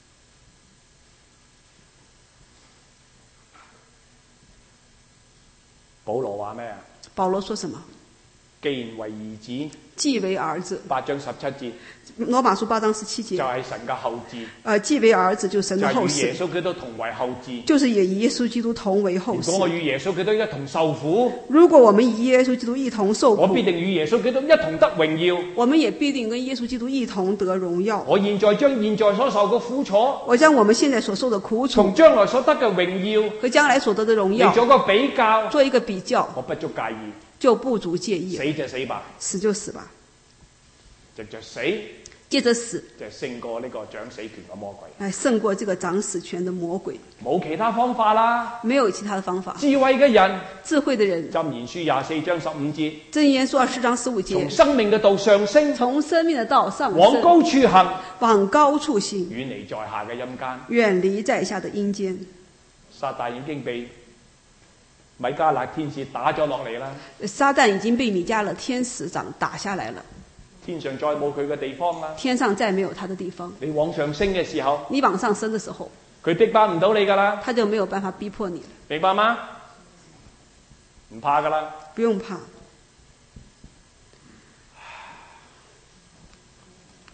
Speaker 2: 保羅話咩啊？
Speaker 1: 保羅說什麼？
Speaker 2: 既然為兒子，
Speaker 1: 既為兒子。
Speaker 2: 8章17節。
Speaker 1: 羅馬書8章17節。
Speaker 2: 就係神嘅後嗣。
Speaker 1: 既為兒子就神的後嗣。
Speaker 2: 就與耶穌基督同為後嗣。
Speaker 1: 就是也與耶穌基督同為後嗣。
Speaker 2: 如果我與耶穌基督一同受苦，
Speaker 1: 如果我們與耶穌基督一同受苦，
Speaker 2: 我必定與耶穌基督一同得榮耀。
Speaker 1: 我們也必定跟耶穌基督一同得榮耀。
Speaker 2: 我現在將現在所受嘅苦楚，
Speaker 1: 我將我們現在所受的苦楚，
Speaker 2: 從將來所得嘅榮耀
Speaker 1: 和將來所得的榮耀
Speaker 2: 做個比較，
Speaker 1: 做一個比較，
Speaker 2: 我不足介意。
Speaker 1: 就不足介意，
Speaker 2: 死就死吧，
Speaker 1: 死就死吧，
Speaker 2: 藉着死，
Speaker 1: 接着死，
Speaker 2: 就勝過呢個掌死權嘅魔鬼，
Speaker 1: 勝過這個掌死權的魔鬼，
Speaker 2: 冇其他方法啦，
Speaker 1: 沒有其他的方法。
Speaker 2: 智慧嘅人，箴言書24章15節，
Speaker 1: 箴言書24章15節，
Speaker 2: 從生命嘅道上升，
Speaker 1: 從生命的道上升，
Speaker 2: 往高處行，
Speaker 1: 往高處行，
Speaker 2: 遠離在下嘅陰間，
Speaker 1: 遠離在下的陰間。
Speaker 2: 撒旦已經被米迦勒天使打咗落嚟啦，
Speaker 1: 撒旦已經被米迦勒天使長打下來了，
Speaker 2: 天上再冇佢嘅地方啦，
Speaker 1: 天上再沒有他的地方。
Speaker 2: 你往上升嘅時候，
Speaker 1: 你往上升的時候，
Speaker 2: 佢逼迫唔到你噶啦，
Speaker 1: 他就沒有辦法逼迫你了，
Speaker 2: 明白嗎？唔怕噶啦，
Speaker 1: 不用怕。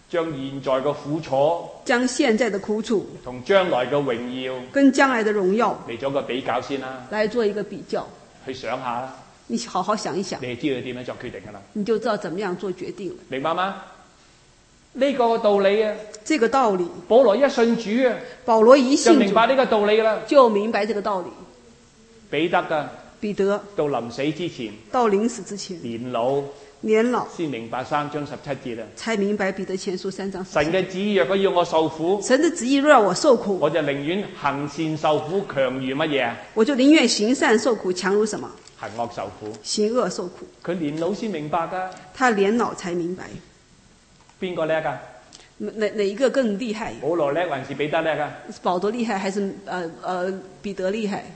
Speaker 2: 將現在嘅苦楚
Speaker 1: 將現在的苦楚
Speaker 2: 同將來嘅榮耀
Speaker 1: 跟將來的榮耀
Speaker 2: 嚟做個比較先啦，
Speaker 1: 來做一個比較。
Speaker 2: 去想下啦，
Speaker 1: 你好好想一想，
Speaker 2: 你知道點樣作決定㗎啦，
Speaker 1: 你就知道怎麼樣做決定了。
Speaker 2: 明白嗎？呢個道理啊，
Speaker 1: 這個道理，
Speaker 2: 保羅一信主啊，
Speaker 1: 保羅一信主
Speaker 2: 就明白呢個道理啦。
Speaker 1: 就明白這個道理。
Speaker 2: 彼得啊，
Speaker 1: 彼得
Speaker 2: 到臨死之前，
Speaker 1: 到臨死之前，年老
Speaker 2: 先明白3章17節啊。
Speaker 1: 才明白彼得前書3章17節。
Speaker 2: 神嘅旨意若果要我受苦，
Speaker 1: 神的旨意若要我受苦，
Speaker 2: 我就寧願行善受苦，強如乜嘢啊？
Speaker 1: 我就寧願行善受苦，強如什麼？
Speaker 2: 行惡受苦。
Speaker 1: 行惡受苦。
Speaker 2: 佢年老先明白噶。
Speaker 1: 他年老才明白。
Speaker 2: 邊個叻噶？
Speaker 1: 哪一個更厲害？
Speaker 2: 保羅叻還是彼得叻啊？
Speaker 1: 保羅厲害還是彼得厲害？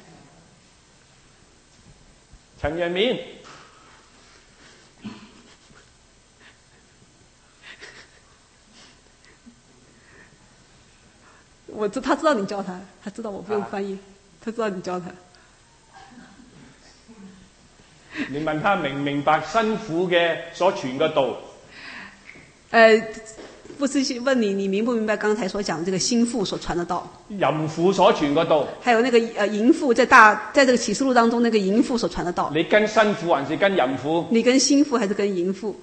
Speaker 2: 陳陽面，
Speaker 1: 他知道你教他，他知道我不用翻譯，他知道你教他。
Speaker 2: 你問他明唔明白辛苦嘅所傳嘅道？
Speaker 1: 不是問你，你明不明白剛才所講這個心腹所傳的道？
Speaker 2: 淫婦所傳嘅道。
Speaker 1: 還有那個淫婦在這個啟示錄當中，那個淫婦所傳的道。
Speaker 2: 你跟新婦還是跟淫婦？
Speaker 1: 你跟心腹還是跟淫婦？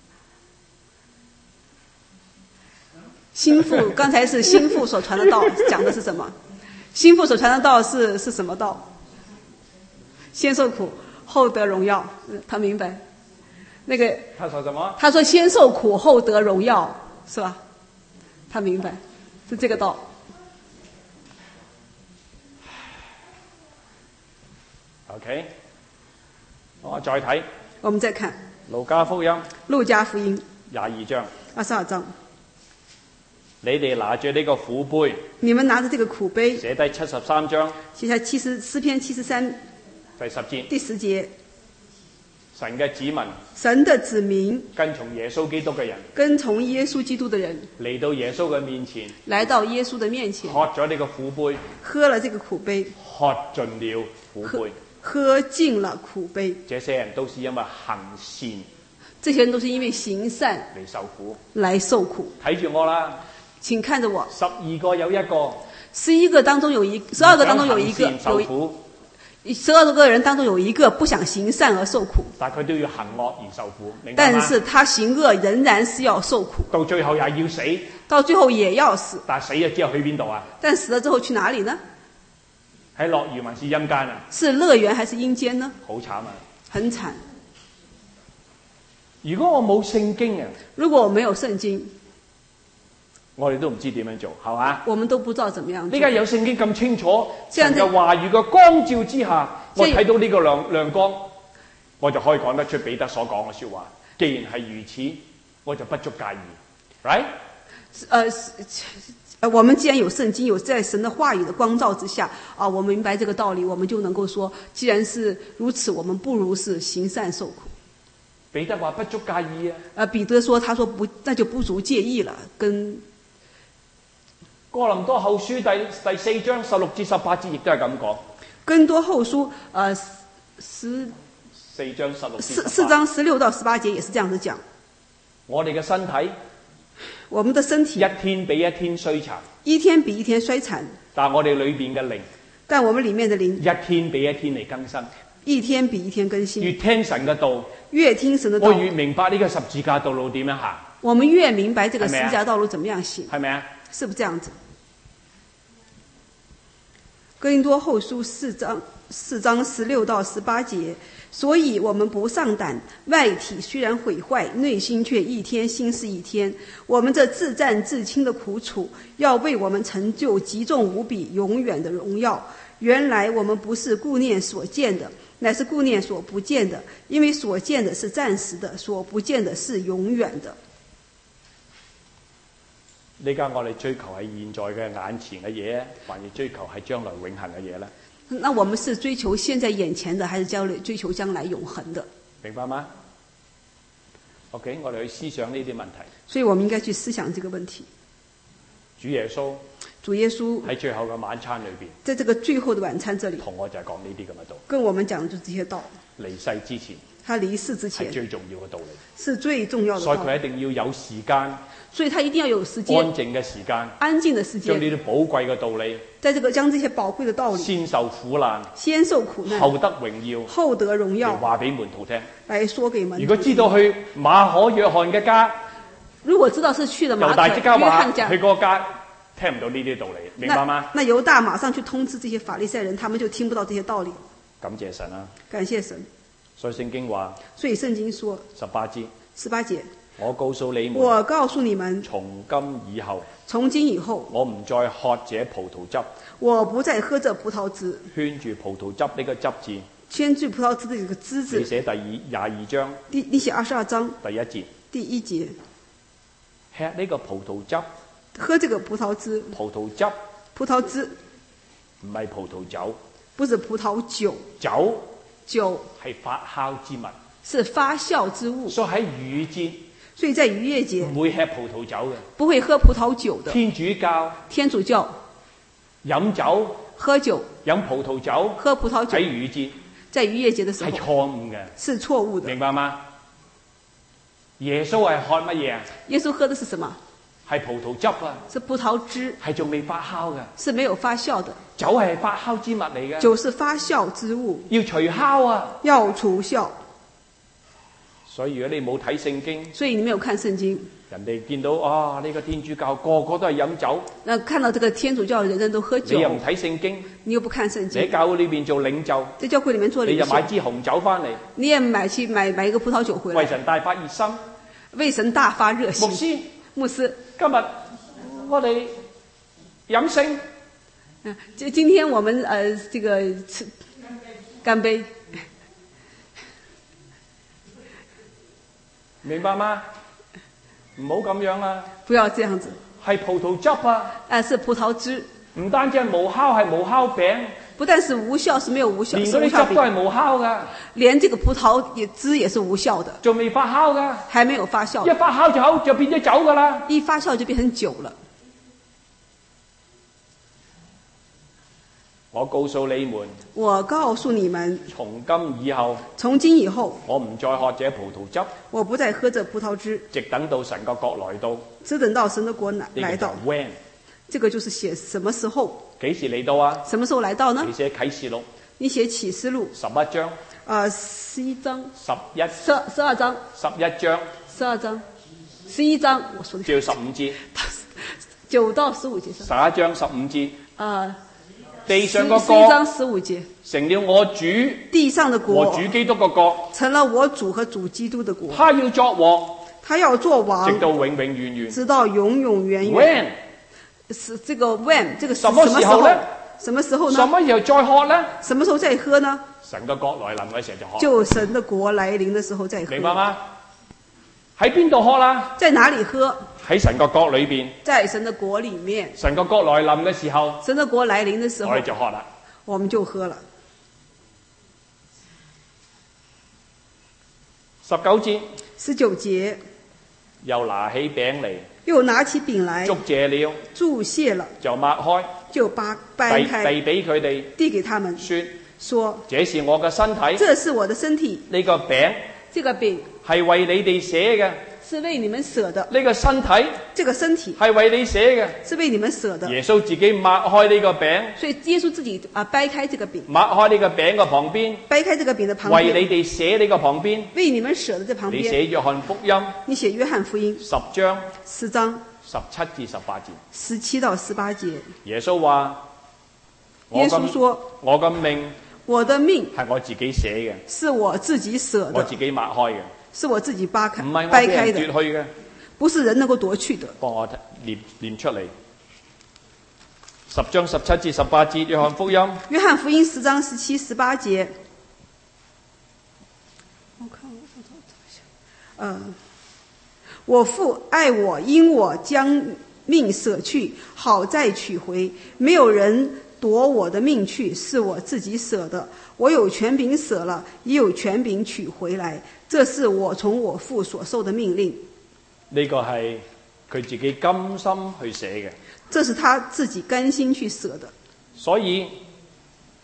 Speaker 1: 心腹，剛才是心腹所傳的道，講的是什麼？心腹所傳的道是什麼道？先受苦，後得榮耀。他明白。那個
Speaker 2: 他說什麼？
Speaker 1: 他說先受苦，後得榮耀。是吧？他明白，是這個道。
Speaker 2: OK， 我再睇。
Speaker 1: 我們再看
Speaker 2: 路加福音。
Speaker 1: 路加福音
Speaker 2: 22章。
Speaker 1: 22章。
Speaker 2: 你哋拿着呢個苦杯。
Speaker 1: 你們拿着這個苦杯。
Speaker 2: 寫低73章。
Speaker 1: 寫下詩篇73。
Speaker 2: 第10節。
Speaker 1: 第10節。
Speaker 2: 神嘅子民，
Speaker 1: 神的子民，
Speaker 2: 跟從耶穌基督嘅人，
Speaker 1: 跟從耶穌基督的人，
Speaker 2: 嚟到耶穌嘅面前，
Speaker 1: 來到耶穌的面前，
Speaker 2: 喝咗呢個苦杯，
Speaker 1: 喝了這個苦杯，
Speaker 2: 喝盡了苦杯，
Speaker 1: 喝盡了苦杯。
Speaker 2: 這些人都是因為行善，
Speaker 1: 這些人都是因為行善
Speaker 2: 嚟受苦，
Speaker 1: 來受苦。
Speaker 2: 睇住我啦，
Speaker 1: 請看着我。
Speaker 2: 12個有一個
Speaker 1: ，12個當中有一，12個當中有一個
Speaker 2: 受苦。
Speaker 1: 12個人當中有一個不想行善而受苦，
Speaker 2: 但佢都要行惡而受苦，明白嗎？
Speaker 1: 但是他行惡仍然是要受苦，
Speaker 2: 到最後也要死，
Speaker 1: 到最後也要死。
Speaker 2: 但死咗之後去邊度啊？
Speaker 1: 但死了之後去哪裡呢？
Speaker 2: 喺樂園還是陰間啊？
Speaker 1: 是樂園還是陰間呢？
Speaker 2: 好慘啊！
Speaker 1: 很慘。
Speaker 2: 如果我冇聖經啊？
Speaker 1: 如果我沒有聖經，
Speaker 2: 我哋都唔知點樣做，係嘛？
Speaker 1: 我們都不知道怎麼樣做。
Speaker 2: 呢家有聖經咁清楚，神嘅話語嘅光照之下，我睇到呢個亮光，我就可以講得出彼得所講嘅說話。既然係如此，我就不足介意 ，right？
Speaker 1: 我們既然有聖經，有在神的話語的光照之下，我明白這個道理，我們就能夠說，既然是如此，我們不如是行善受苦。
Speaker 2: 彼得話不足介意啊。
Speaker 1: 彼得說，他說不，那就不足介意了，跟。
Speaker 2: 哥林多後書第4章16至18節亦都係咁講。
Speaker 1: 哥林多後書4
Speaker 2: 章16至
Speaker 1: 4章16到18節也是這樣子講。
Speaker 2: 我哋嘅身體，
Speaker 1: 我們的身體
Speaker 2: 一天比一天衰殘，
Speaker 1: 一天比一天衰殘。
Speaker 2: 但我哋裏邊嘅靈，
Speaker 1: 但我們裡面的靈，
Speaker 2: 一天比一天嚟更新，
Speaker 1: 一天比一天更新。
Speaker 2: 越聽神嘅道，
Speaker 1: 越聽神的道，
Speaker 2: 我越明白呢個十字架道路點樣行。
Speaker 1: 我們越明白這個十字架道路怎麼樣行，
Speaker 2: 係咪啊？
Speaker 1: 是不是這樣子？哥林多後書4章16到18節，所以我們不喪膽，外體雖然毀壞，內心卻一天新似一天。我們這自戰自輕的苦楚，要為我們成就極重無比、永遠的榮耀。原來我們不是顧念所見的，乃是顧念所不見的，因為所見的是暫時的，所不見的是永遠的。
Speaker 2: 呢家我哋追求係現在嘅眼前嘅嘢，還是追求係將來永恆嘅嘢呢？
Speaker 1: 那我們是追求現在眼前的，還是追求將來永恆的？
Speaker 2: 明白嗎 ？OK， 我哋去思想呢啲問題。
Speaker 1: 所以我們應該去思想這個問題。
Speaker 2: 主耶穌喺最後嘅晚餐裏邊，
Speaker 1: 在這個最後的晚餐這裡，
Speaker 2: 同我就係講呢啲咁嘅道。
Speaker 1: 跟我們講的就是這些道。
Speaker 2: 離世之前，
Speaker 1: 他離世之
Speaker 2: 係
Speaker 1: 前
Speaker 2: 最重要嘅道理。
Speaker 1: 是最重要的
Speaker 2: 所以
Speaker 1: 道理，
Speaker 2: 佢一定要有時間，
Speaker 1: 所以他一定要有時
Speaker 2: 安
Speaker 1: 間，
Speaker 2: 靜嘅時間，
Speaker 1: 安靜的時間，
Speaker 2: 將呢啲寶貴嘅道理，
Speaker 1: 在這個將這些寶貴的道理，
Speaker 2: 先受苦難，
Speaker 1: 先受苦難，
Speaker 2: 後得榮耀，
Speaker 1: 後得榮耀，
Speaker 2: 嚟話俾門徒聽。
Speaker 1: 來說給門徒。
Speaker 2: 如果知道去馬可約翰嘅家，
Speaker 1: 如果知道是去了馬
Speaker 2: 猶大即刻
Speaker 1: 可約
Speaker 2: 話
Speaker 1: 翰家，
Speaker 2: 佢嗰個家聽唔到呢啲道理，明白嗎？
Speaker 1: 那猶大馬上去通知這些法利賽人，他們就聽不到這些道理。
Speaker 2: 感謝神啊！
Speaker 1: 感謝神。
Speaker 2: 所以聖經話
Speaker 1: 所以聖經說
Speaker 2: 18節，
Speaker 1: 18節，
Speaker 2: 我告訴你們，
Speaker 1: 我告訴你們，
Speaker 2: 從今以後，
Speaker 1: 從今以後，
Speaker 2: 我唔再喝這葡萄汁。
Speaker 1: 我不再喝這葡萄汁。
Speaker 2: 圈住葡萄汁呢個汁字，
Speaker 1: 圈住葡萄汁的這個汁
Speaker 2: 你
Speaker 1: 字，
Speaker 2: 寫22章
Speaker 1: 你寫22章
Speaker 2: 第一節，
Speaker 1: 第1節，
Speaker 2: 吃呢個葡萄汁，
Speaker 1: 喝這個葡萄汁，
Speaker 2: 葡萄汁
Speaker 1: 葡萄汁
Speaker 2: 唔係葡萄酒，
Speaker 1: 不是葡萄酒，
Speaker 2: 酒
Speaker 1: 酒
Speaker 2: 係發酵之物，
Speaker 1: 是發酵之物，
Speaker 2: 所以喺逾節
Speaker 1: 所以在逾越節
Speaker 2: 唔會吃葡萄酒嘅。
Speaker 1: 不會喝葡萄酒的。
Speaker 2: 天主教
Speaker 1: 天主教
Speaker 2: 飲酒
Speaker 1: 喝酒
Speaker 2: 飲葡萄酒
Speaker 1: 喝葡萄酒
Speaker 2: 喺逾節
Speaker 1: 在逾越節的時
Speaker 2: 係
Speaker 1: 候
Speaker 2: 錯誤嘅，
Speaker 1: 是錯誤的。
Speaker 2: 明白嗎？耶穌係喝乜嘢啊？
Speaker 1: 耶穌喝的是什麼？
Speaker 2: 係葡萄汁啊，
Speaker 1: 是葡萄汁，
Speaker 2: 係仲未發酵嘅。
Speaker 1: 是沒有發酵的。
Speaker 2: 酒係發酵之物嚟嘅，
Speaker 1: 酒是發酵之物，
Speaker 2: 要除酵啊。
Speaker 1: 要除酵。
Speaker 2: 所以如果你冇睇聖經，
Speaker 1: 所以你沒有看聖經，
Speaker 2: 人哋見到啊呢個天主教個個都係飲酒，
Speaker 1: 那看到這個天主教人人都喝酒，
Speaker 2: 你又唔睇聖經，
Speaker 1: 你又不看聖
Speaker 2: 你喺
Speaker 1: 經，
Speaker 2: 教會裏邊做領袖，
Speaker 1: 在教會裡面做領袖，
Speaker 2: 你就買支紅酒翻嚟，
Speaker 1: 你也買一個葡萄酒回來，
Speaker 2: 為神大發熱心。
Speaker 1: 為神大發熱心。
Speaker 2: 牧師，
Speaker 1: 牧師，
Speaker 2: 今日我哋飲聖，
Speaker 1: 今天我們這個吃乾杯，
Speaker 2: 明白嗎？唔好咁樣啊！
Speaker 1: 不要這樣子。
Speaker 2: 係葡萄汁啊，
Speaker 1: 是葡萄汁，
Speaker 2: 唔單止係無酵，係無酵餅，
Speaker 1: 不但是無效，是沒有無效，
Speaker 2: 連嗰啲汁都係無酵噶，
Speaker 1: 連這個葡萄汁也是無效的，
Speaker 2: 仲未發酵噶，
Speaker 1: 還沒有發酵，
Speaker 2: 一發酵就變咗酒噶啦。
Speaker 1: 一發酵就變成酒了。
Speaker 2: 我告訴你們，
Speaker 1: 我告訴你們，
Speaker 2: 從今以後，
Speaker 1: 從今以後，
Speaker 2: 我唔再喝這葡萄汁，
Speaker 1: 我不再喝這葡萄汁，
Speaker 2: 直等到神個國來到。
Speaker 1: 只等到神的國來到。
Speaker 2: 呢個就 when
Speaker 1: 這個就是寫什麼時候？
Speaker 2: 幾時嚟到啊？
Speaker 1: 什麼時候來到呢？
Speaker 2: 你寫啟示錄
Speaker 1: 你寫啟示錄
Speaker 2: 11章
Speaker 1: 11章
Speaker 2: 11
Speaker 1: 12章
Speaker 2: 11章
Speaker 1: 12章11章，我說的
Speaker 2: 至到15節
Speaker 1: 9到15節上。
Speaker 2: 11章15節地上個
Speaker 1: 11章
Speaker 2: 國
Speaker 1: 15節，
Speaker 2: 成了我主
Speaker 1: 地上的
Speaker 2: 和
Speaker 1: 國
Speaker 2: 主基督個國，
Speaker 1: 成了我主和主基督的國，
Speaker 2: 他要作王，
Speaker 1: 他要做王，
Speaker 2: 直到永永遠遠。
Speaker 1: 直到永永遠遠。
Speaker 2: when
Speaker 1: 是這個 when 這個是
Speaker 2: 什麼時候呢？
Speaker 1: 什麼時候
Speaker 2: 什
Speaker 1: 呢？
Speaker 2: 麼時候再喝呢？
Speaker 1: 什麼時候再喝呢？
Speaker 2: 神個國來臨嘅時候就喝，
Speaker 1: 就神的國來臨的時候再喝。
Speaker 2: 明白嗎？喺邊度喝啦？
Speaker 1: 在哪裡喝？
Speaker 2: 喺神個國裏邊，
Speaker 1: 在神的國裡面。
Speaker 2: 神個國來臨嘅時候，
Speaker 1: 神的國來臨的時候，
Speaker 2: 我哋就喝啦。
Speaker 1: 我們就喝了。
Speaker 2: 19節，
Speaker 1: 19節，
Speaker 2: 又拿起餅嚟，
Speaker 1: 又拿起餅來，
Speaker 2: 祝謝了，
Speaker 1: 祝謝了，
Speaker 2: 就擘開，
Speaker 1: 就掰開，
Speaker 2: 遞俾佢哋，
Speaker 1: 遞給他們，說：
Speaker 2: 這是我嘅身體。
Speaker 1: 這是我的身體。
Speaker 2: 呢個餅
Speaker 1: 這個餅
Speaker 2: 係為你哋寫嘅，
Speaker 1: 是為你們捨的。
Speaker 2: 呢個身體
Speaker 1: 這個身體
Speaker 2: 係為你寫嘅。
Speaker 1: 是為你們捨的。
Speaker 2: 耶穌自己擘開呢個餅，
Speaker 1: 所以耶穌自己掰開這個餅，
Speaker 2: 擘開呢個餅嘅旁邊，
Speaker 1: 掰開這個餅的旁邊，
Speaker 2: 為你哋寫呢個旁邊，
Speaker 1: 為你們捨的這旁邊。
Speaker 2: 你寫約翰福音，
Speaker 1: 你寫約翰福音
Speaker 2: 10章
Speaker 1: 10章
Speaker 2: 17至18節。
Speaker 1: 17到18節。
Speaker 2: 耶穌話：
Speaker 1: 耶穌說：
Speaker 2: 我嘅命
Speaker 1: 我的命
Speaker 2: 係我自己寫嘅，
Speaker 1: 是我自己捨的，
Speaker 2: 我自己擘開嘅，
Speaker 1: 是我自己掰開
Speaker 2: 唔係我
Speaker 1: 掰開
Speaker 2: 俾人
Speaker 1: 的，
Speaker 2: 奪去嘅。
Speaker 1: 不是人能夠奪去的。
Speaker 2: 幫我念出嚟。10章17至18節，約翰福音。
Speaker 1: 約翰福音10章17、18節。我父愛我，因我將命捨去，好再取回。沒有人奪我的命去，是我自己捨的。我有權柄捨了，也有權柄取回來。這是我從我父所受的命令。
Speaker 2: 呢個係佢自己甘心去寫嘅，
Speaker 1: 這是他自己甘心去捨的。
Speaker 2: 所以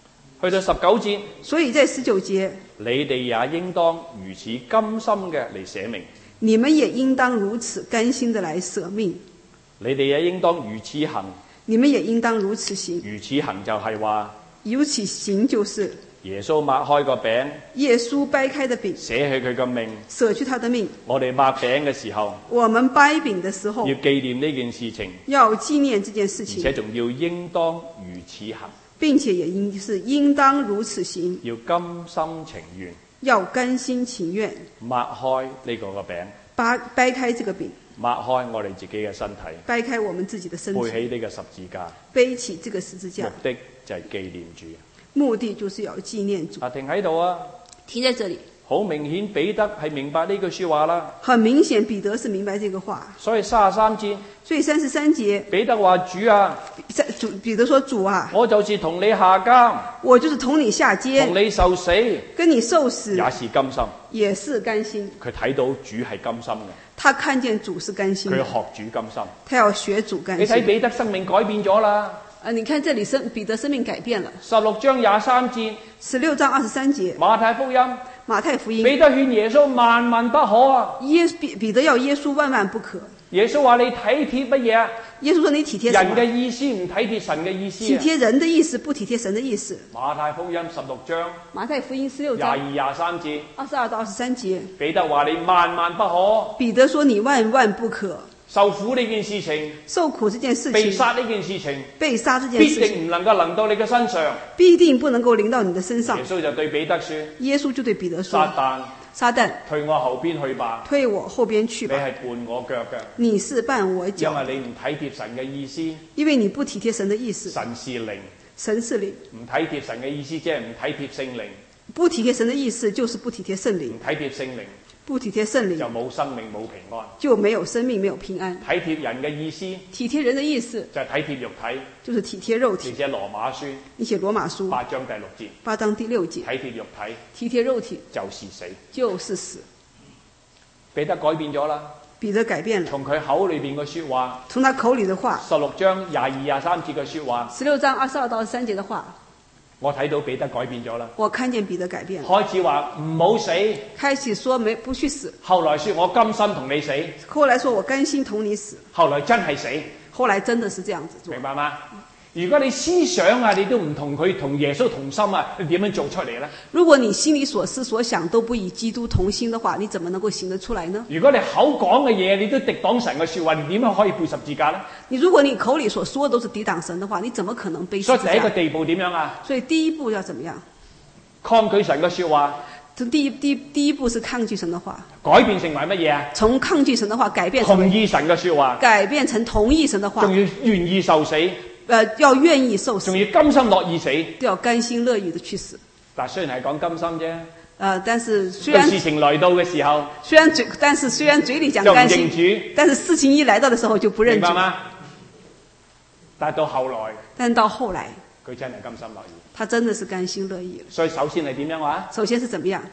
Speaker 2: 去到19節，
Speaker 1: 所以在19節，
Speaker 2: 你哋也應當如此甘心嘅嚟捨命。
Speaker 1: 你們也應當如此甘心的來捨命。
Speaker 2: 你哋也應當如此行。
Speaker 1: 你們也應當如此行。
Speaker 2: 如此行就係話，
Speaker 1: 如此行就是
Speaker 2: 耶穌擘開個餅，
Speaker 1: 耶穌掰開的餅，
Speaker 2: 捨去佢個命，
Speaker 1: 捨去他的命。
Speaker 2: 我哋擘餅嘅時候，
Speaker 1: 我們掰餅的時候，
Speaker 2: 要紀念呢件事情，
Speaker 1: 要紀念這件事
Speaker 2: 而
Speaker 1: 情，
Speaker 2: 且仲要應當如此行，
Speaker 1: 並且也應當如此行，
Speaker 2: 要甘心情願，
Speaker 1: 要甘心情願
Speaker 2: 擘開呢個餅，
Speaker 1: 掰開這個餅，
Speaker 2: 擘開我哋自己嘅身體，
Speaker 1: 掰開我們自己的身體，
Speaker 2: 背起呢個十字架，
Speaker 1: 背起這個十字架，
Speaker 2: 目的就係紀念主。
Speaker 1: 目的就是要紀念主。
Speaker 2: 停喺度啊！
Speaker 1: 停在這裡。
Speaker 2: 好明顯彼得係明白呢句說話啦。
Speaker 1: 很明顯彼得是明白這個話。
Speaker 2: 所以33節，
Speaker 1: 所以33節，
Speaker 2: 彼得話主啊，
Speaker 1: 彼得說主啊，
Speaker 2: 我就是同你下監，
Speaker 1: 我就是同你下監，
Speaker 2: 同你受死，
Speaker 1: 跟你受死，
Speaker 2: 也是甘心，
Speaker 1: 也是甘心。
Speaker 2: 佢睇到主係甘心嘅，
Speaker 1: 他看見主是甘心，
Speaker 2: 佢要學主甘心，
Speaker 1: 他要學主甘心。
Speaker 2: 你睇彼得生命改變咗啦。
Speaker 1: 你看這裡彼得生命改變了。
Speaker 2: 16章23節
Speaker 1: ，16章23節，
Speaker 2: 馬太福音，
Speaker 1: 馬太福音，
Speaker 2: 彼得勸耶穌萬萬不可啊！
Speaker 1: 彼得要耶穌萬萬不可。
Speaker 2: 耶穌話你體貼乜嘢啊？
Speaker 1: 耶穌說你體貼什麼？
Speaker 2: 人嘅意思唔體貼神嘅意思，
Speaker 1: 體貼人的意思不體貼神的意思。
Speaker 2: 馬太福音16章，
Speaker 1: 馬太福音16章
Speaker 2: 22、23節
Speaker 1: ，22到23節，
Speaker 2: 彼得話你萬萬不可。
Speaker 1: 彼得說你萬萬不可。
Speaker 2: 受苦呢件事情，
Speaker 1: 受苦這件事情，
Speaker 2: 被殺呢件事情，
Speaker 1: 被殺這件事情，
Speaker 2: 必定唔能夠臨到你嘅身上，
Speaker 1: 必定不能夠臨到你的身上。
Speaker 2: 耶穌就對彼得說，
Speaker 1: 耶穌就對彼得說，撒旦，
Speaker 2: 退我後邊去吧，
Speaker 1: 退我後邊去吧，
Speaker 2: 你係絆我腳嘅，
Speaker 1: 你是絆我腳，
Speaker 2: 因為你唔體貼神嘅意思，
Speaker 1: 因為你不體貼神的意思，
Speaker 2: 神是靈，
Speaker 1: 神是靈，
Speaker 2: 唔體貼神嘅意思即係唔體貼聖靈，
Speaker 1: 不體貼神的意思就是不體貼聖靈，
Speaker 2: 唔體貼聖靈。
Speaker 1: 不體貼聖靈
Speaker 2: 就冇生命冇平安，
Speaker 1: 就沒有生命沒有平安。
Speaker 2: 體貼人嘅意思，
Speaker 1: 體貼人的意思
Speaker 2: 就係體貼肉體，
Speaker 1: 就是體貼肉體。
Speaker 2: 你寫羅馬書，
Speaker 1: 你寫羅馬書
Speaker 2: 8章第6節
Speaker 1: ，8章第6節，
Speaker 2: 體貼肉體，
Speaker 1: 體貼肉體
Speaker 2: 就是死，
Speaker 1: 就是死。
Speaker 2: 彼得改變咗啦，
Speaker 1: 彼得改變了，
Speaker 2: 從佢口裏邊嘅說話，
Speaker 1: 從他口裏的話
Speaker 2: 16章22、23節嘅說話
Speaker 1: ，16章22到23節的話。
Speaker 2: 我睇到彼得改變咗啦，
Speaker 1: 我看見彼得改變了，
Speaker 2: 開始話唔好死，
Speaker 1: 開始說不去死，
Speaker 2: 後來說我甘心同你死，
Speaker 1: 後來說我甘心同你死，
Speaker 2: 後來真係死，
Speaker 1: 後來真的是這樣子做，
Speaker 2: 明白嗎？如果你思想啊，你都唔同佢同耶穌同心啊，你點樣做出嚟呢？如
Speaker 1: 果你心裏所思所想都不與基督同心的話，你怎麼能夠行得出來呢？
Speaker 2: 如果你口講嘅嘢你都敵擋神嘅說話，你點樣可以背十字架呢？
Speaker 1: 如果你口裏所說的都是抵擋神的話，你怎麼可能背十字架？
Speaker 2: 所以第一個地步點樣啊？
Speaker 1: 所以第一步要怎麼樣？
Speaker 2: 抗拒神嘅說話。
Speaker 1: 第一步是抗拒神的話，
Speaker 2: 改變成為乜嘢啊？
Speaker 1: 從抗拒神的話改變成
Speaker 2: 同意神嘅說話，
Speaker 1: 改變成同意神的話，
Speaker 2: 仲要願意受死，
Speaker 1: 要願意受死，
Speaker 2: 仲要甘心樂意死，
Speaker 1: 都要甘心樂意的去死。
Speaker 2: 但雖然係講甘心啫，
Speaker 1: 但是雖然
Speaker 2: 事情來到嘅時候，
Speaker 1: 但是雖然嘴裏講甘心，但是事情一來到的時候就不認主，
Speaker 2: 明白嗎？但到後來，佢真係甘心樂意，
Speaker 1: 他真的是甘心樂意。
Speaker 2: 所以首先係點樣話？
Speaker 1: 首先是怎麼樣？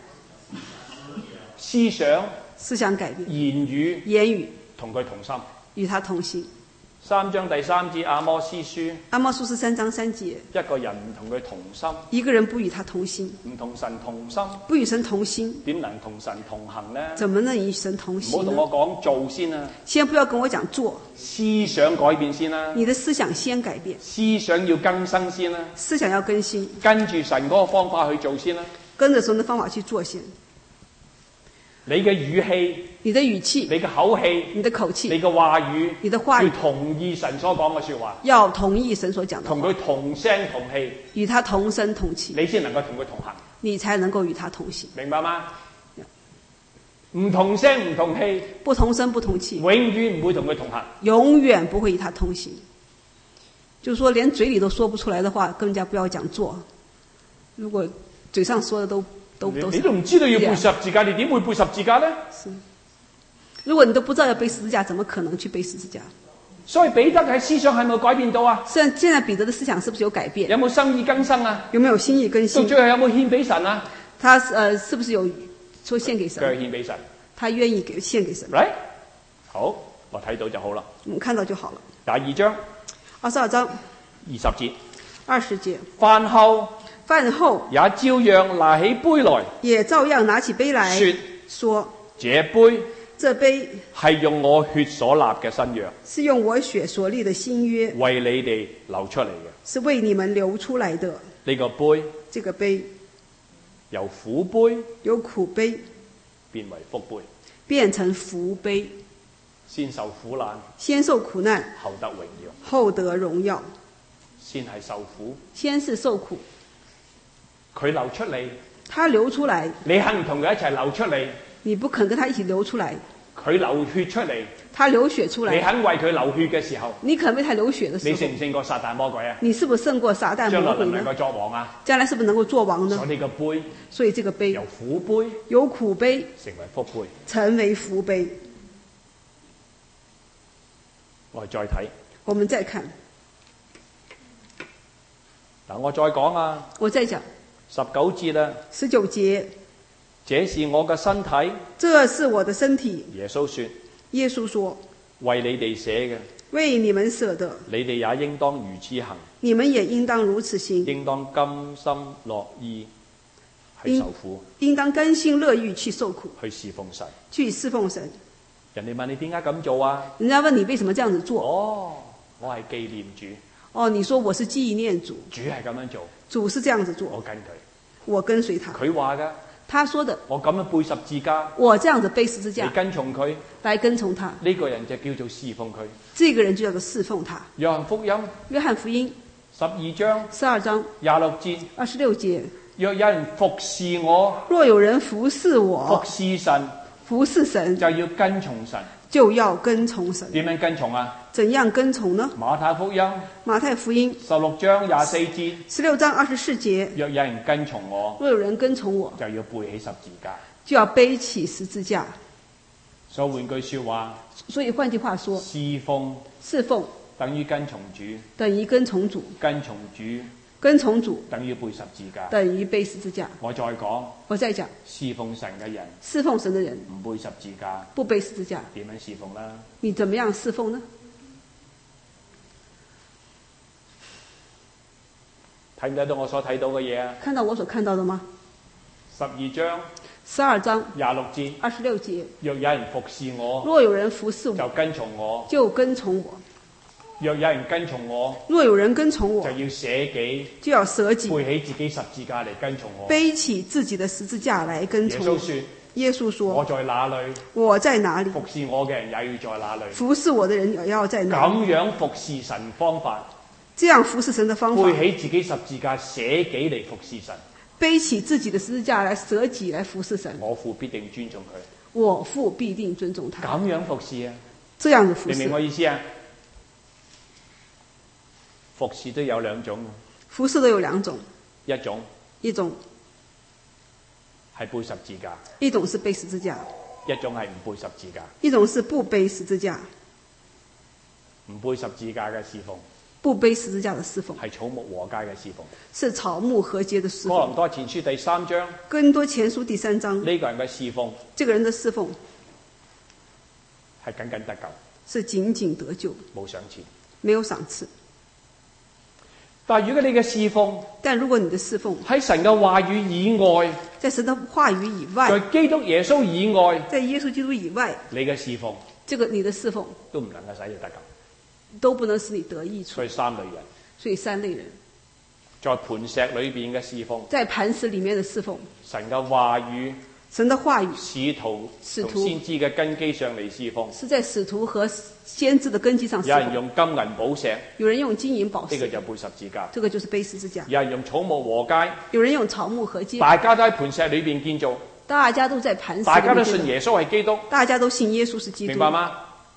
Speaker 1: 思想改變，
Speaker 2: 言語同佢同心，
Speaker 1: 與他同心。
Speaker 2: 3章第3節阿摩司書，
Speaker 1: 阿摩司書3章3節，
Speaker 2: 一個人唔同佢同心，
Speaker 1: 一個人不與他同心，
Speaker 2: 唔同神同心，
Speaker 1: 不與神同心，
Speaker 2: 點能同神同行呢？
Speaker 1: 怎麼能與神同行呢？
Speaker 2: 唔好同我講做先啊！
Speaker 1: 先不要跟我講做，
Speaker 2: 思想改變先啦。
Speaker 1: 你的思想先改變，
Speaker 2: 思想要更新先啦。
Speaker 1: 思想要更新，
Speaker 2: 跟住神嗰個方法去做先啦。
Speaker 1: 跟着神的方法去做先。
Speaker 2: 你嘅語氣，
Speaker 1: 你的語氣，
Speaker 2: 你嘅口氣，
Speaker 1: 你的口氣，
Speaker 2: 你嘅話語，
Speaker 1: 你的話語，
Speaker 2: 要同意神所講嘅說話，
Speaker 1: 要同意神所講的話，
Speaker 2: 同佢同聲同氣，
Speaker 1: 與他同聲同氣，
Speaker 2: 你先能夠同佢同行，
Speaker 1: 你才能夠與他同行，
Speaker 2: 明白嗎？唔同聲唔同氣，
Speaker 1: 不同聲不同氣，
Speaker 2: 永遠唔會同佢同行，
Speaker 1: 永遠不會與他同行。就是說連嘴裏都說不出來的話，更加不要講做。如果嘴上說的都
Speaker 2: 你都唔知道要背十字架，你點會背十字架呢？
Speaker 1: 是，如果你都不知道要背十字架，怎麼可能去背十字架？
Speaker 2: 所以彼得喺思想係咪改變到啊？
Speaker 1: 現在彼得的思想是不是有改變？
Speaker 2: 有冇心意更新啊？
Speaker 1: 有沒有心意更新？
Speaker 2: 到最後有冇獻俾神啊？
Speaker 1: 他是不是有說獻給神？
Speaker 2: 佢獻俾神，
Speaker 1: 他願意獻給神。
Speaker 2: right？好，我睇到就好啦。
Speaker 1: 我們看到就好了。
Speaker 2: 22章
Speaker 1: 22章
Speaker 2: 20節。
Speaker 1: 20節，
Speaker 2: 飯後
Speaker 1: 飯後
Speaker 2: 也照樣拿起杯來，
Speaker 1: 也照樣拿起杯來，說
Speaker 2: 這杯係用我血所立嘅新約，
Speaker 1: 是用我血所立的新約，
Speaker 2: 為你哋流出嚟嘅，
Speaker 1: 是為你們流出來的。
Speaker 2: 呢個杯，
Speaker 1: 這個杯
Speaker 2: 由苦杯
Speaker 1: 由苦杯
Speaker 2: 變為福杯，
Speaker 1: 變成福杯，
Speaker 2: 先受苦難，
Speaker 1: 先受苦難，
Speaker 2: 後得榮耀，
Speaker 1: 後得榮耀。
Speaker 2: 先係受苦，
Speaker 1: 先是受苦，
Speaker 2: 佢流出嚟，
Speaker 1: 他流出來，
Speaker 2: 你肯唔同佢一齊流出嚟？
Speaker 1: 你不肯跟他一起流出來，
Speaker 2: 佢流血出嚟，
Speaker 1: 他流血出來，
Speaker 2: 你肯為佢流血嘅時候，
Speaker 1: 你肯為他流血的時候，
Speaker 2: 你勝唔勝過撒旦魔鬼啊？
Speaker 1: 你是不是勝過撒旦魔鬼呢？
Speaker 2: 將來能唔能夠作王啊？
Speaker 1: 將來是不是能夠作王呢？
Speaker 2: 所以呢個杯，
Speaker 1: 所以這個杯
Speaker 2: 由苦杯
Speaker 1: 由苦杯
Speaker 2: 成為福杯，
Speaker 1: 成為福杯。
Speaker 2: 我哋再睇，
Speaker 1: 我們再看，
Speaker 2: 嗱，我再講啊，
Speaker 1: 我再講
Speaker 2: 19節啦
Speaker 1: ，19節，
Speaker 2: 這是我嘅身體，
Speaker 1: 這是我的身體。
Speaker 2: 耶穌說，
Speaker 1: 耶穌說，
Speaker 2: 為你哋捨嘅，
Speaker 1: 為你們捨的，
Speaker 2: 你哋也應當如此行，
Speaker 1: 你們也應當如此行，
Speaker 2: 應當甘心樂意去受苦，
Speaker 1: 應當甘心樂意去受苦，
Speaker 2: 去侍奉神，
Speaker 1: 去侍奉神。
Speaker 2: 人哋問你點解咁做啊？
Speaker 1: 人家問你為什麼這樣子做？
Speaker 2: 哦，我係紀念主。
Speaker 1: 哦，你說我是紀念主，
Speaker 2: 主係咁樣做，
Speaker 1: 主是這樣子做，
Speaker 2: 我跟佢，
Speaker 1: 我跟隨他。
Speaker 2: 佢話㗎，
Speaker 1: 他說的，
Speaker 2: 我咁樣背十字架，
Speaker 1: 我這樣子背十字
Speaker 2: 你
Speaker 1: 架
Speaker 2: 跟從佢，
Speaker 1: 來跟從他，
Speaker 2: 呢個人就叫做侍奉佢。
Speaker 1: 這個人就叫做侍奉他。
Speaker 2: 約翰福音
Speaker 1: 約翰福音
Speaker 2: 12章
Speaker 1: 12章
Speaker 2: 26節，
Speaker 1: 26節，
Speaker 2: 若有人服侍我，
Speaker 1: 若有人服侍我，
Speaker 2: 服侍神，
Speaker 1: 服侍神
Speaker 2: 就要跟從神。
Speaker 1: 就要跟從神。
Speaker 2: 點樣跟從啊？
Speaker 1: 怎樣跟從呢？
Speaker 2: 馬太福音
Speaker 1: 馬太福音
Speaker 2: 16章24節
Speaker 1: 16章24節，
Speaker 2: 若有人跟從我，
Speaker 1: 若有人跟從我，
Speaker 2: 就要背起十字架。
Speaker 1: 就要背起十字架。
Speaker 2: 所以換句說話，
Speaker 1: 所以換句話說，
Speaker 2: 侍奉
Speaker 1: 等於跟從主，
Speaker 2: 等於跟從主，
Speaker 1: 跟從主，
Speaker 2: 跟從主
Speaker 1: 等於背十字架，
Speaker 2: 等於背十字架。
Speaker 1: 我再講，
Speaker 2: 侍奉神嘅人，
Speaker 1: 侍奉神的人
Speaker 2: 唔背十字架，
Speaker 1: 不背十字架，
Speaker 2: 點樣侍奉啦？
Speaker 1: 你怎麼樣侍奉呢？
Speaker 2: 睇唔睇到我所睇到嘅嘢啊？
Speaker 1: 看到我所看到的嗎
Speaker 2: 12章
Speaker 1: ？12章
Speaker 2: 26節
Speaker 1: 26節，
Speaker 2: 若有人服侍我，
Speaker 1: 若有人服侍我，
Speaker 2: 就跟從我，
Speaker 1: 就跟從我。
Speaker 2: 若有人跟從我，
Speaker 1: 若有人跟從我，
Speaker 2: 就要捨己，
Speaker 1: 就要捨己，
Speaker 2: 背起自己十字架嚟跟從我，
Speaker 1: 背起自己的十字架來跟從我。耶穌說：
Speaker 2: 我在哪裏，
Speaker 1: 我在哪裏，
Speaker 2: 服侍我嘅人也要在哪裏。
Speaker 1: 服侍我的人也要在哪裏。
Speaker 2: 咁樣服侍神方法，
Speaker 1: 這樣服侍神的方法，
Speaker 2: 背起自己十字架捨己嚟服侍神，
Speaker 1: 背起自己的十字架來捨己來服侍神。
Speaker 2: 我父必定尊重佢，
Speaker 1: 我父必定尊重他。
Speaker 2: 咁樣服侍啊，
Speaker 1: 這樣的服侍，
Speaker 2: 明唔明我意思啊？服侍都有兩種，
Speaker 1: 服侍都有兩種，
Speaker 2: 一種係背十字架，
Speaker 1: 一種是背十字架，
Speaker 2: 一種係唔背十字架，
Speaker 1: 一種是不背十字架。
Speaker 2: 唔背十字架嘅侍奉，
Speaker 1: 不背十字架的侍奉
Speaker 2: 係草木禾稭嘅侍奉，
Speaker 1: 是草木禾稭的侍奉。
Speaker 2: 哥林多前書第3章，
Speaker 1: 哥林多前書第3章，
Speaker 2: 呢個人嘅侍奉，
Speaker 1: 這個人的侍奉
Speaker 2: 係僅僅得救，
Speaker 1: 是僅僅得救，
Speaker 2: 冇賞賜，
Speaker 1: 沒有賞賜。
Speaker 2: 但如果你嘅侍奉，
Speaker 1: 但如果你的侍奉
Speaker 2: 喺神嘅話語以外，
Speaker 1: 在神的話語以外，
Speaker 2: 在基督耶穌以外，
Speaker 1: 在耶穌基督以外，
Speaker 2: 你嘅侍奉，
Speaker 1: 這個你的侍奉
Speaker 2: 都唔能夠使你得救，
Speaker 1: 都不能使你得益處。
Speaker 2: 所以三類人，
Speaker 1: 所以三類人，
Speaker 2: 在磐石裏邊嘅侍奉，
Speaker 1: 在磐石裡面的侍奉，
Speaker 2: 神嘅話語，
Speaker 1: 神的話語，
Speaker 2: 使徒同先知嘅根基上嚟侍奉，
Speaker 1: 是在使徒和先知的根基上侍奉。
Speaker 2: 有人用金銀寶石，
Speaker 1: 有人用金銀寶石，
Speaker 2: 呢個就背十字架，
Speaker 1: 這個就是背十字架。
Speaker 2: 有人用草木禾稭，
Speaker 1: 有人用草木禾稭，
Speaker 2: 大家都喺磐石裏邊建造，
Speaker 1: 大家都在磐石裡面，
Speaker 2: 大家都信耶穌係基督，
Speaker 1: 大家都信耶穌是基督，
Speaker 2: 明白嗎？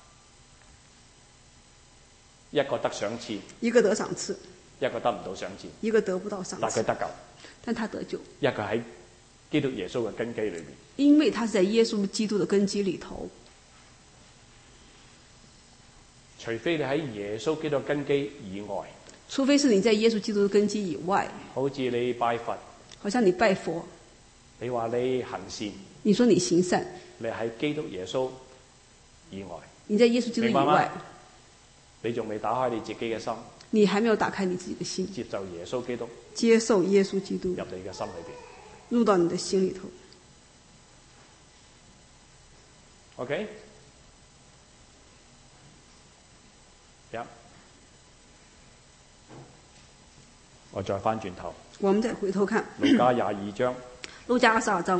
Speaker 2: 一個得賞賜，
Speaker 1: 一個得賞賜，
Speaker 2: 一個得唔到賞賜，
Speaker 1: 一個得不到賞賜，
Speaker 2: 但佢得救，
Speaker 1: 但他得救，
Speaker 2: 一個喺基督耶穌嘅根基裏邊，
Speaker 1: 因為他是在耶穌基督的根基裡頭。
Speaker 2: 除非你喺耶穌基督根基以外，
Speaker 1: 除非是你在耶穌基督的根基以外，
Speaker 2: 好似你拜佛，
Speaker 1: 好像你拜佛，
Speaker 2: 你話你行善，
Speaker 1: 你說你行善，
Speaker 2: 你喺基督耶穌以外，
Speaker 1: 你在耶穌基督以外，
Speaker 2: 你仲未打開你自己嘅心，
Speaker 1: 你還沒有打開你自己的心，
Speaker 2: 接受耶穌基督
Speaker 1: 接受耶穌基督
Speaker 2: 入你嘅心裏邊。
Speaker 1: 入到你的心裏頭。
Speaker 2: OK？ 我再翻轉頭，
Speaker 1: 我們再回頭看
Speaker 2: 路加22章
Speaker 1: 路加22章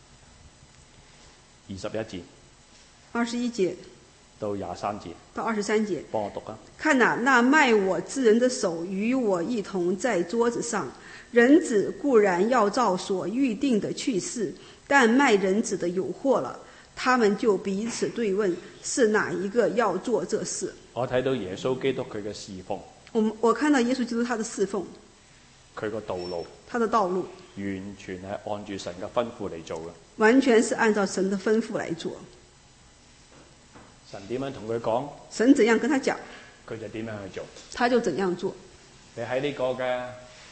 Speaker 2: 21節
Speaker 1: 21節
Speaker 2: 到23節，
Speaker 1: 到23節，
Speaker 2: 幫我讀啊！
Speaker 1: 看哪，那賣我之人的手與我一同在桌子上，人子固然要照所預定的去世，但賣人子的有禍了。他們就彼此對問，是哪一個要做這事？
Speaker 2: 我睇到耶穌基督佢嘅侍奉，
Speaker 1: 我看到耶穌基督他的侍奉，
Speaker 2: 佢個道路，
Speaker 1: 他的道路
Speaker 2: 完全係按住神嘅吩咐嚟做嘅。
Speaker 1: 完全是按照神的吩咐來做。
Speaker 2: 神點樣同佢講，
Speaker 1: 神怎樣跟他講，
Speaker 2: 佢就點樣去做。
Speaker 1: 他就怎樣做。
Speaker 2: 你喺呢個嘅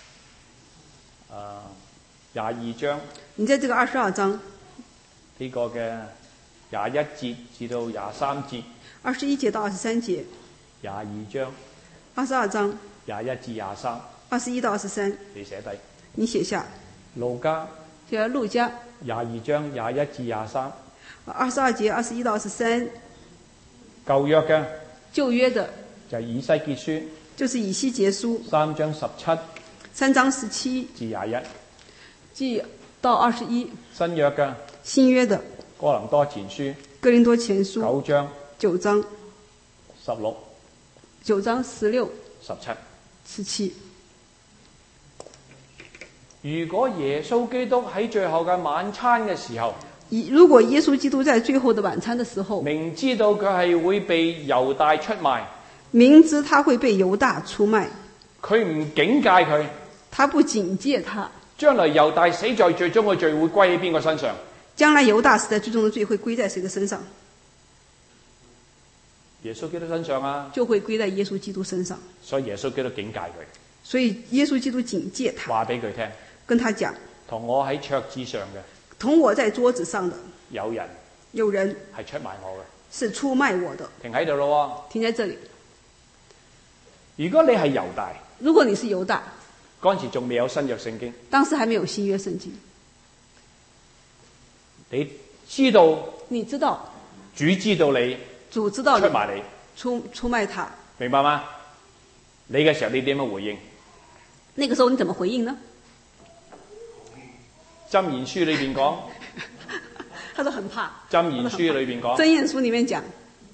Speaker 2: 22章，
Speaker 1: 你在這個22章
Speaker 2: 呢個嘅21節至到23節
Speaker 1: ，21節到23節
Speaker 2: ，22章
Speaker 1: ，22章
Speaker 2: 21至23，
Speaker 1: 21到23，
Speaker 2: 你寫低。
Speaker 1: 你寫下。
Speaker 2: 路加
Speaker 1: 寫路加
Speaker 2: 22章21至23，
Speaker 1: 22節21到23。
Speaker 2: 舊約嘅
Speaker 1: 舊約的
Speaker 2: 就係以西結書，
Speaker 1: 就是以西結書
Speaker 2: 3章17
Speaker 1: 3章17
Speaker 2: 至21，
Speaker 1: 至到21。
Speaker 2: 新約嘅
Speaker 1: 新約的
Speaker 2: 哥林多前書
Speaker 1: 哥林多前書
Speaker 2: 9章
Speaker 1: 9章
Speaker 2: 16、
Speaker 1: 9章16、
Speaker 2: 17。
Speaker 1: 17。
Speaker 2: 如果耶穌基督喺最後嘅晚餐嘅時候，
Speaker 1: 如果耶穌基督在最後的晚餐的時候，
Speaker 2: 明知道佢係會被猶大出賣，
Speaker 1: 明知他會被猶大出賣，
Speaker 2: 佢唔警戒佢，
Speaker 1: 他不警戒他，
Speaker 2: 將來猶大死在最終嘅罪會歸喺邊個身上？
Speaker 1: 將來猶大死在最終的罪會歸在誰的身上？
Speaker 2: 耶穌基督身上啊，
Speaker 1: 就會歸在耶穌基督身上。
Speaker 2: 所以耶穌基督警戒佢，
Speaker 1: 所以耶穌基督警戒他，
Speaker 2: 話俾佢聽，
Speaker 1: 跟他講，
Speaker 2: 同我喺桌子上嘅
Speaker 1: 同我在桌子上的
Speaker 2: 有人係出賣我嘅，
Speaker 1: 是出賣我的。
Speaker 2: 停喺度咯。
Speaker 1: 停在這裡。
Speaker 2: 如果你係猶大，
Speaker 1: 如果你是猶大，
Speaker 2: 嗰陣時仲未有新約聖經，
Speaker 1: 當時還沒有新約聖經，
Speaker 2: 你知道主知道你
Speaker 1: 主知道
Speaker 2: 出賣你，
Speaker 1: 出賣他，
Speaker 2: 明白嗎？你嘅時候你點樣回應？
Speaker 1: 那個時候你怎麼回應呢？
Speaker 2: 箴言書裏邊講，
Speaker 1: 他都很怕。
Speaker 2: 箴言書裏邊講，
Speaker 1: 箴言書裡面講，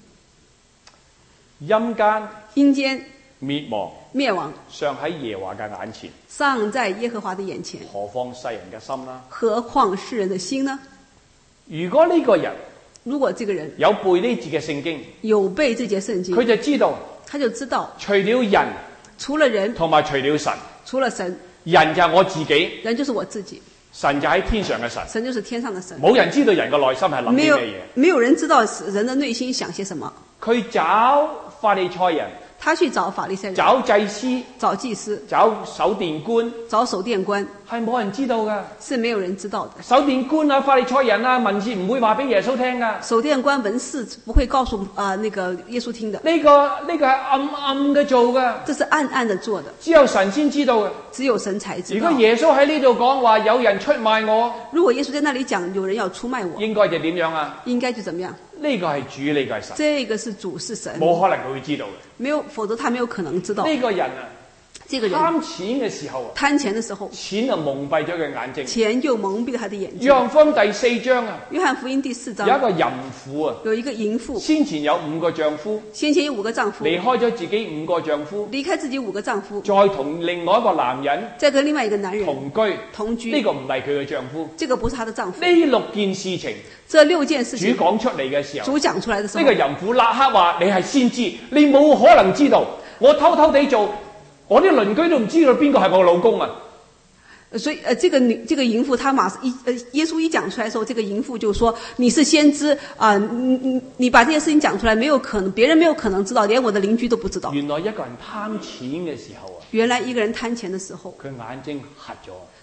Speaker 1: 陰間滅亡，
Speaker 2: 尚喺耶和華嘅眼前，
Speaker 1: 尚在耶和華的眼前，
Speaker 2: 何況世人嘅心啦？
Speaker 1: 何況世人的心呢？
Speaker 2: 如果呢個人，
Speaker 1: 如果這個人
Speaker 2: 有背呢節嘅聖經，
Speaker 1: 有背這節聖經，
Speaker 2: 佢就知道，除了人，
Speaker 1: 除了人，
Speaker 2: 同埋除了神，
Speaker 1: 除了神，
Speaker 2: 人就係我自己，
Speaker 1: 人就是我自己，
Speaker 2: 神就喺天上嘅神，
Speaker 1: 神就是天上的神，
Speaker 2: 冇人知道人嘅內心係諗啲咩嘢，
Speaker 1: 沒有人知道人的內心想些什麼。
Speaker 2: 佢找法利賽人，
Speaker 1: 他去找法利賽人，
Speaker 2: 找祭司，找守殿官，係冇人知道㗎，
Speaker 1: 是沒有人知道的。
Speaker 2: 守殿官啊、法利賽人啊、文士唔會話俾耶穌聽㗎。
Speaker 1: 守殿官、文士不會告訴那個耶穌聽的。
Speaker 2: 呢個係暗暗嘅做㗎，
Speaker 1: 這是暗暗的做的，
Speaker 2: 只有神先知道嘅，
Speaker 1: 只有神才知道。
Speaker 2: 如果耶穌喺呢度講話有人出賣我，
Speaker 1: 如果耶穌在那裡講有人要出賣我，
Speaker 2: 應該就點樣啊？
Speaker 1: 應該就怎麼樣？
Speaker 2: 呢個係主，呢個係神。
Speaker 1: 這個是主是神，
Speaker 2: 冇可能佢會知道嘅。
Speaker 1: 沒有，否則他沒有可能知道。
Speaker 2: 呢個人啊，
Speaker 1: 這個人
Speaker 2: 貪錢嘅時候啊，
Speaker 1: 貪錢的時候，
Speaker 2: 錢就蒙蔽咗佢眼睛，
Speaker 1: 錢就蒙蔽了他的眼睛。
Speaker 2: 約翰福音第4章啊，
Speaker 1: 約翰福音第4章
Speaker 2: 有一個淫婦啊，
Speaker 1: 有一個淫婦，
Speaker 2: 先前有5個丈夫，
Speaker 1: 先前有5個丈夫，
Speaker 2: 離開咗自己5個丈夫，
Speaker 1: 離開自己5個丈夫，
Speaker 2: 再同另外一個男人，
Speaker 1: 再跟另外一個男人
Speaker 2: 同居，呢個唔係佢嘅丈夫，
Speaker 1: 這個不是他的丈夫。
Speaker 2: 呢6件事情，
Speaker 1: 這6件事情，
Speaker 2: 主講出嚟嘅時候，
Speaker 1: 主講出來的時候，
Speaker 2: 呢個淫婦立刻話：你係先知，你冇可能知道，我偷偷地做，我啲鄰居都唔知道邊個係我老公啊！
Speaker 1: 所以這個淫婦，他耶穌一講出來的時候，這個淫婦就說：你是先知啊、你把這些事情講出來，沒有可能，別人沒有可能知道，連我的鄰居都不知道。
Speaker 2: 原來一個人貪錢嘅時候啊，
Speaker 1: 原來一個人貪錢的時候，
Speaker 2: 佢眼睛瞎咗，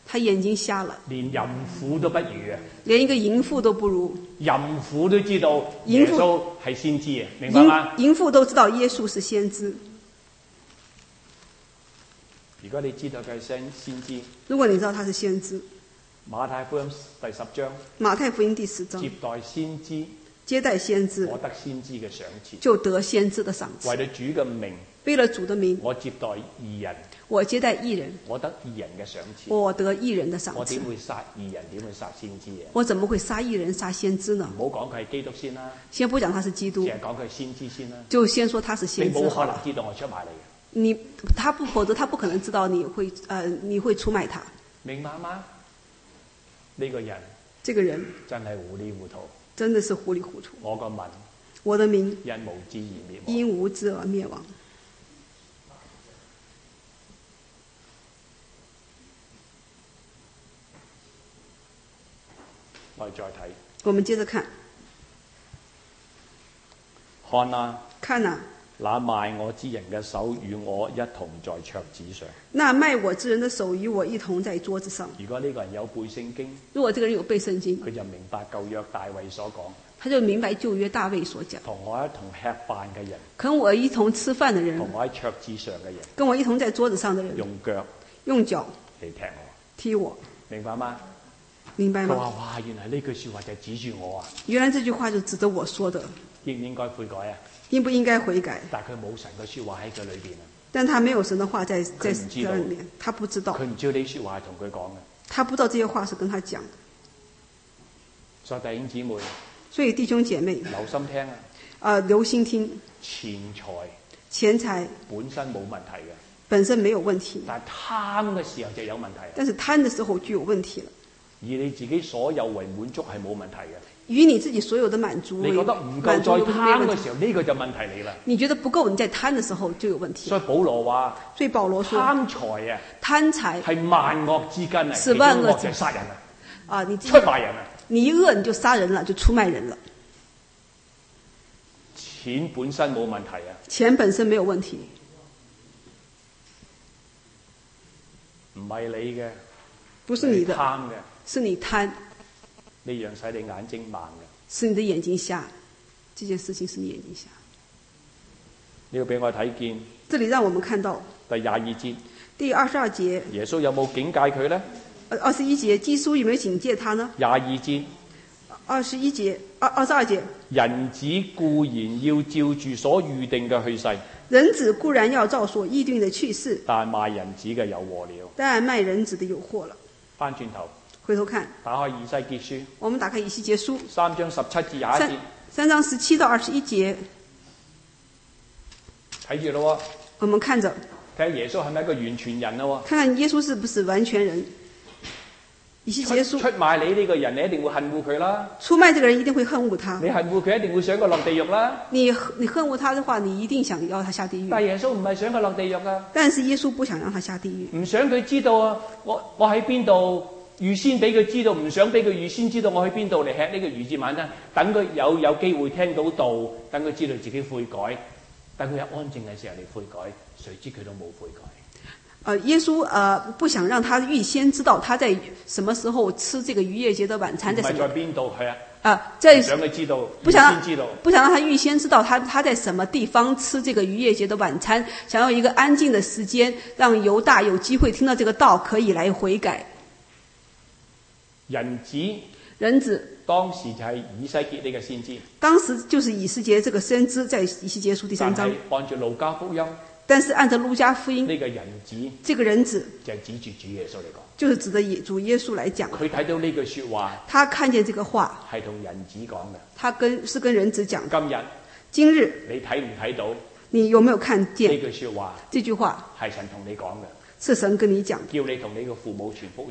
Speaker 1: 他眼睛瞎了，
Speaker 2: 連淫婦都不如啊！
Speaker 1: 連一個淫婦都不如。
Speaker 2: 淫婦都知道耶穌係先知啊，明白嗎？
Speaker 1: 淫婦都知道耶穌是先知。
Speaker 2: 如果你知道佢係先知，
Speaker 1: 如果你知道他是先知，
Speaker 2: 馬太福音第10章，
Speaker 1: 馬太福音第10章，
Speaker 2: 接待先知，
Speaker 1: 接待先知，
Speaker 2: 我得先知嘅賞賜，
Speaker 1: 就得先知的賞賜。
Speaker 2: 為了主嘅名，
Speaker 1: 為了主的名，
Speaker 2: 我接待義人，
Speaker 1: 我接待義人，
Speaker 2: 我得義人嘅賞賜。
Speaker 1: 我得義人的賞賜。
Speaker 2: 我點會殺義人？點會殺先知嘅？
Speaker 1: 我怎麼會殺義人殺先知呢？
Speaker 2: 唔好講佢係基督先啦，
Speaker 1: 先不講他是基督，
Speaker 2: 淨係講佢係先知先啦。
Speaker 1: 就先說他是先知。
Speaker 2: 你冇可能知道我出賣你嘅。
Speaker 1: 否則他不可能知道你會出賣他。
Speaker 2: 明白嗎？呢個人，
Speaker 1: 這個人
Speaker 2: 真係糊裡糊塗，
Speaker 1: 真的是糊裡糊塗。
Speaker 2: 我個民，
Speaker 1: 我的民
Speaker 2: 因無知而滅亡。
Speaker 1: 因無知而滅亡。
Speaker 2: 我哋再睇，
Speaker 1: 我們接着看，
Speaker 2: 看啊，
Speaker 1: 看啊，
Speaker 2: 那賣我之人嘅手與我一同在桌子上。
Speaker 1: 那賣我之人的手與我一同在桌子上。
Speaker 2: 如果呢個人有背聖經，
Speaker 1: 如果這個人有背聖經，
Speaker 2: 佢就明白舊約大衛所講，
Speaker 1: 他就明白舊約大衛所講，
Speaker 2: 同我一同吃飯嘅人，
Speaker 1: 跟我一同吃飯的人，
Speaker 2: 同我喺桌子上嘅人，
Speaker 1: 跟我一同在桌子上的人，用腳
Speaker 2: 嚟踢我，
Speaker 1: 踢我，
Speaker 2: 明白嗎？
Speaker 1: 明白嗎？
Speaker 2: 佢話：哇，原來呢句説話就係指住我啊！
Speaker 1: 原來這句話就指着我說的。
Speaker 2: 應唔應該悔改啊？
Speaker 1: 應不應該悔改？
Speaker 2: 但佢冇神嘅説話喺佢裏邊啊！
Speaker 1: 但他沒有神的話在這裏面，他不知道。
Speaker 2: 佢唔知道呢説話係同佢講嘅。
Speaker 1: 他不知道這些話是跟他講的。
Speaker 2: 所以弟兄姊妹，
Speaker 1: 所以弟兄姐妹
Speaker 2: 留心聽啊！
Speaker 1: 留心聽。錢財
Speaker 2: 本身冇問題嘅，
Speaker 1: 本身沒有問題。
Speaker 2: 但係貪嘅時候就有問題。
Speaker 1: 但是貪的時候就有問題了。
Speaker 2: 而你自己所有為滿足係冇問題嘅。
Speaker 1: 與你自己所有的滿足，
Speaker 2: 你覺得唔夠再貪嘅時候，呢個就問題嚟啦。你覺得不夠，
Speaker 1: 你在貪的時候就有問題。
Speaker 2: 所以保羅話，貪財啊，
Speaker 1: 貪財
Speaker 2: 係萬惡之根啊，
Speaker 1: 是萬惡
Speaker 2: 就係殺人啊，
Speaker 1: 你
Speaker 2: 出賣人啊。
Speaker 1: 你一惡你就殺人了，就出賣人了。
Speaker 2: 錢本身冇問題啊，
Speaker 1: 錢本身沒有問題，
Speaker 2: 唔係你嘅，
Speaker 1: 不是你的，
Speaker 2: 貪嘅，
Speaker 1: 是你貪。
Speaker 2: 呢樣使你眼睛盲嘅，
Speaker 1: 是你的眼睛瞎，這件事情是你眼睛瞎。
Speaker 2: 呢個俾我睇見。
Speaker 1: 這裡讓我們看到
Speaker 2: 第22節。
Speaker 1: 第22節，
Speaker 2: 耶穌有冇警戒佢呢
Speaker 1: ？21節，耶穌有沒有警戒他呢
Speaker 2: ？22節。
Speaker 1: 21節，22節。
Speaker 2: 人子固然要照住所預定嘅去世。
Speaker 1: 人子固然要照所預定的去世。
Speaker 2: 但賣人子嘅有禍了。
Speaker 1: 但賣人子的有禍了。
Speaker 2: 翻轉頭。
Speaker 1: 回頭看，
Speaker 2: 打開以西結書。
Speaker 1: 我們打開以西結書
Speaker 2: 3章17至21節。
Speaker 1: 3章17到21節。
Speaker 2: 睇住咯。
Speaker 1: 我們看着。
Speaker 2: 睇下耶穌係咪一個完全人咯？
Speaker 1: 看看耶穌是不是完全人？以西結書。
Speaker 2: 出賣你呢個人，你一定會恨惡佢啦。
Speaker 1: 出賣這個人一定會恨惡他。
Speaker 2: 你恨惡佢，一定會想佢落地獄啦。
Speaker 1: 你恨惡他的話，你一定想要他下地獄。
Speaker 2: 但耶穌唔係想佢落地獄啊。
Speaker 1: 但是耶穌不想讓他下地獄。唔
Speaker 2: 想佢知道啊，我喺邊度。預先俾佢知道，唔想俾佢預先知道我去邊度嚟吃呢個逾節晚餐，等佢有機會聽到道，等佢知道自己悔改，等佢有安靜嘅時候嚟悔改，誰知佢都冇悔改。
Speaker 1: 耶穌不想讓他預先知道他在什麼時候吃這個逾越節的晚餐，在
Speaker 2: 邊度係
Speaker 1: 想
Speaker 2: 佢知道，
Speaker 1: 不想讓他預先知道他在什麼地方吃這個逾越節的晚餐，想要一個安靜的時間，讓猶大有機會聽到這個道，可以來悔改。
Speaker 2: 人
Speaker 1: 子
Speaker 2: 當時就係以西結呢個先知，
Speaker 1: 當時就是以西結這個先知，在以西結書第3章。
Speaker 2: 按照路加福音，
Speaker 1: 但是按照路加福音，
Speaker 2: 呢個人子，
Speaker 1: 這個人子
Speaker 2: 就係指住主耶穌嚟講，
Speaker 1: 就是指着主耶穌來講。
Speaker 2: 佢睇到呢句說話，
Speaker 1: 他看見這個話
Speaker 2: 係同人子講嘅，
Speaker 1: 他是跟人子講。
Speaker 2: 今日你睇唔睇到？
Speaker 1: 你有沒有看見
Speaker 2: 呢句說話？
Speaker 1: 這句話
Speaker 2: 係神同你講嘅，
Speaker 1: 是神跟你講，
Speaker 2: 叫你同你個父母傳福音。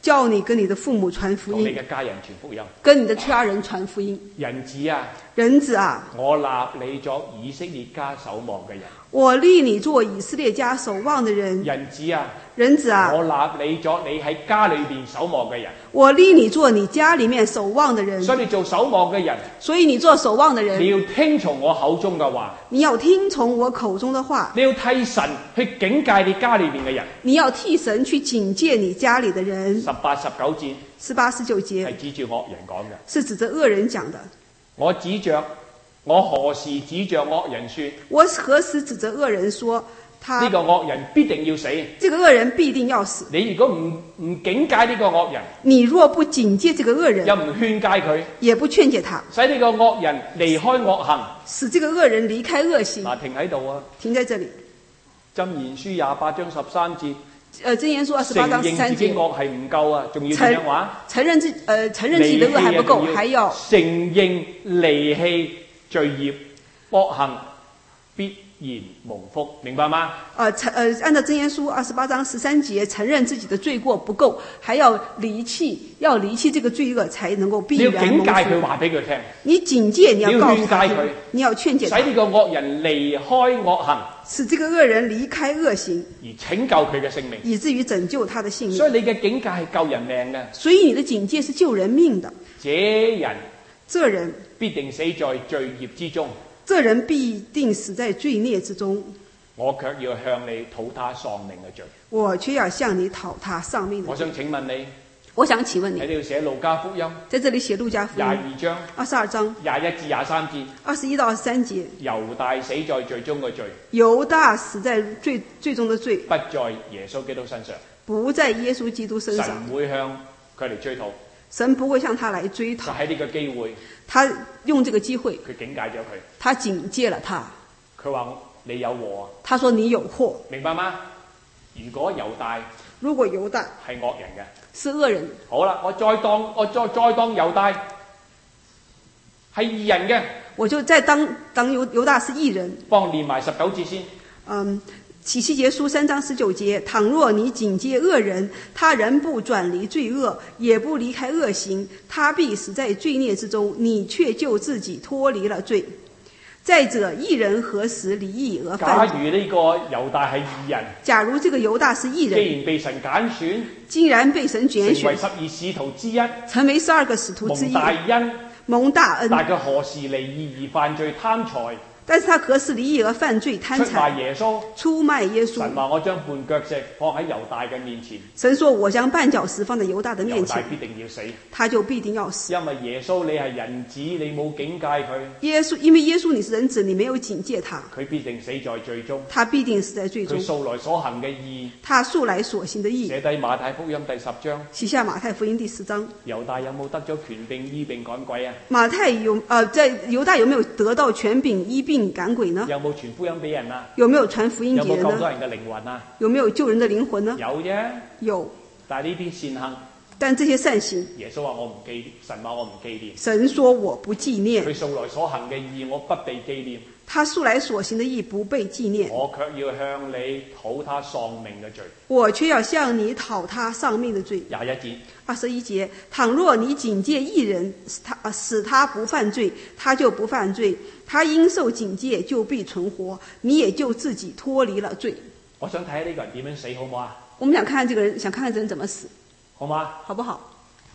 Speaker 1: 叫你跟你的父母傳福
Speaker 2: 同你
Speaker 1: 音，
Speaker 2: 嘅家人傳福音。
Speaker 1: 跟你的家人傳福音。
Speaker 2: 人子啊，
Speaker 1: 人子啊，
Speaker 2: 我立你作以色列家守望嘅人。
Speaker 1: 我立你做以色列家守望的人。
Speaker 2: 人子啊，
Speaker 1: 人子啊，
Speaker 2: 我立你作你喺家裏邊守望嘅人。
Speaker 1: 我立你做你家裡面守望的人。
Speaker 2: 所以你做守望嘅人，
Speaker 1: 所以你做守望的人，
Speaker 2: 你要聽從我口中嘅話，
Speaker 1: 你要聽從我口中的話，
Speaker 2: 你要替神去警戒你家裏邊嘅人。
Speaker 1: 你要替神去警戒你家裡的人。
Speaker 2: 18、19節
Speaker 1: 18、19節
Speaker 2: 係指住惡人講嘅。
Speaker 1: 是指着惡人講的。
Speaker 2: 我何時指着惡人說？
Speaker 1: 我何時指着惡人說他
Speaker 2: 呢個惡人必定要死。
Speaker 1: 這個惡人必定要死。
Speaker 2: 你如果唔警戒呢個惡人，
Speaker 1: 你若不警戒這個惡人，
Speaker 2: 又唔勸戒佢，
Speaker 1: 也不勸解他，
Speaker 2: 使呢個惡人離開惡行，
Speaker 1: 使這個惡人離開惡行。
Speaker 2: 嗱，停喺度啊！
Speaker 1: 停在這裡。
Speaker 2: 箴言書28章13節，
Speaker 1: 箴言書28章13
Speaker 2: 承認自己
Speaker 1: 節，
Speaker 2: 惡係唔夠啊，仲要點樣話？
Speaker 1: 承認自己的惡還不夠，還要
Speaker 2: 承認離棄罪孽，惡行必然蒙福，明白嗎？
Speaker 1: 按照箴言書28章13節，承認自己的罪過不夠，還要離棄這個罪惡，才能夠必然蒙福。
Speaker 2: 你要警戒佢，話俾佢聽。
Speaker 1: 你警戒，你要告訴
Speaker 2: 你要勸戒佢，
Speaker 1: 你要勸解他，
Speaker 2: 使呢個惡人離開惡行，
Speaker 1: 使這個惡人離開惡行，
Speaker 2: 而拯救佢嘅性命。
Speaker 1: 以至於拯救他的性命。
Speaker 2: 所以你嘅警戒係救人命嘅。
Speaker 1: 所以你的警戒是救人命的。
Speaker 2: 這人
Speaker 1: 必
Speaker 2: 定死在罪孽之中，
Speaker 1: 這人必定死在罪孽之中。
Speaker 2: 我卻要向你討他喪命嘅罪。
Speaker 1: 我卻要向你討他喪命的罪。
Speaker 2: 我想請問你，
Speaker 1: 我想請問你，
Speaker 2: 喺呢度寫路加福音，
Speaker 1: 在這裡寫路加福音
Speaker 2: 22章
Speaker 1: 22章
Speaker 2: 21至23節
Speaker 1: 21到23節，
Speaker 2: 猶大死在罪中嘅罪，
Speaker 1: 猶大死在罪中的罪，
Speaker 2: 不在耶穌基督身上，
Speaker 1: 不在耶穌基督身上。
Speaker 2: 神會向佢嚟追討。
Speaker 1: 神不會向他來追討。
Speaker 2: 就喺呢個機會，
Speaker 1: 他用這個機會，
Speaker 2: 佢警戒咗佢。
Speaker 1: 他警戒了他。
Speaker 2: 佢話你有禍啊！
Speaker 1: 他說你有禍，
Speaker 2: 明白嗎？如果猶大係惡人嘅，
Speaker 1: 是惡人。
Speaker 2: 好啦，我再當猶大係義人嘅，
Speaker 1: 我就再當猶大是義人。
Speaker 2: 幫念埋19節先。
Speaker 1: 啟示錄書3章19節，倘若你警戒惡人，他仍不轉離罪惡，也不離開惡行，他必死在罪孽之中，你卻救自己脫離了罪。再者，義人何時離義而犯？
Speaker 2: 假如呢個猶大係義人，
Speaker 1: 假如這個猶大是義人，
Speaker 2: 既然被神揀選，
Speaker 1: 竟然被神揀選，
Speaker 2: 成為12使徒之一，
Speaker 1: 成為12個使徒之一，
Speaker 2: 蒙大恩，
Speaker 1: 蒙大恩。
Speaker 2: 但佢何時離義而犯罪貪財？
Speaker 1: 但是他何時離義而犯罪貪財？
Speaker 2: 出賣耶穌。
Speaker 1: 出賣耶穌。
Speaker 2: 神話我將絆腳石放喺猶大嘅面前。
Speaker 1: 神說我將絆腳石放在猶大的面前，
Speaker 2: 猶大必定要死。
Speaker 1: 他就必定要死。
Speaker 2: 因為耶穌你係人子，你冇警戒佢。
Speaker 1: 因為耶穌你是人子，你沒有警戒他，
Speaker 2: 佢必定死在罪中。
Speaker 1: 他必定死在罪中。
Speaker 2: 佢素來所行嘅義，
Speaker 1: 他素來所行的義。
Speaker 2: 寫低馬太福音第10章。
Speaker 1: 寫下馬太福音第10章。
Speaker 2: 猶大有冇得咗權柄醫病趕鬼啊？
Speaker 1: 在猶大有沒有得到權柄醫病趕鬼呢？
Speaker 2: 有冇傳福音俾人啊？
Speaker 1: 有沒有傳福音給人呢？
Speaker 2: 有冇救多人嘅靈魂啊？
Speaker 1: 有沒有救人的靈魂呢？
Speaker 2: 有啫。
Speaker 1: 有。
Speaker 2: 但係呢啲善行，
Speaker 1: 但這些善行，
Speaker 2: 耶穌話我唔記，神話我唔記念。
Speaker 1: 神說我不紀念。
Speaker 2: 佢素來所行嘅義，我不被紀念。
Speaker 1: 他素來所行的義不被紀念。
Speaker 2: 我卻要向你討他喪命嘅罪。
Speaker 1: 我卻要向你討他喪命的罪。21節，倘若你警戒義人，使他不犯罪，他就不犯罪；他因受警戒，就必存活，你也就自己脫離了罪。
Speaker 2: 我想睇下呢個人點樣死，好唔好啊？
Speaker 1: 我們想看看這個人，想看看這人怎麼死，
Speaker 2: 好嗎？
Speaker 1: 好不好？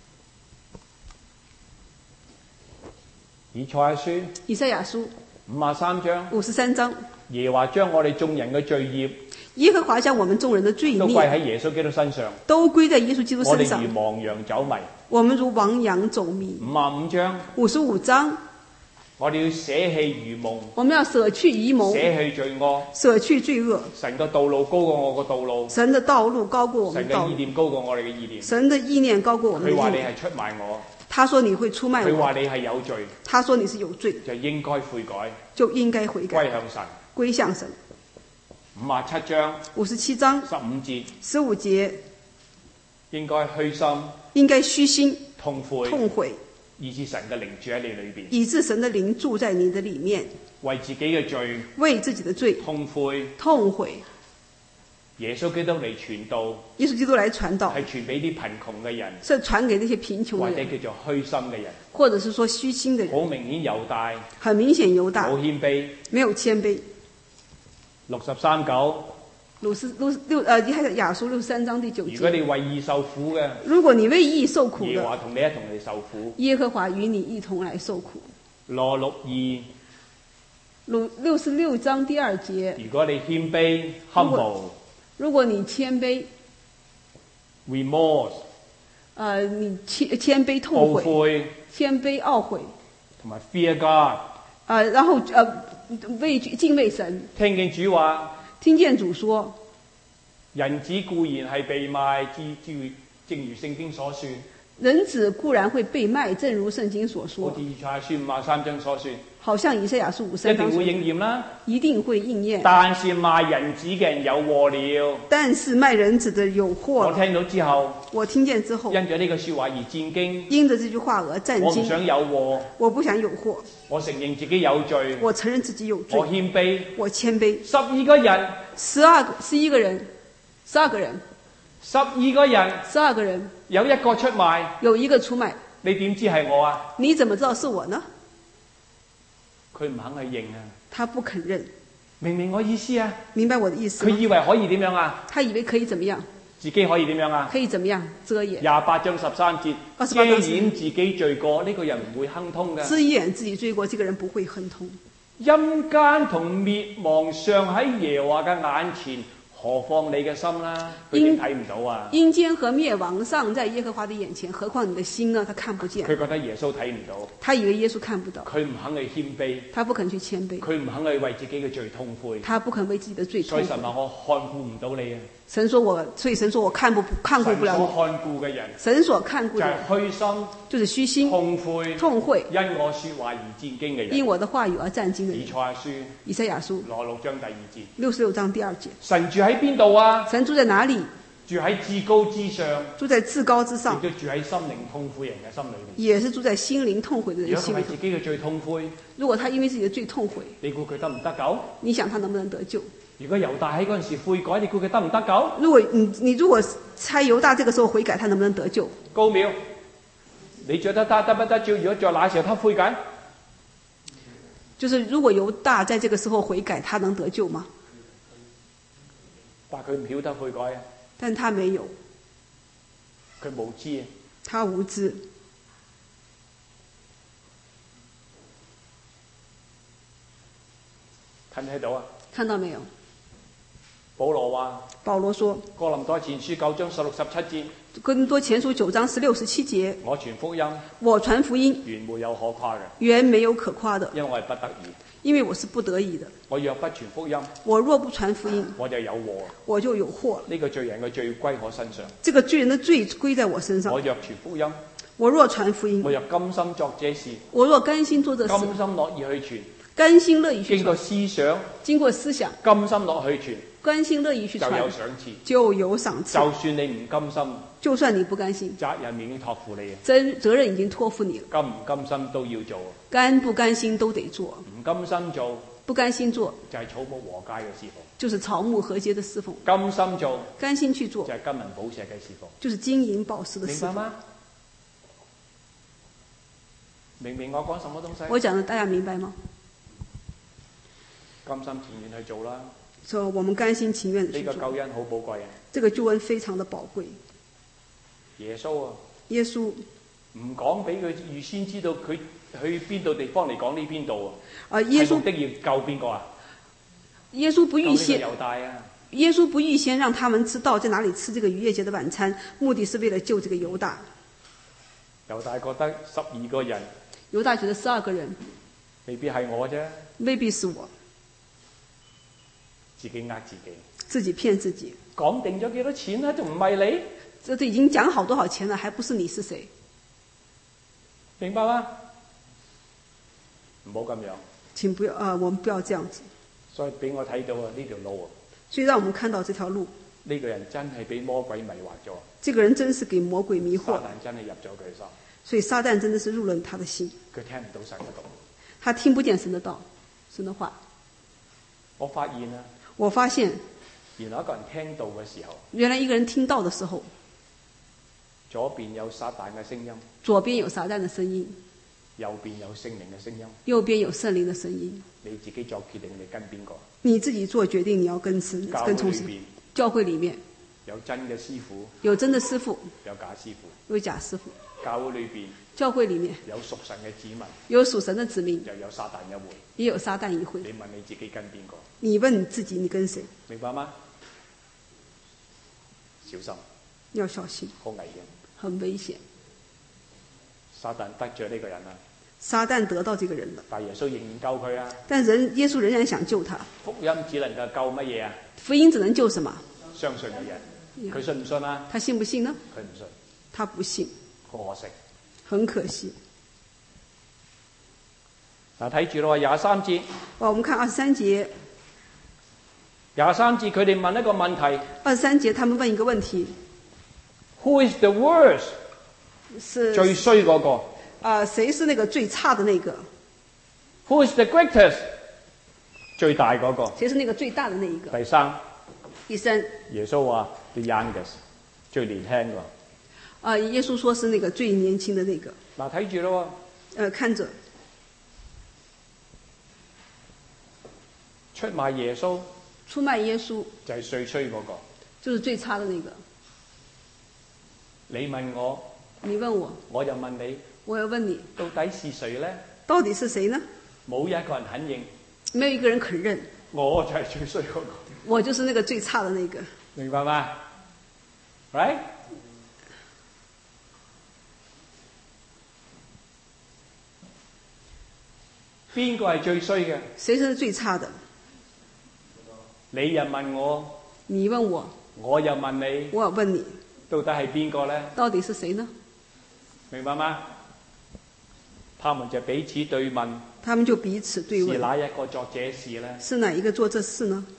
Speaker 2: 以賽亞書53章，耶和華將我哋眾人嘅罪孽，
Speaker 1: 耶和華將我們眾人的罪孽
Speaker 2: 都歸喺耶穌基督身上，
Speaker 1: 都歸在耶穌基督身上。
Speaker 2: 我哋如亡羊走迷，
Speaker 1: 我們如亡羊走迷。55章，
Speaker 2: 我哋要捨棄愚蒙，
Speaker 1: 我們要捨去愚蒙，
Speaker 2: 捨去罪惡，
Speaker 1: 捨去罪惡。
Speaker 2: 神嘅道路高過我嘅道路，
Speaker 1: 神的道路高過我們的道路，
Speaker 2: 神嘅意念高過我哋嘅意念，
Speaker 1: 神的意念高過我們的意念。
Speaker 2: 佢話你係出賣我，
Speaker 1: 他說你會出賣我，
Speaker 2: 佢話你係有罪，
Speaker 1: 他說你是有罪，
Speaker 2: 就應該悔改，
Speaker 1: 就應該悔改，歸向神。57章15節，應該虛心痛悔，
Speaker 2: 以致神嘅靈住喺你裏邊，
Speaker 1: 以致神的靈住在你的裡面，
Speaker 2: 為自己嘅罪，
Speaker 1: 為自己的罪
Speaker 2: 痛悔， 耶穌基督嚟傳道，
Speaker 1: 耶穌基督來傳道，
Speaker 2: 係傳俾啲貧窮嘅人，
Speaker 1: 是傳給那些貧窮
Speaker 2: 或者
Speaker 1: 的人，
Speaker 2: 叫做虛心嘅人。
Speaker 1: 或者是說虛心的人。
Speaker 2: 好明顯猶大
Speaker 1: 很明顯猶大
Speaker 2: 冇謙卑。
Speaker 1: 沒有謙卑。
Speaker 2: 63:9，
Speaker 1: 以賽亞書63章第9節。
Speaker 2: 如果你為義受苦嘅，
Speaker 1: 如果你為義受苦
Speaker 2: 耶和華
Speaker 1: 的，
Speaker 2: 同你一同嚟受苦。
Speaker 1: 耶和華與你一同來受苦。
Speaker 2: 羅62，
Speaker 1: 66章第2節。
Speaker 2: 如果你謙卑 humble
Speaker 1: 如果你謙卑，
Speaker 2: remorse
Speaker 1: 你謙卑痛
Speaker 2: 懊
Speaker 1: 悔，
Speaker 2: 悔
Speaker 1: 謙卑懊悔，
Speaker 2: 同埋 fear God，
Speaker 1: 然後敬畏神，
Speaker 2: 聽見主話，
Speaker 1: 聽見主說，
Speaker 2: 人子固然係被賣，正如聖經所說，
Speaker 1: 人子固然會被賣，正如聖經所
Speaker 2: 好
Speaker 1: 說，
Speaker 2: 似以賽亞書53章所說，
Speaker 1: 好像以賽亞書53章
Speaker 2: 一定會應驗啦。
Speaker 1: 一定會應驗。
Speaker 2: 但是賣人子嘅人有禍了。
Speaker 1: 但是賣人子的有禍了。
Speaker 2: 我聽到之後，
Speaker 1: 我聽見之後，
Speaker 2: 因咗呢個說話而戰驚。
Speaker 1: 因着這句話而戰驚。
Speaker 2: 我唔想有禍，
Speaker 1: 我不想有禍。
Speaker 2: 我承認自己有罪，
Speaker 1: 我承認自己有罪。
Speaker 2: 我謙卑，
Speaker 1: 我謙卑。
Speaker 2: 12個人
Speaker 1: ，12個人，12個人
Speaker 2: ，12個人
Speaker 1: ，12個人，
Speaker 2: 有一個出賣，
Speaker 1: 有一個出賣。
Speaker 2: 你點知係我啊？
Speaker 1: 你怎麼知道是我呢？
Speaker 2: 佢唔肯去認啊！
Speaker 1: 他不肯認。
Speaker 2: 明唔明我意思啊？
Speaker 1: 明白我的意思。
Speaker 2: 佢以為可以點樣啊？
Speaker 1: 他以為可以怎麼樣？
Speaker 2: 自己可以點樣啊？
Speaker 1: 可以怎麼樣遮掩
Speaker 2: ？28章13節，遮掩自己罪過，呢個人唔會亨通嘅。
Speaker 1: 遮掩自己罪過，這個人不會亨通。
Speaker 2: 陰間同滅亡尚喺耶和華嘅眼前，何況你嘅心啦？佢點睇唔到啊？
Speaker 1: 陰間和滅亡尚在耶和華的眼前，何況你的心呢？他看不見。
Speaker 2: 佢覺得耶穌睇唔到。
Speaker 1: 他以為耶穌看不到。
Speaker 2: 佢唔肯去謙卑。
Speaker 1: 他不肯去謙卑。
Speaker 2: 佢唔肯去為自己嘅罪痛悔。
Speaker 1: 他不肯為自己的罪痛悔。
Speaker 2: 所以神話我看顧唔到你啊！
Speaker 1: 所以神說我看顧不了你。
Speaker 2: 神所看顧嘅人，
Speaker 1: 神所看顧的人
Speaker 2: 就係虛心，
Speaker 1: 就是虛心，痛悔，
Speaker 2: 因我說話而戰驚嘅人，
Speaker 1: 因我的話語而戰驚的人。
Speaker 2: 以賽亞書
Speaker 1: 66章第
Speaker 2: 2節，
Speaker 1: 66章第2節。
Speaker 2: 神住喺邊度啊？
Speaker 1: 神住在哪裡？
Speaker 2: 住喺至高之上，
Speaker 1: 住在至高之上，
Speaker 2: 亦都住喺心靈痛悔人嘅心裏面，
Speaker 1: 也是住在心靈痛悔的人心裡。
Speaker 2: 如果佢為自己嘅罪痛悔，
Speaker 1: 如果他因為自己的罪痛悔，
Speaker 2: 你估佢得唔得救？你
Speaker 1: 想他能不能得救？
Speaker 2: 如果猶大喺嗰陣時悔改，你估佢得唔得救？
Speaker 1: 如果猜猶大這個時候悔改，他能不能得救？
Speaker 2: 高淼，你覺得得不得救？如果在那時候他悔改，
Speaker 1: 就是如果猶大在這個時候悔改，他能得救嗎？
Speaker 2: 但佢唔曉得悔改啊！
Speaker 1: 但他沒有，
Speaker 2: 佢無知啊！
Speaker 1: 他無知。
Speaker 2: 睇唔睇到啊？
Speaker 1: 看到沒有？
Speaker 2: 保羅話：
Speaker 1: 保羅說，
Speaker 2: 哥林多前書9章16、17節，
Speaker 1: 哥林多前書9章16、17節，
Speaker 2: 我傳福音，
Speaker 1: 我傳福音，
Speaker 2: 原沒有可誇嘅，
Speaker 1: 原沒有可誇的，
Speaker 2: 因為我係不得已，
Speaker 1: 因為我是不得已的。
Speaker 2: 我若不傳福音，
Speaker 1: 我若不傳福音，
Speaker 2: 我就有禍，
Speaker 1: 我就有禍。
Speaker 2: 呢個罪人嘅罪歸我身上，
Speaker 1: 這個罪人的罪歸在我身上。
Speaker 2: 我若傳福音，
Speaker 1: 我若傳福音，
Speaker 2: 我若甘心作這事，
Speaker 1: 我若甘心做這事，
Speaker 2: 甘心樂意去傳，
Speaker 1: 甘心樂意去傳，經過思想，甘心樂去傳，甘心樂意去傳，就有賞賜。
Speaker 2: 就算你唔甘心，
Speaker 1: 就算你不甘心，
Speaker 2: 責任已經託付你，
Speaker 1: 責任已經託付你了。
Speaker 2: 甘唔甘心都要做，
Speaker 1: 甘不甘心都得做。
Speaker 2: 唔甘心做，
Speaker 1: 不甘心做，
Speaker 2: 就係草木禾秸嘅侍奉，
Speaker 1: 就是草木禾秸的侍奉。
Speaker 2: 甘心做，
Speaker 1: 甘心去做，
Speaker 2: 就係金銀寶石嘅侍奉，
Speaker 1: 就是金銀寶石的侍奉。
Speaker 2: 明白嗎？明明我講什麼東西？
Speaker 1: 我講的大家明白嗎？
Speaker 2: 甘心情願去做啦。
Speaker 1: 所以我們甘心情願地去做。
Speaker 2: 呢個救恩好寶貴啊！
Speaker 1: 這個救恩非常的寶貴。
Speaker 2: 耶穌啊！
Speaker 1: 耶穌
Speaker 2: 唔講俾佢預先知道佢去邊度地方嚟講呢邊度啊！
Speaker 1: 耶穌
Speaker 2: 目的要救邊個啊？
Speaker 1: 耶穌不預先。
Speaker 2: 猶大啊！
Speaker 1: 耶穌不預先讓他們知道在哪裡吃這個逾越節的晚餐，目的是為了救這個猶大。
Speaker 2: 猶大覺得12個人。
Speaker 1: 猶大覺得12個人
Speaker 2: 未必係我啫，
Speaker 1: 未必是我，
Speaker 2: 自己呃自己，
Speaker 1: 自己騙自己。
Speaker 2: 講定咗幾多錢啦，仲唔係你？
Speaker 1: 這都已經講好多少錢了，還不是你是誰？
Speaker 2: 明白嗎？唔好咁樣。
Speaker 1: 請不要我們不要這樣子。
Speaker 2: 所以俾我睇到啊呢條路啊。
Speaker 1: 所以讓我們看到這條路。
Speaker 2: 呢個人真係俾魔鬼迷惑咗。
Speaker 1: 這個人真是給魔鬼迷惑。
Speaker 2: 撒旦真係入咗佢心。
Speaker 1: 所以撒旦真的是入了他的心。
Speaker 2: 佢聽唔到神嘅道。
Speaker 1: 他聽不見神的道，神的話。
Speaker 2: 我發現啊。
Speaker 1: 我發現。
Speaker 2: 然後一個人聽到嘅時候，
Speaker 1: 原來一個人聽到的時候，
Speaker 2: 左邊有撒旦嘅聲音，
Speaker 1: 左邊有撒旦的聲音，
Speaker 2: 右邊有聖靈嘅聲音，
Speaker 1: 右邊有聖靈的聲音。
Speaker 2: 你自己作決定，你跟邊個？
Speaker 1: 你自己做決定，你要跟從誰？教會裏面
Speaker 2: 有真嘅師傅，
Speaker 1: 有真的師傅，
Speaker 2: 有假師傅，
Speaker 1: 有假師傅。
Speaker 2: 教會裏邊，
Speaker 1: 教會裏面
Speaker 2: 有屬神嘅子民，
Speaker 1: 有屬神的子民，
Speaker 2: 又有撒旦一會，
Speaker 1: 也有撒旦一會。
Speaker 2: 你問你自己跟邊個？
Speaker 1: 你問你自己，你跟誰？
Speaker 2: 明白嗎？小心，
Speaker 1: 要小心，
Speaker 2: 好危險，
Speaker 1: 很危險。
Speaker 2: 撒旦得罪呢個人啦，
Speaker 1: 撒旦得到這個人了，
Speaker 2: 但耶穌仍然救佢啊。
Speaker 1: 但耶穌仍然想救他。
Speaker 2: 福音只能夠救乜嘢啊？
Speaker 1: 福音只能救什麼？
Speaker 2: 相信嘅人，佢信唔信啊？
Speaker 1: 他信不信呢？
Speaker 2: 佢唔信，
Speaker 1: 他不信，
Speaker 2: 好可惜，
Speaker 1: 很可惜。
Speaker 2: 嗱，睇住咯，23節。
Speaker 1: 我們看23節。
Speaker 2: 23節佢哋問一個問題。
Speaker 1: 23節他們問一個問題。
Speaker 2: Who is the worst？
Speaker 1: 是
Speaker 2: 最衰嗰個。
Speaker 1: 誰是那個最差的那個
Speaker 2: ？Who is the greatest？ 最大嗰個。
Speaker 1: 誰是那個最大的那一個？
Speaker 2: 第三。
Speaker 1: 耶
Speaker 2: 穌話 the youngest， 最年輕個。
Speaker 1: 耶穌說是那個最年輕的那個。
Speaker 2: 嗱，睇住咯。
Speaker 1: 看着。
Speaker 2: 出賣耶穌。
Speaker 1: 出賣耶穌。
Speaker 2: 就係最衰嗰個。
Speaker 1: 就是最差的那個。
Speaker 2: 你問我。
Speaker 1: 你問我。
Speaker 2: 我就問你。
Speaker 1: 我要問你。
Speaker 2: 到底是誰呢？
Speaker 1: 到底是誰呢？
Speaker 2: 冇一個人肯認。
Speaker 1: 沒有一個人肯認。
Speaker 2: 我就係最衰嗰個。
Speaker 1: 我就是那個最差的那個。
Speaker 2: 明白嗎 ？Right？ 邊個係最衰嘅？
Speaker 1: 誰是最差的？
Speaker 2: 你又問我。
Speaker 1: 你問我。
Speaker 2: 我又問你。
Speaker 1: 我又問你。
Speaker 2: 到底係邊個呢？
Speaker 1: 到底是誰呢？
Speaker 2: 明白嗎？他們就彼此對問。
Speaker 1: 他們就彼此對問。
Speaker 2: 是哪一個做這事呢？
Speaker 1: 是哪一個做這事呢？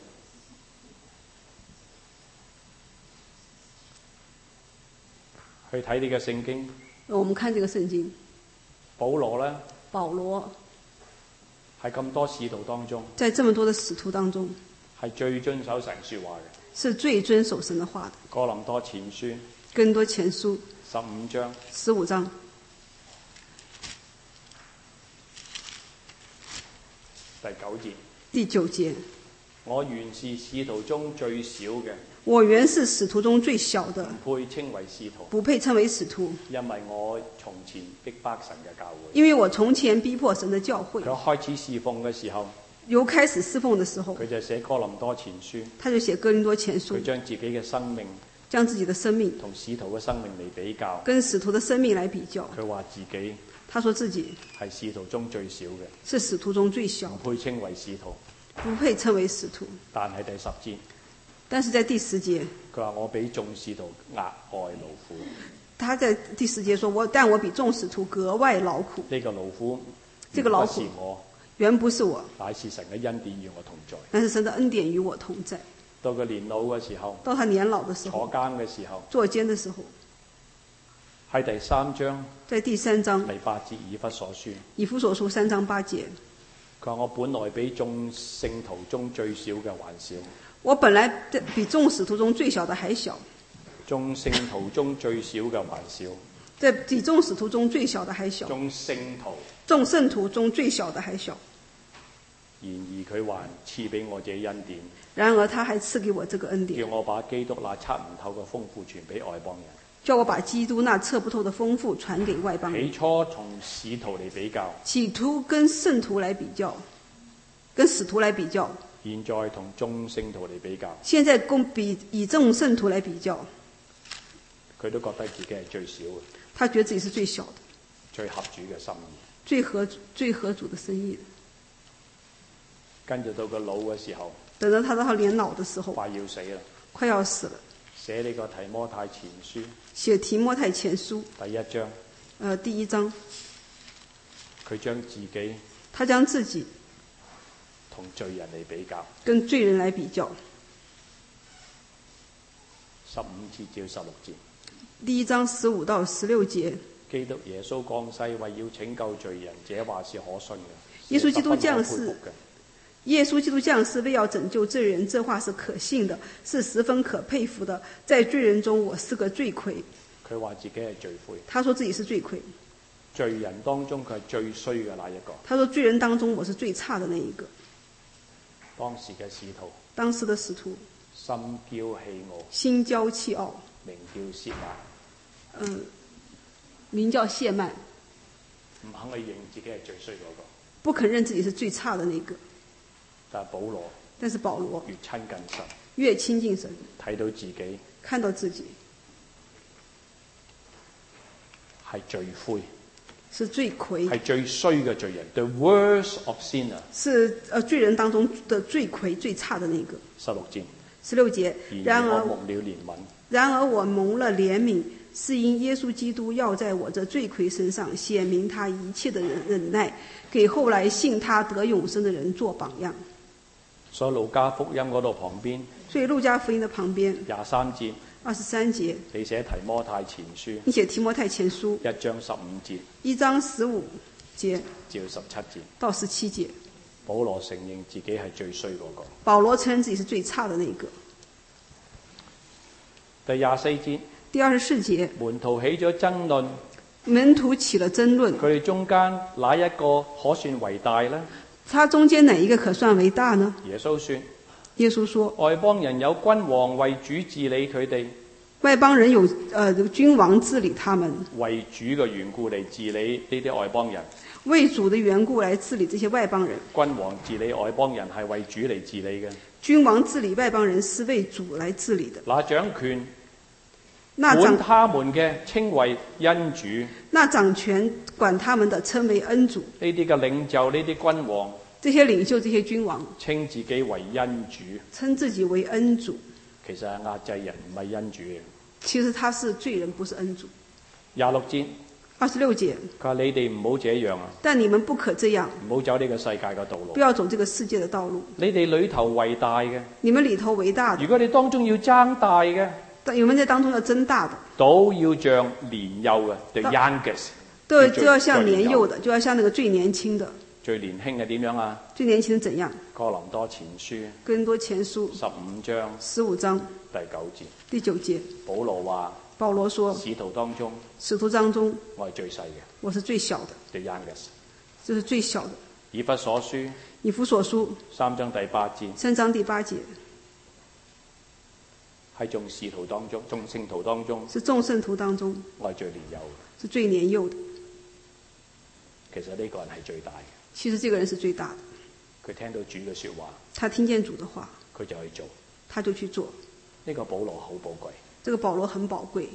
Speaker 2: 去睇呢個聖經。
Speaker 1: 我們看這個聖經。
Speaker 2: 保羅呢？
Speaker 1: 保羅
Speaker 2: 喺咁多使徒當中，
Speaker 1: 在這麼多的使徒當中，
Speaker 2: 係最遵守神說話嘅。
Speaker 1: 是最遵守神的話的。
Speaker 2: 哥林多前書。
Speaker 1: 哥林多前書。
Speaker 2: 15章。
Speaker 1: 15章。
Speaker 2: 第9節。
Speaker 1: 第9節。
Speaker 2: 我原是使徒中最小嘅。
Speaker 1: 我原是使徒中最小的。
Speaker 2: 不配稱為使徒。
Speaker 1: 不配稱為使徒。
Speaker 2: 因為我從前逼迫神嘅教會。
Speaker 1: 因為我從前逼迫神的教會。
Speaker 2: 佢開始侍奉嘅時候。
Speaker 1: 由開始侍奉的時候。
Speaker 2: 佢就寫哥林多前書。
Speaker 1: 他就寫哥林多前書。
Speaker 2: 佢將自己嘅生命。
Speaker 1: 將自己的生命。
Speaker 2: 同使徒嘅生命嚟比較。
Speaker 1: 跟使徒的生命來比較。
Speaker 2: 佢話自己。
Speaker 1: 他說自己。
Speaker 2: 係使徒中最小嘅。
Speaker 1: 是使徒中最小。
Speaker 2: 唔配稱為使徒。
Speaker 1: 不配稱為使徒。
Speaker 2: 但係第10節。
Speaker 1: 但是在第10節。
Speaker 2: 佢話我比眾使徒額外勞苦。
Speaker 1: 他在第10節說但我比眾使徒格外勞苦。
Speaker 2: 呢個勞苦。
Speaker 1: 這個勞苦。原不是我。
Speaker 2: 乃是神嘅恩典與我同在。
Speaker 1: 但是神的恩典與我同在。
Speaker 2: 到佢年老嘅時候。
Speaker 1: 到他年老的時候。
Speaker 2: 坐監嘅時候。
Speaker 1: 坐監的時候。
Speaker 2: 喺第3章。
Speaker 1: 在第3章。
Speaker 2: 第8節以弗所書。
Speaker 1: 以弗所書3章8節。
Speaker 2: 佢話我本來比眾聖徒中最小嘅還小。
Speaker 1: 我本來比眾使徒中最小的還小。
Speaker 2: 眾聖徒中最小嘅還小。
Speaker 1: 在比眾使徒中最小的還小。
Speaker 2: 眾聖徒。
Speaker 1: 眾聖徒中最小的還小。
Speaker 2: 然而佢還賜俾我這恩典。
Speaker 1: 然而他還賜給我這個恩典。
Speaker 2: 叫我把基督那測唔透嘅豐富傳俾外邦人。
Speaker 1: 叫我把基督那測不透的豐富傳給外邦人。
Speaker 2: 起初從使徒嚟比較。
Speaker 1: 起初跟聖徒來比較，跟使徒來比較。
Speaker 2: 現在同眾聖徒嚟比較。
Speaker 1: 現在以眾聖徒來比較。
Speaker 2: 佢都覺得自己係最小嘅。
Speaker 1: 他覺得自己是最小的。
Speaker 2: 最合主嘅心意。
Speaker 1: 最合主的心意。
Speaker 2: 跟住到佢老嘅時候。
Speaker 1: 等到他年老的時候。
Speaker 2: 快要死啦。
Speaker 1: 快要死了。
Speaker 2: 寫呢個提摩太前書。
Speaker 1: 寫提摩太前書。
Speaker 2: 第1章。
Speaker 1: 第1章。
Speaker 2: 佢將自己。
Speaker 1: 他將自己。
Speaker 2: 同罪人嚟比較。
Speaker 1: 跟罪人來比較。
Speaker 2: 15節至16節。
Speaker 1: 第1章15到16節。
Speaker 2: 基督耶穌降世為要拯救罪人，這話是可信嘅。
Speaker 1: 耶穌基督降世。 耶穌基督降世為要拯救罪人，這話是可信的，是十分可佩服的。在罪人中，我是個罪魁。
Speaker 2: 佢話自己係罪魁。
Speaker 1: 他說自己是罪魁。
Speaker 2: 罪人當中佢係最衰嘅那一個。
Speaker 1: 他說罪人當中我是最差的那一個。
Speaker 2: 當時嘅使徒。
Speaker 1: 當時的使徒。
Speaker 2: 心驕氣傲。
Speaker 1: 心驕氣傲。
Speaker 2: 名叫薛曼。
Speaker 1: 名叫謝曼。
Speaker 2: 唔肯去認自己係最衰嗰個。
Speaker 1: 不肯認自己是最差的那個。但是保羅
Speaker 2: 越親近神，
Speaker 1: 越親近神，
Speaker 2: 睇到自己，
Speaker 1: 看到自己
Speaker 2: 係罪魁，
Speaker 1: 是罪魁，
Speaker 2: 係最衰嘅罪人 ，the worst of sinner，
Speaker 1: 是罪人當中的罪魁最差的那個。16節，然而我蒙了憐憫，是因耶穌基督要在我這罪魁身上顯明他一切的忍耐，給後來信他得永生的人做榜樣。
Speaker 2: 所以路加福音嗰度旁邊，
Speaker 1: 所以路加福音的旁邊
Speaker 2: 23節
Speaker 1: ，23節，
Speaker 2: 你寫提摩太前書，
Speaker 1: 你寫提摩太前書
Speaker 2: 1章15節
Speaker 1: ，1章15節
Speaker 2: 至17節
Speaker 1: 到17節，
Speaker 2: 保羅承認自己係最衰嗰個。
Speaker 1: 保羅承認自己是最差的那個。
Speaker 2: 第24節，
Speaker 1: 第24節，
Speaker 2: 門徒起咗爭論，
Speaker 1: 門徒起了爭論，
Speaker 2: 佢哋中間哪一個可算為大呢？
Speaker 1: 他中間哪一個可算為大呢？
Speaker 2: 耶穌說，
Speaker 1: 耶穌說，
Speaker 2: 外邦人有君王為主治理佢哋，
Speaker 1: 外邦人有君王治理他們，
Speaker 2: 為主嘅緣故嚟治理呢啲外邦人，
Speaker 1: 為主的緣故來治理這些外邦人。
Speaker 2: 君王治理外邦人係為主嚟治理嘅，
Speaker 1: 君王治理外邦人是為主來治理的。
Speaker 2: 那掌權管他們嘅稱為恩主，
Speaker 1: 那掌權管他們的稱為恩主。
Speaker 2: 呢啲嘅領袖，呢啲君王，
Speaker 1: 這些領袖，這些君王
Speaker 2: 稱自己為恩主，
Speaker 1: 稱自己為恩主。
Speaker 2: 其實係壓制人，唔係恩主嘅。
Speaker 1: 其實他是罪人，不是恩主。
Speaker 2: 26節
Speaker 1: 26節，
Speaker 2: 佢話你哋唔好這樣啊！
Speaker 1: 但你們不可這樣，
Speaker 2: 唔好走呢個世界嘅道路，
Speaker 1: 不要走這個世界的道路。
Speaker 2: 你哋裏頭為大嘅，
Speaker 1: 你們裏頭為大的。
Speaker 2: 如果你當中要爭大嘅，
Speaker 1: 你們在當中要爭大的，
Speaker 2: 都要像年幼嘅 the youngest，
Speaker 1: 對，就要像年幼的，就要像那個最年輕的。
Speaker 2: 最年輕嘅點樣啊？
Speaker 1: 最年輕的怎樣？
Speaker 2: 哥林多前書
Speaker 1: 15章第9節，
Speaker 2: 保羅話，
Speaker 1: 保羅說，
Speaker 2: 使徒當中
Speaker 1: 我係
Speaker 2: 最細嘅，
Speaker 1: 我是最小的
Speaker 2: the youngest，
Speaker 1: 就是最小的。
Speaker 2: 以弗所書3章第8節，喺眾使徒當中，眾聖徒當中，
Speaker 1: 是眾聖徒當中，
Speaker 2: 我係最年幼嘅，
Speaker 1: 是最年幼的。
Speaker 2: 其實呢個人係最大嘅。
Speaker 1: 其實這個人是最大的。
Speaker 2: 佢聽到主嘅說話，
Speaker 1: 他聽見主的話，
Speaker 2: 佢就去做，
Speaker 1: 他就去做。
Speaker 2: 呢個保羅好寶貴。
Speaker 1: 這個保羅很寶貴。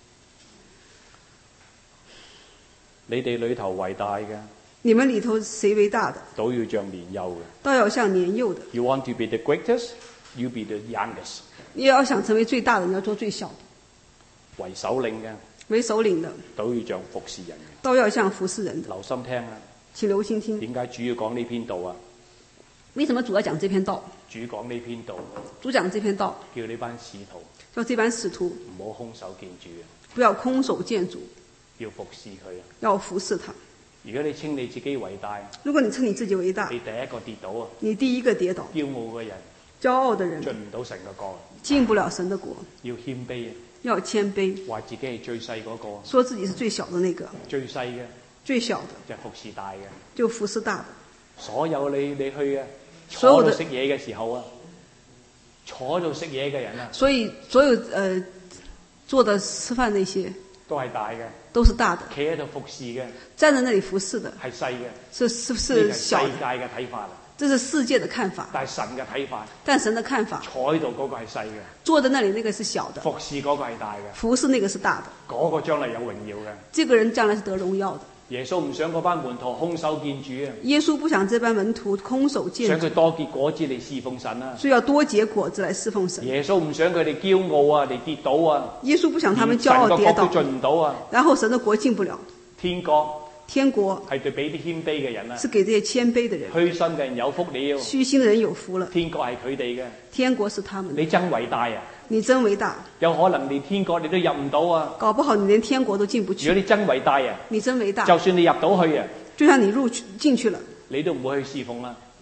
Speaker 2: 你哋裏頭為大嘅，
Speaker 1: 你們裏頭誰為大的，
Speaker 2: 都要像年幼嘅，
Speaker 1: 都要像年幼的。
Speaker 2: You want to be the greatest, you be the youngest。
Speaker 1: 你要想成為最大的，你要做最小的。
Speaker 2: 為首領嘅，
Speaker 1: 為首領的，
Speaker 2: 都要像服侍人嘅，
Speaker 1: 都要像服侍人的。
Speaker 2: 留心聽啊！
Speaker 1: 請留心聽。
Speaker 2: 點解主要講呢篇道啊？
Speaker 1: 為什麼主要講這篇道？
Speaker 2: 主講呢篇道，
Speaker 1: 主講這篇道，
Speaker 2: 叫呢班使徒，
Speaker 1: 叫這班使徒
Speaker 2: 唔好空手見主啊！
Speaker 1: 不要空手見主，
Speaker 2: 要服侍佢啊！
Speaker 1: 要服侍他。
Speaker 2: 如果你稱你自己為大，
Speaker 1: 如果你稱你自己為大，
Speaker 2: 你第一個跌倒啊！
Speaker 1: 你第一個跌倒。
Speaker 2: 驕傲嘅人，
Speaker 1: 驕傲的人
Speaker 2: 進唔到神嘅國，
Speaker 1: 進不了神的國。
Speaker 2: 要謙卑啊！
Speaker 1: 要謙卑，
Speaker 2: 話自己係最細嗰個，
Speaker 1: 說自己是最小的那個，
Speaker 2: 最細嘅，
Speaker 1: 最小的
Speaker 2: 就服侍大嘅，
Speaker 1: 就服侍大的。
Speaker 2: 所有你去啊，坐度食嘢嘅時候啊，坐度食嘢嘅人啊，
Speaker 1: 所有坐的吃飯那些
Speaker 2: 都係大嘅，
Speaker 1: 都是大的。
Speaker 2: 企喺度服侍嘅，
Speaker 1: 站在那裡服侍的
Speaker 2: 係細嘅，
Speaker 1: 是小的。
Speaker 2: 世界嘅睇法，
Speaker 1: 這是世界的看法。
Speaker 2: 但係神嘅睇法，
Speaker 1: 但神的看法，
Speaker 2: 坐喺度嗰個係細嘅，
Speaker 1: 坐在那裡那個是小的，
Speaker 2: 服侍嗰個係大嘅，
Speaker 1: 服侍那個是大的，
Speaker 2: 嗰個將來有榮耀嘅。
Speaker 1: 這個人將來是得榮耀的。
Speaker 2: 耶穌唔想嗰班門徒空手見主啊！
Speaker 1: 耶穌不想這班門徒空手見主，
Speaker 2: 想佢多結果子嚟侍奉神啊！
Speaker 1: 所以要多結果子來侍奉神。
Speaker 2: 耶穌唔想佢哋驕傲啊，嚟跌倒啊！
Speaker 1: 耶穌不想他們驕傲跌倒，
Speaker 2: 神的國都進唔到啊！
Speaker 1: 然後神的國進不了。
Speaker 2: 天國係對俾啲謙卑嘅人啊，
Speaker 1: 是給這些謙卑的人。
Speaker 2: 虛心嘅人有福了，
Speaker 1: 虛心的人有福了。
Speaker 2: 天國係佢哋嘅，
Speaker 1: 天國是他們的。
Speaker 2: 你真偉大啊！
Speaker 1: 你真偉大，
Speaker 2: 有可能連天國你都入唔到啊！
Speaker 1: 搞不好你連天國都進不去。
Speaker 2: 如果你真偉大啊，
Speaker 1: 你真偉大，
Speaker 2: 就算你入到去啊，
Speaker 1: 就算你進去了，
Speaker 2: 你都唔會去侍奉啦。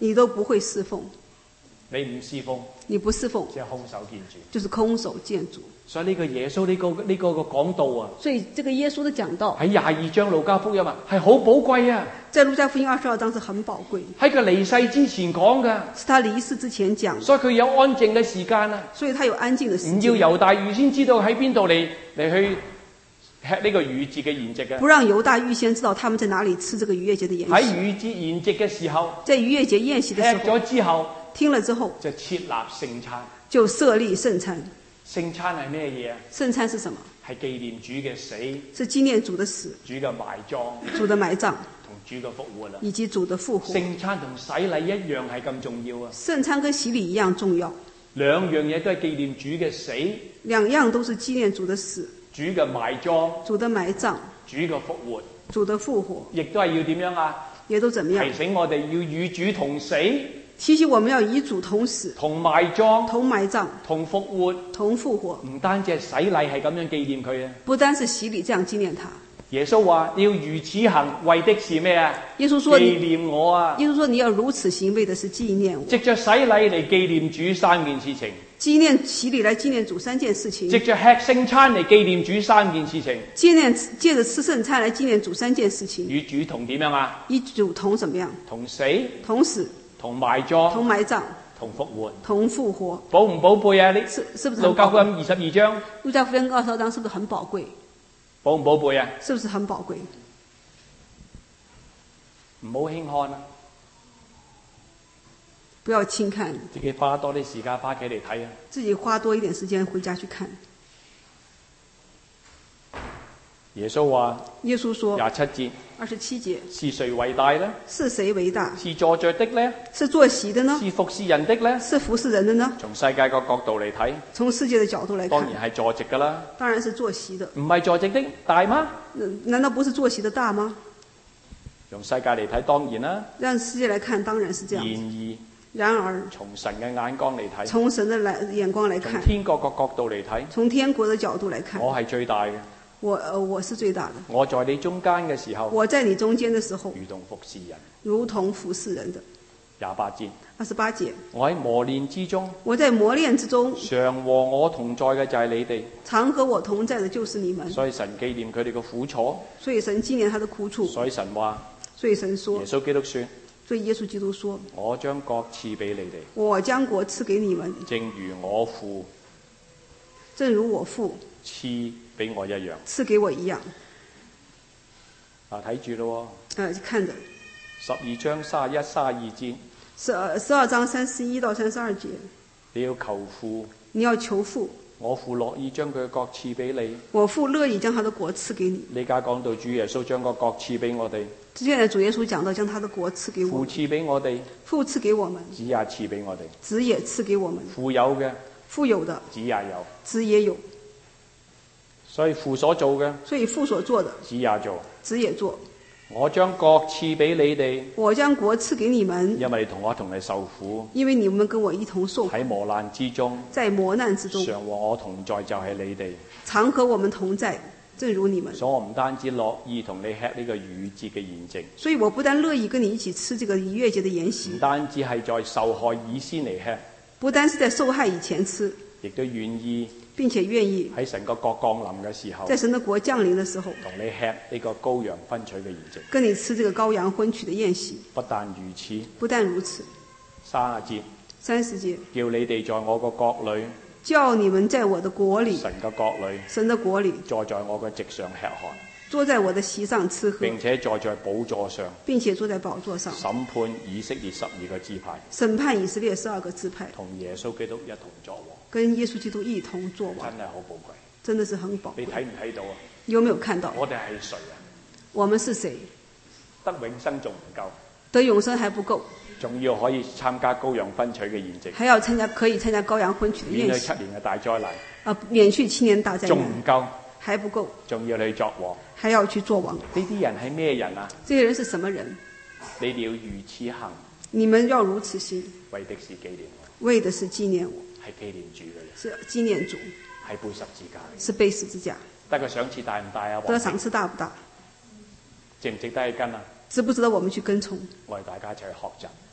Speaker 1: 你都不會侍奉。
Speaker 2: 你唔侍奉，
Speaker 1: 你不侍奉，
Speaker 2: 即係空手見主，
Speaker 1: 就是空手見主。
Speaker 2: 所以呢個耶穌呢個講道啊，
Speaker 1: 所以這個耶穌的講道
Speaker 2: 喺22章路加福音啊，係好寶貴啊！
Speaker 1: 在路加福音22章是很寶貴，
Speaker 2: 喺佢離世之前講㗎，
Speaker 1: 是他離世之前講，
Speaker 2: 所以佢有安靜嘅時間啊，
Speaker 1: 所以他有安靜的時間，
Speaker 2: 唔要猶大預先知道喺邊度嚟去吃呢個逾越節嘅筵席嘅，
Speaker 1: 不讓猶大預先知道他們在哪裡吃這個逾越節的筵席。
Speaker 2: 喺逾越節筵席嘅時候，
Speaker 1: 在逾越節宴席的時候，
Speaker 2: 吃咗之後，
Speaker 1: 聽了之後
Speaker 2: 就設立聖餐，
Speaker 1: 就設立聖餐。
Speaker 2: 聖餐係咩嘢啊？
Speaker 1: 聖餐是什麼？
Speaker 2: 係紀念主嘅死，
Speaker 1: 是紀念主的死，
Speaker 2: 主嘅埋葬，
Speaker 1: 主的埋葬，
Speaker 2: 同主嘅復活啦。
Speaker 1: 以及主的復活。
Speaker 2: 聖餐同洗禮一樣係咁重要啊！
Speaker 1: 聖餐跟洗禮一樣重要，
Speaker 2: 兩樣嘢都係紀念主嘅死，
Speaker 1: 兩樣都是紀念主的死，
Speaker 2: 主嘅埋葬，
Speaker 1: 主的埋葬，
Speaker 2: 主嘅復活，
Speaker 1: 主的復活，
Speaker 2: 亦都係要點樣啊？
Speaker 1: 也都怎麼樣？
Speaker 2: 提醒我哋要與主同死，
Speaker 1: 提醒我們要與主同死、
Speaker 2: 同埋葬、
Speaker 1: 同埋葬、
Speaker 2: 同復活，
Speaker 1: 同復活。
Speaker 2: 唔單止係洗禮係咁樣紀念佢啊！
Speaker 1: 不單是洗禮這樣紀念他。
Speaker 2: 耶穌話：你要如此行，為的是咩啊？
Speaker 1: 耶穌說：
Speaker 2: 紀念我啊！
Speaker 1: 耶穌說：你要如此行，為的是紀念我。
Speaker 2: 藉着洗禮嚟紀念主三件事情，
Speaker 1: 紀念洗禮來紀念主三件事情。
Speaker 2: 藉着吃聖餐嚟紀念主三件事情。
Speaker 1: 借着吃聖餐來紀念主三件事情。
Speaker 2: 與主同點樣啊？
Speaker 1: 與主同什麼樣？
Speaker 2: 同死、
Speaker 1: 同死、
Speaker 2: 同埋葬、
Speaker 1: 同埋葬、
Speaker 2: 同復活、
Speaker 1: 同復活。
Speaker 2: 寶唔寶貝啊？你
Speaker 1: 是不是
Speaker 2: 路加福音22章？
Speaker 1: 路加福音22章是不是很寶貴？
Speaker 2: 寶唔寶貝啊？
Speaker 1: 是不是很寶貴？
Speaker 2: 唔好輕看啊！
Speaker 1: 不要輕看，
Speaker 2: 自己花多啲時間返屋企嚟睇啊！
Speaker 1: 自己花多一點時間回家去看。
Speaker 2: 耶穌話：
Speaker 1: 耶穌說
Speaker 2: 27節
Speaker 1: ，27節
Speaker 2: 是誰為大呢？
Speaker 1: 是誰為大？
Speaker 2: 是坐着的呢？
Speaker 1: 是坐席的呢？
Speaker 2: 是服侍人的呢？
Speaker 1: 是服侍人的呢？
Speaker 2: 從世界個角度嚟睇，
Speaker 1: 從世界的角度來看，
Speaker 2: 當然係坐席噶啦。
Speaker 1: 當然是坐席的。
Speaker 2: 唔係坐席的大嗎？
Speaker 1: 難道不是坐席的大嗎？
Speaker 2: 用世界嚟睇，當然啦。
Speaker 1: 讓世界來看，當然是這樣。然而，
Speaker 2: 從神嘅眼光嚟睇，
Speaker 1: 從神的眼光來看，
Speaker 2: 從天國個角度嚟睇，
Speaker 1: 從天國的角度來看，
Speaker 2: 我係最大嘅。
Speaker 1: 我是最大的。
Speaker 2: 我在你中間嘅時候，
Speaker 1: 我在你中間的時候，
Speaker 2: 如同服侍人，
Speaker 1: 如同服侍人的。
Speaker 2: 28節
Speaker 1: ，28節，
Speaker 2: 我喺磨練之中，
Speaker 1: 我在磨練之中，
Speaker 2: 常和我同在嘅就係你哋，
Speaker 1: 常和我同在的就是你們。
Speaker 2: 所以神紀念佢哋嘅苦楚，
Speaker 1: 所以神紀念他的苦楚。
Speaker 2: 所以神話，
Speaker 1: 所以神說，
Speaker 2: 耶穌基督說，
Speaker 1: 所以耶穌基督說，
Speaker 2: 我將國賜俾你哋，
Speaker 1: 我將國賜給你們，
Speaker 2: 正如我父賜俾我一樣，
Speaker 1: 賜給我一樣。
Speaker 2: 睇住咯，
Speaker 1: 看着
Speaker 2: 12章31、32節
Speaker 1: ，12章31到32節，
Speaker 2: 你要求父，
Speaker 1: 你要求父，
Speaker 2: 我父樂意將佢嘅國賜俾你，
Speaker 1: 我父樂意將他的國賜給你。
Speaker 2: 你而家講到主耶穌將個國賜俾我哋，
Speaker 1: 現在主耶穌講到將他的國賜給我們，
Speaker 2: 父賜俾我哋，
Speaker 1: 父賜給我們，
Speaker 2: 子也賜俾我哋，
Speaker 1: 子也賜給我們，
Speaker 2: 父有嘅，
Speaker 1: 父有的，
Speaker 2: 子也有，
Speaker 1: 子也有。
Speaker 2: 所以父所做嘅，
Speaker 1: 所以父所做的，
Speaker 2: 子也做，
Speaker 1: 子也做。
Speaker 2: 我將國賜俾你哋，
Speaker 1: 我將國賜給你們，
Speaker 2: 因為你同我同你受苦，
Speaker 1: 因為你們跟我一同受苦，
Speaker 2: 喺磨難之中，
Speaker 1: 在磨難之中，
Speaker 2: 常和我同在就係你哋，
Speaker 1: 常和我們同在，正如你們。
Speaker 2: 所以我唔單止樂意同你吃呢個逾越節嘅筵席，
Speaker 1: 所以我不但樂意跟你一起吃這個逾越節的筵席，
Speaker 2: 唔單止係在受害以先嚟吃，
Speaker 1: 不單是在受害以前吃，
Speaker 2: 亦都願意
Speaker 1: 並且願意
Speaker 2: 喺神個國降臨嘅時候，
Speaker 1: 在神的國降臨的時候，
Speaker 2: 同你吃呢個羔羊分取嘅筵席，
Speaker 1: 跟你吃這個羔羊婚娶的宴席。
Speaker 2: 不但如此，
Speaker 1: 不但如此
Speaker 2: 30節
Speaker 1: ，30節，
Speaker 2: 叫你哋在我個國裏，
Speaker 1: 叫你們在我的國裏，
Speaker 2: 神嘅國裏，
Speaker 1: 神的國裏，
Speaker 2: 坐在我嘅席上吃喝，
Speaker 1: 坐在我的席上吃喝，
Speaker 2: 並且坐在寶座上，
Speaker 1: 並且坐在寶座上，
Speaker 2: 審判以色列12個支派，
Speaker 1: 審判以色列12個支派，
Speaker 2: 同耶穌基督一同作王，
Speaker 1: 跟耶穌基督一同作王，
Speaker 2: 真係好寶貴，
Speaker 1: 真的是很寶貴。
Speaker 2: 你睇唔睇到啊？
Speaker 1: 你有沒有看到？
Speaker 2: 我哋係誰啊？
Speaker 1: 我們是誰？
Speaker 2: 得永生仲唔夠，
Speaker 1: 得永生還不夠，
Speaker 2: 仲要可以參加羔羊分取嘅筵席，
Speaker 1: 還要可以參加羔羊婚娶的
Speaker 2: 免去
Speaker 1: 宴席，
Speaker 2: 7年嘅大災難，
Speaker 1: 免去7年大災
Speaker 2: 仲
Speaker 1: 難，
Speaker 2: 唔夠，
Speaker 1: 還不夠，
Speaker 2: 仲要你作王。
Speaker 1: 還要去做王。
Speaker 2: 呢啲人係咩人啊？
Speaker 1: 這些人是什麼人？
Speaker 2: 你哋要如此行，
Speaker 1: 你們要如此行，
Speaker 2: 為的是紀念我，
Speaker 1: 為的是紀念我，
Speaker 2: 係紀念主嘅人，
Speaker 1: 是紀念主，
Speaker 2: 係背十字架，
Speaker 1: 是背十字架。
Speaker 2: 得個賞賜大唔大啊？
Speaker 1: 得賞賜大不大？
Speaker 2: 值唔值得去跟啊？
Speaker 1: 值不值得我們去跟從？
Speaker 2: 我哋大家一齊去學習。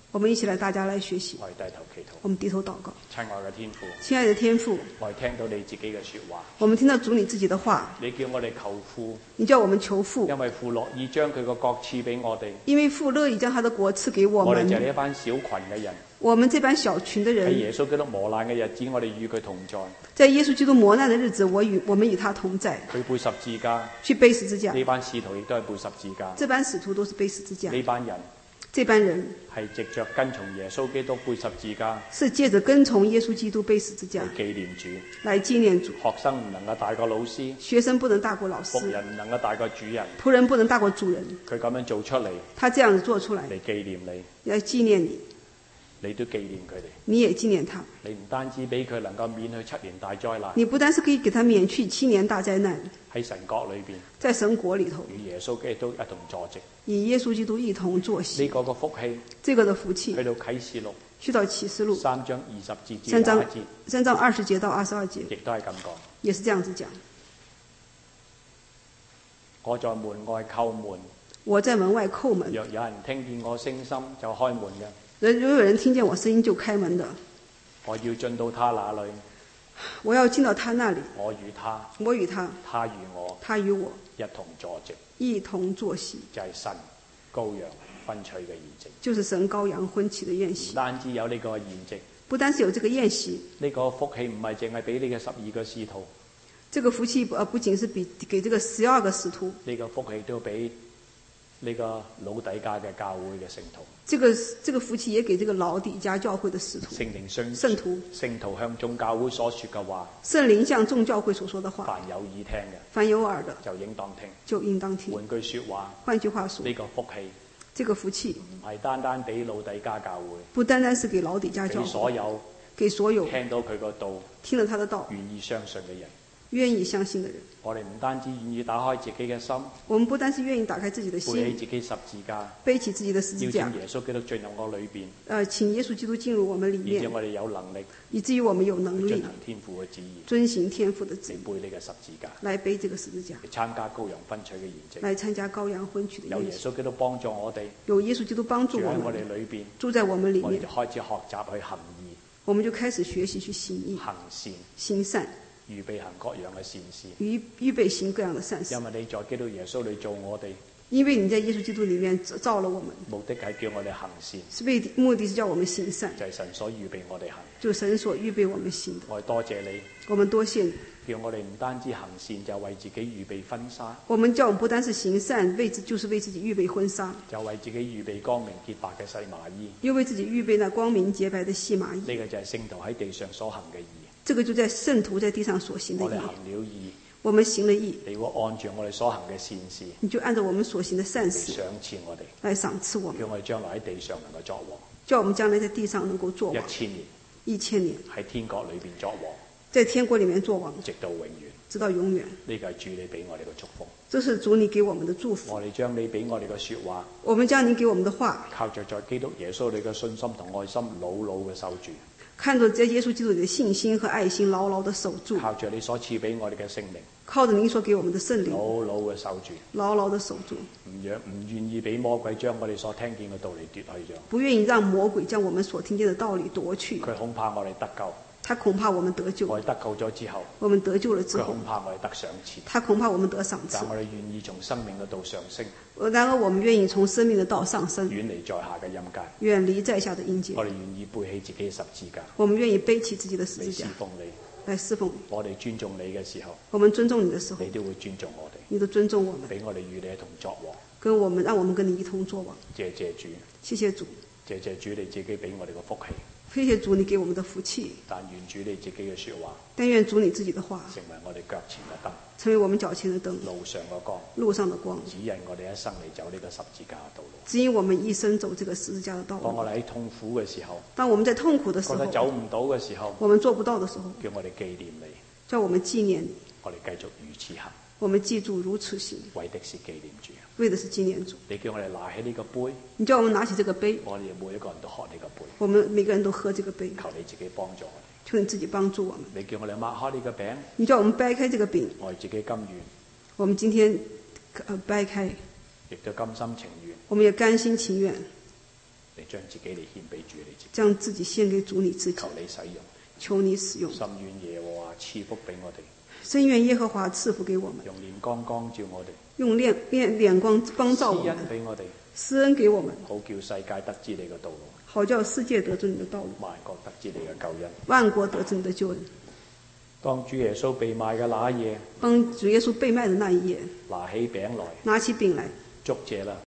Speaker 1: 我們一起來，大家來學習。
Speaker 2: 我哋低頭祈禱。
Speaker 1: 我們低頭禱告。
Speaker 2: 親愛嘅天父，
Speaker 1: 親愛的天父，
Speaker 2: 我哋聽到你自己嘅說話。
Speaker 1: 我們聽到主你自己的話。
Speaker 2: 你叫我哋求父，
Speaker 1: 你叫我們求父，
Speaker 2: 因為父樂意將佢個國賜俾我哋。
Speaker 1: 因為父樂意將他的國賜給我們。
Speaker 2: 我哋就係呢一班小群嘅人。
Speaker 1: 我們這班小群的人，
Speaker 2: 喺耶穌基督磨難嘅日子，我哋與佢同在。
Speaker 1: 在耶穌基督磨難的日子，我們與他同在。
Speaker 2: 佢背十字架，
Speaker 1: 去背十字架。
Speaker 2: 呢班使徒亦都係背十字架。
Speaker 1: 這班使徒都是背十字架。
Speaker 2: 呢班人，
Speaker 1: 這班人
Speaker 2: 係藉着跟從耶穌基督背十字架，
Speaker 1: 是借着跟從耶穌基督背十字架
Speaker 2: 嚟紀念主，
Speaker 1: 來紀念主。
Speaker 2: 學生唔能夠大過老師，
Speaker 1: 學生不能大過老師，
Speaker 2: 僕人唔能夠大過主人，
Speaker 1: 僕人不能大過主人。
Speaker 2: 佢咁樣做出嚟，
Speaker 1: 他這樣子做出來
Speaker 2: 嚟紀念你，
Speaker 1: 來紀念你，
Speaker 2: 你都紀念佢哋。
Speaker 1: 你也紀念他。
Speaker 2: 你唔單止俾佢能夠免去7年大災難，
Speaker 1: 你不單是可以給他免去7年大災難，
Speaker 2: 喺神國裏邊，
Speaker 1: 在神國裏頭
Speaker 2: 與耶穌基督一同坐席，
Speaker 1: 與耶穌基督一同坐席。
Speaker 2: 呢個嘅福氣，
Speaker 1: 這個的福氣，
Speaker 2: 去到啟示錄，
Speaker 1: 去到啟示錄
Speaker 2: 3章20節至
Speaker 1: 3
Speaker 2: 21節，
Speaker 1: 3章20節到22節，
Speaker 2: 亦都係咁講。
Speaker 1: 也是這樣子講。
Speaker 2: 我在門外叩門，
Speaker 1: 我在門外叩門，
Speaker 2: 若有人聽見我聲音就開門嘅，
Speaker 1: 如果有人聽見我聲音就開門的，
Speaker 2: 我要進到他那裏，
Speaker 1: 我要進到他那裏，
Speaker 2: 我與他，
Speaker 1: 我與他，
Speaker 2: 他與我，
Speaker 1: 他與我
Speaker 2: 一同坐席，
Speaker 1: 一同坐席，
Speaker 2: 就係神羔羊婚娶嘅筵席。
Speaker 1: 就是神羔羊婚期的宴
Speaker 2: 唔
Speaker 1: 席。
Speaker 2: 單止有呢個筵席，
Speaker 1: 不單是有這個宴席，
Speaker 2: 呢個福氣唔係淨係俾你嘅12個使徒，
Speaker 1: 這個福氣不僅是給這個12個使徒，
Speaker 2: 呢個福氣都俾呢個老底嘉嘅教會嘅聖徒。
Speaker 1: 這個福氣也給這個老底嘉教會的使徒、聖徒。
Speaker 2: 聖徒向眾教會所說嘅話，
Speaker 1: 聖靈向眾教會所說的話，
Speaker 2: 凡有耳聽嘅，
Speaker 1: 凡有耳的
Speaker 2: 就應當聽，
Speaker 1: 就應當聽。
Speaker 2: 換句說話，
Speaker 1: 換句話說，
Speaker 2: 呢個福氣，
Speaker 1: 這個福氣
Speaker 2: 唔係單單俾老底嘉教會，
Speaker 1: 不單單是給老底嘉教會，給所有
Speaker 2: 聽到佢個道、
Speaker 1: 聽了他的道、
Speaker 2: 願意相信嘅人。
Speaker 1: 願意相信的人，
Speaker 2: 我哋唔單止願意打開自己嘅心，
Speaker 1: 我們不單是願意打開自己的心，
Speaker 2: 背起自己十字架，
Speaker 1: 背起自己的十字架，
Speaker 2: 邀請耶穌基督進入我裏邊，
Speaker 1: 請耶穌基督進入我們裏面，
Speaker 2: 以致我哋有能力，
Speaker 1: 以至於我們有能力
Speaker 2: 進行天父嘅旨意，
Speaker 1: 遵行天父的旨意，
Speaker 2: 背呢個十字架，
Speaker 1: 來背這個十字架，
Speaker 2: 嚟參加羔羊婚娶嘅筵席，
Speaker 1: 來參加羔羊婚娶的
Speaker 2: 有耶
Speaker 1: 宴席。
Speaker 2: 穌基督幫助我哋，
Speaker 1: 有耶穌基督幫助我
Speaker 2: 住喺我
Speaker 1: 們，
Speaker 2: 哋裏邊，
Speaker 1: 住在我們裏面
Speaker 2: 我哋就，開始學習去行義，
Speaker 1: 我們就開始學習去行義、
Speaker 2: 行善，
Speaker 1: 行善，
Speaker 2: 預備行各樣嘅善事。
Speaker 1: 預備行各樣的善事。
Speaker 2: 因為你在基督耶穌裏做我哋，
Speaker 1: 因為你在耶穌基督裏面造了我們，
Speaker 2: 目的係叫我哋行善，
Speaker 1: 目的是叫我們行善，
Speaker 2: 就係神所預備我哋行。
Speaker 1: 就神所預備我們行的。
Speaker 2: 我哋多謝你，
Speaker 1: 我們多謝你，
Speaker 2: 叫我哋唔單止行善，就為自己預備婚紗，
Speaker 1: 我們叫我們不單是行善，就是為自己預備婚紗，
Speaker 2: 就為自己預備光明潔白嘅細麻衣。
Speaker 1: 又為自己預備那光明潔白的細麻衣。
Speaker 2: 呢個就係聖徒喺地上所行嘅義。
Speaker 1: 這個就在聖徒在地上所行的義。
Speaker 2: 我哋行了義，
Speaker 1: 我們行了義，
Speaker 2: 你會按住我哋所行嘅善事，
Speaker 1: 你就按照我們所行的善
Speaker 2: 嚟
Speaker 1: 事
Speaker 2: 賞賜我哋，
Speaker 1: 來賞賜我們，
Speaker 2: 叫我哋將來喺地上能夠作王，
Speaker 1: 叫我們將來在地上能夠作王
Speaker 2: 1000年
Speaker 1: 1000年，
Speaker 2: 喺天國裏邊作王，
Speaker 1: 在天國裏面作王，
Speaker 2: 直到永遠。
Speaker 1: 直到永遠。
Speaker 2: 呢個係主你俾我哋嘅祝福。
Speaker 1: 這是主你給我們的祝福。
Speaker 2: 我哋將你俾我哋嘅說話，
Speaker 1: 我們將你給我們的話，
Speaker 2: 靠着在基督耶穌你嘅信心同愛心牢牢嘅守住，
Speaker 1: 看着在耶穌基督裏的信心和愛心牢牢的守住，
Speaker 2: 靠着你所賜俾我哋嘅聖靈，
Speaker 1: 靠着您所給我們的聖靈，
Speaker 2: 牢牢嘅守住，
Speaker 1: 牢牢的守住，
Speaker 2: 唔願意俾魔鬼將我哋所聽見嘅道理奪去咗。
Speaker 1: 不願意讓魔鬼將我們所聽見的道理奪去。
Speaker 2: 佢恐怕我哋得救，
Speaker 1: 他恐怕我們得救，
Speaker 2: 我哋得救咗之後，
Speaker 1: 我們得救了之後，
Speaker 2: 佢恐怕我哋得賞賜。
Speaker 1: 他恐怕我們得賞賜
Speaker 2: 但。我哋願意從生命嘅道上升，
Speaker 1: 然而我們願意從生命的道上升，
Speaker 2: 遠離在下嘅陰間。
Speaker 1: 遠離在下的陰間。
Speaker 2: 我哋願意背起自己嘅十字架，
Speaker 1: 我們願意背起自己的十字
Speaker 2: 嚟侍
Speaker 1: 架
Speaker 2: 奉你。
Speaker 1: 來侍奉你。
Speaker 2: 我哋尊重你嘅時候，
Speaker 1: 我們尊重你的時候
Speaker 2: 你，都會尊重我哋，
Speaker 1: 你都尊重我們，
Speaker 2: 俾我哋與你一同作王。
Speaker 1: 讓我們跟你一同作王。
Speaker 2: 謝謝主，
Speaker 1: 謝謝主，
Speaker 2: 謝謝主你自己俾我哋嘅福氣。
Speaker 1: 謝謝主你給我們的福氣。
Speaker 2: 但願主你自己嘅說話
Speaker 1: 但願主你自己的話
Speaker 2: 成為我哋腳前嘅燈，
Speaker 1: 成為我們腳前的燈，
Speaker 2: 路上嘅光，
Speaker 1: 路上的光，
Speaker 2: 指引我哋一生嚟走呢個十字架嘅道路。
Speaker 1: 指引我們一生走這個十字架的道路。
Speaker 2: 當我哋喺痛苦嘅時候，
Speaker 1: 當我們在痛苦的時
Speaker 2: 覺得
Speaker 1: 候，
Speaker 2: 走唔到嘅時候，
Speaker 1: 我們做不到的時候，
Speaker 2: 叫我哋紀念你，
Speaker 1: 叫我們紀念你，
Speaker 2: 我哋繼續如此行，
Speaker 1: 我們記住如此行，
Speaker 2: 為的是紀念主。
Speaker 1: 為的是紀念主。
Speaker 2: 你叫我哋拿起呢個杯，
Speaker 1: 你叫我們拿起這個杯，
Speaker 2: 我哋每一個人都喝呢個杯，
Speaker 1: 我們每個人都喝這個杯，
Speaker 2: 求你自己幫助我哋。
Speaker 1: 求你自己幫助我們。
Speaker 2: 你叫我哋擘開呢個餅，
Speaker 1: 你叫我們掰開這個餅，
Speaker 2: 我哋自己甘願，
Speaker 1: 我們今天掰開，
Speaker 2: 亦都甘心情願
Speaker 1: 我們也甘心情願
Speaker 2: 嚟嚟將自己嚟獻俾主你自己，
Speaker 1: 將自己獻給主你自己，
Speaker 2: 求你使用，
Speaker 1: 求你使用。
Speaker 2: 甚願耶和華賜福俾我哋，
Speaker 1: 深願耶和華賜福給我們，
Speaker 2: 用臉光光照我哋，
Speaker 1: 用臉光照我
Speaker 2: 施恩
Speaker 1: 們，
Speaker 2: 俾我哋，
Speaker 1: 施恩給我們，
Speaker 2: 好叫世界得知你嘅道路，
Speaker 1: 好叫世界得知你的道路，
Speaker 2: 萬國得知你嘅救恩。
Speaker 1: 萬國得知你的救恩。
Speaker 2: 當主耶穌被賣嘅那一夜，
Speaker 1: 當主耶穌被賣的那一夜，
Speaker 2: 拿起餅來，
Speaker 1: 拿起餅來，
Speaker 2: 祝謝啦。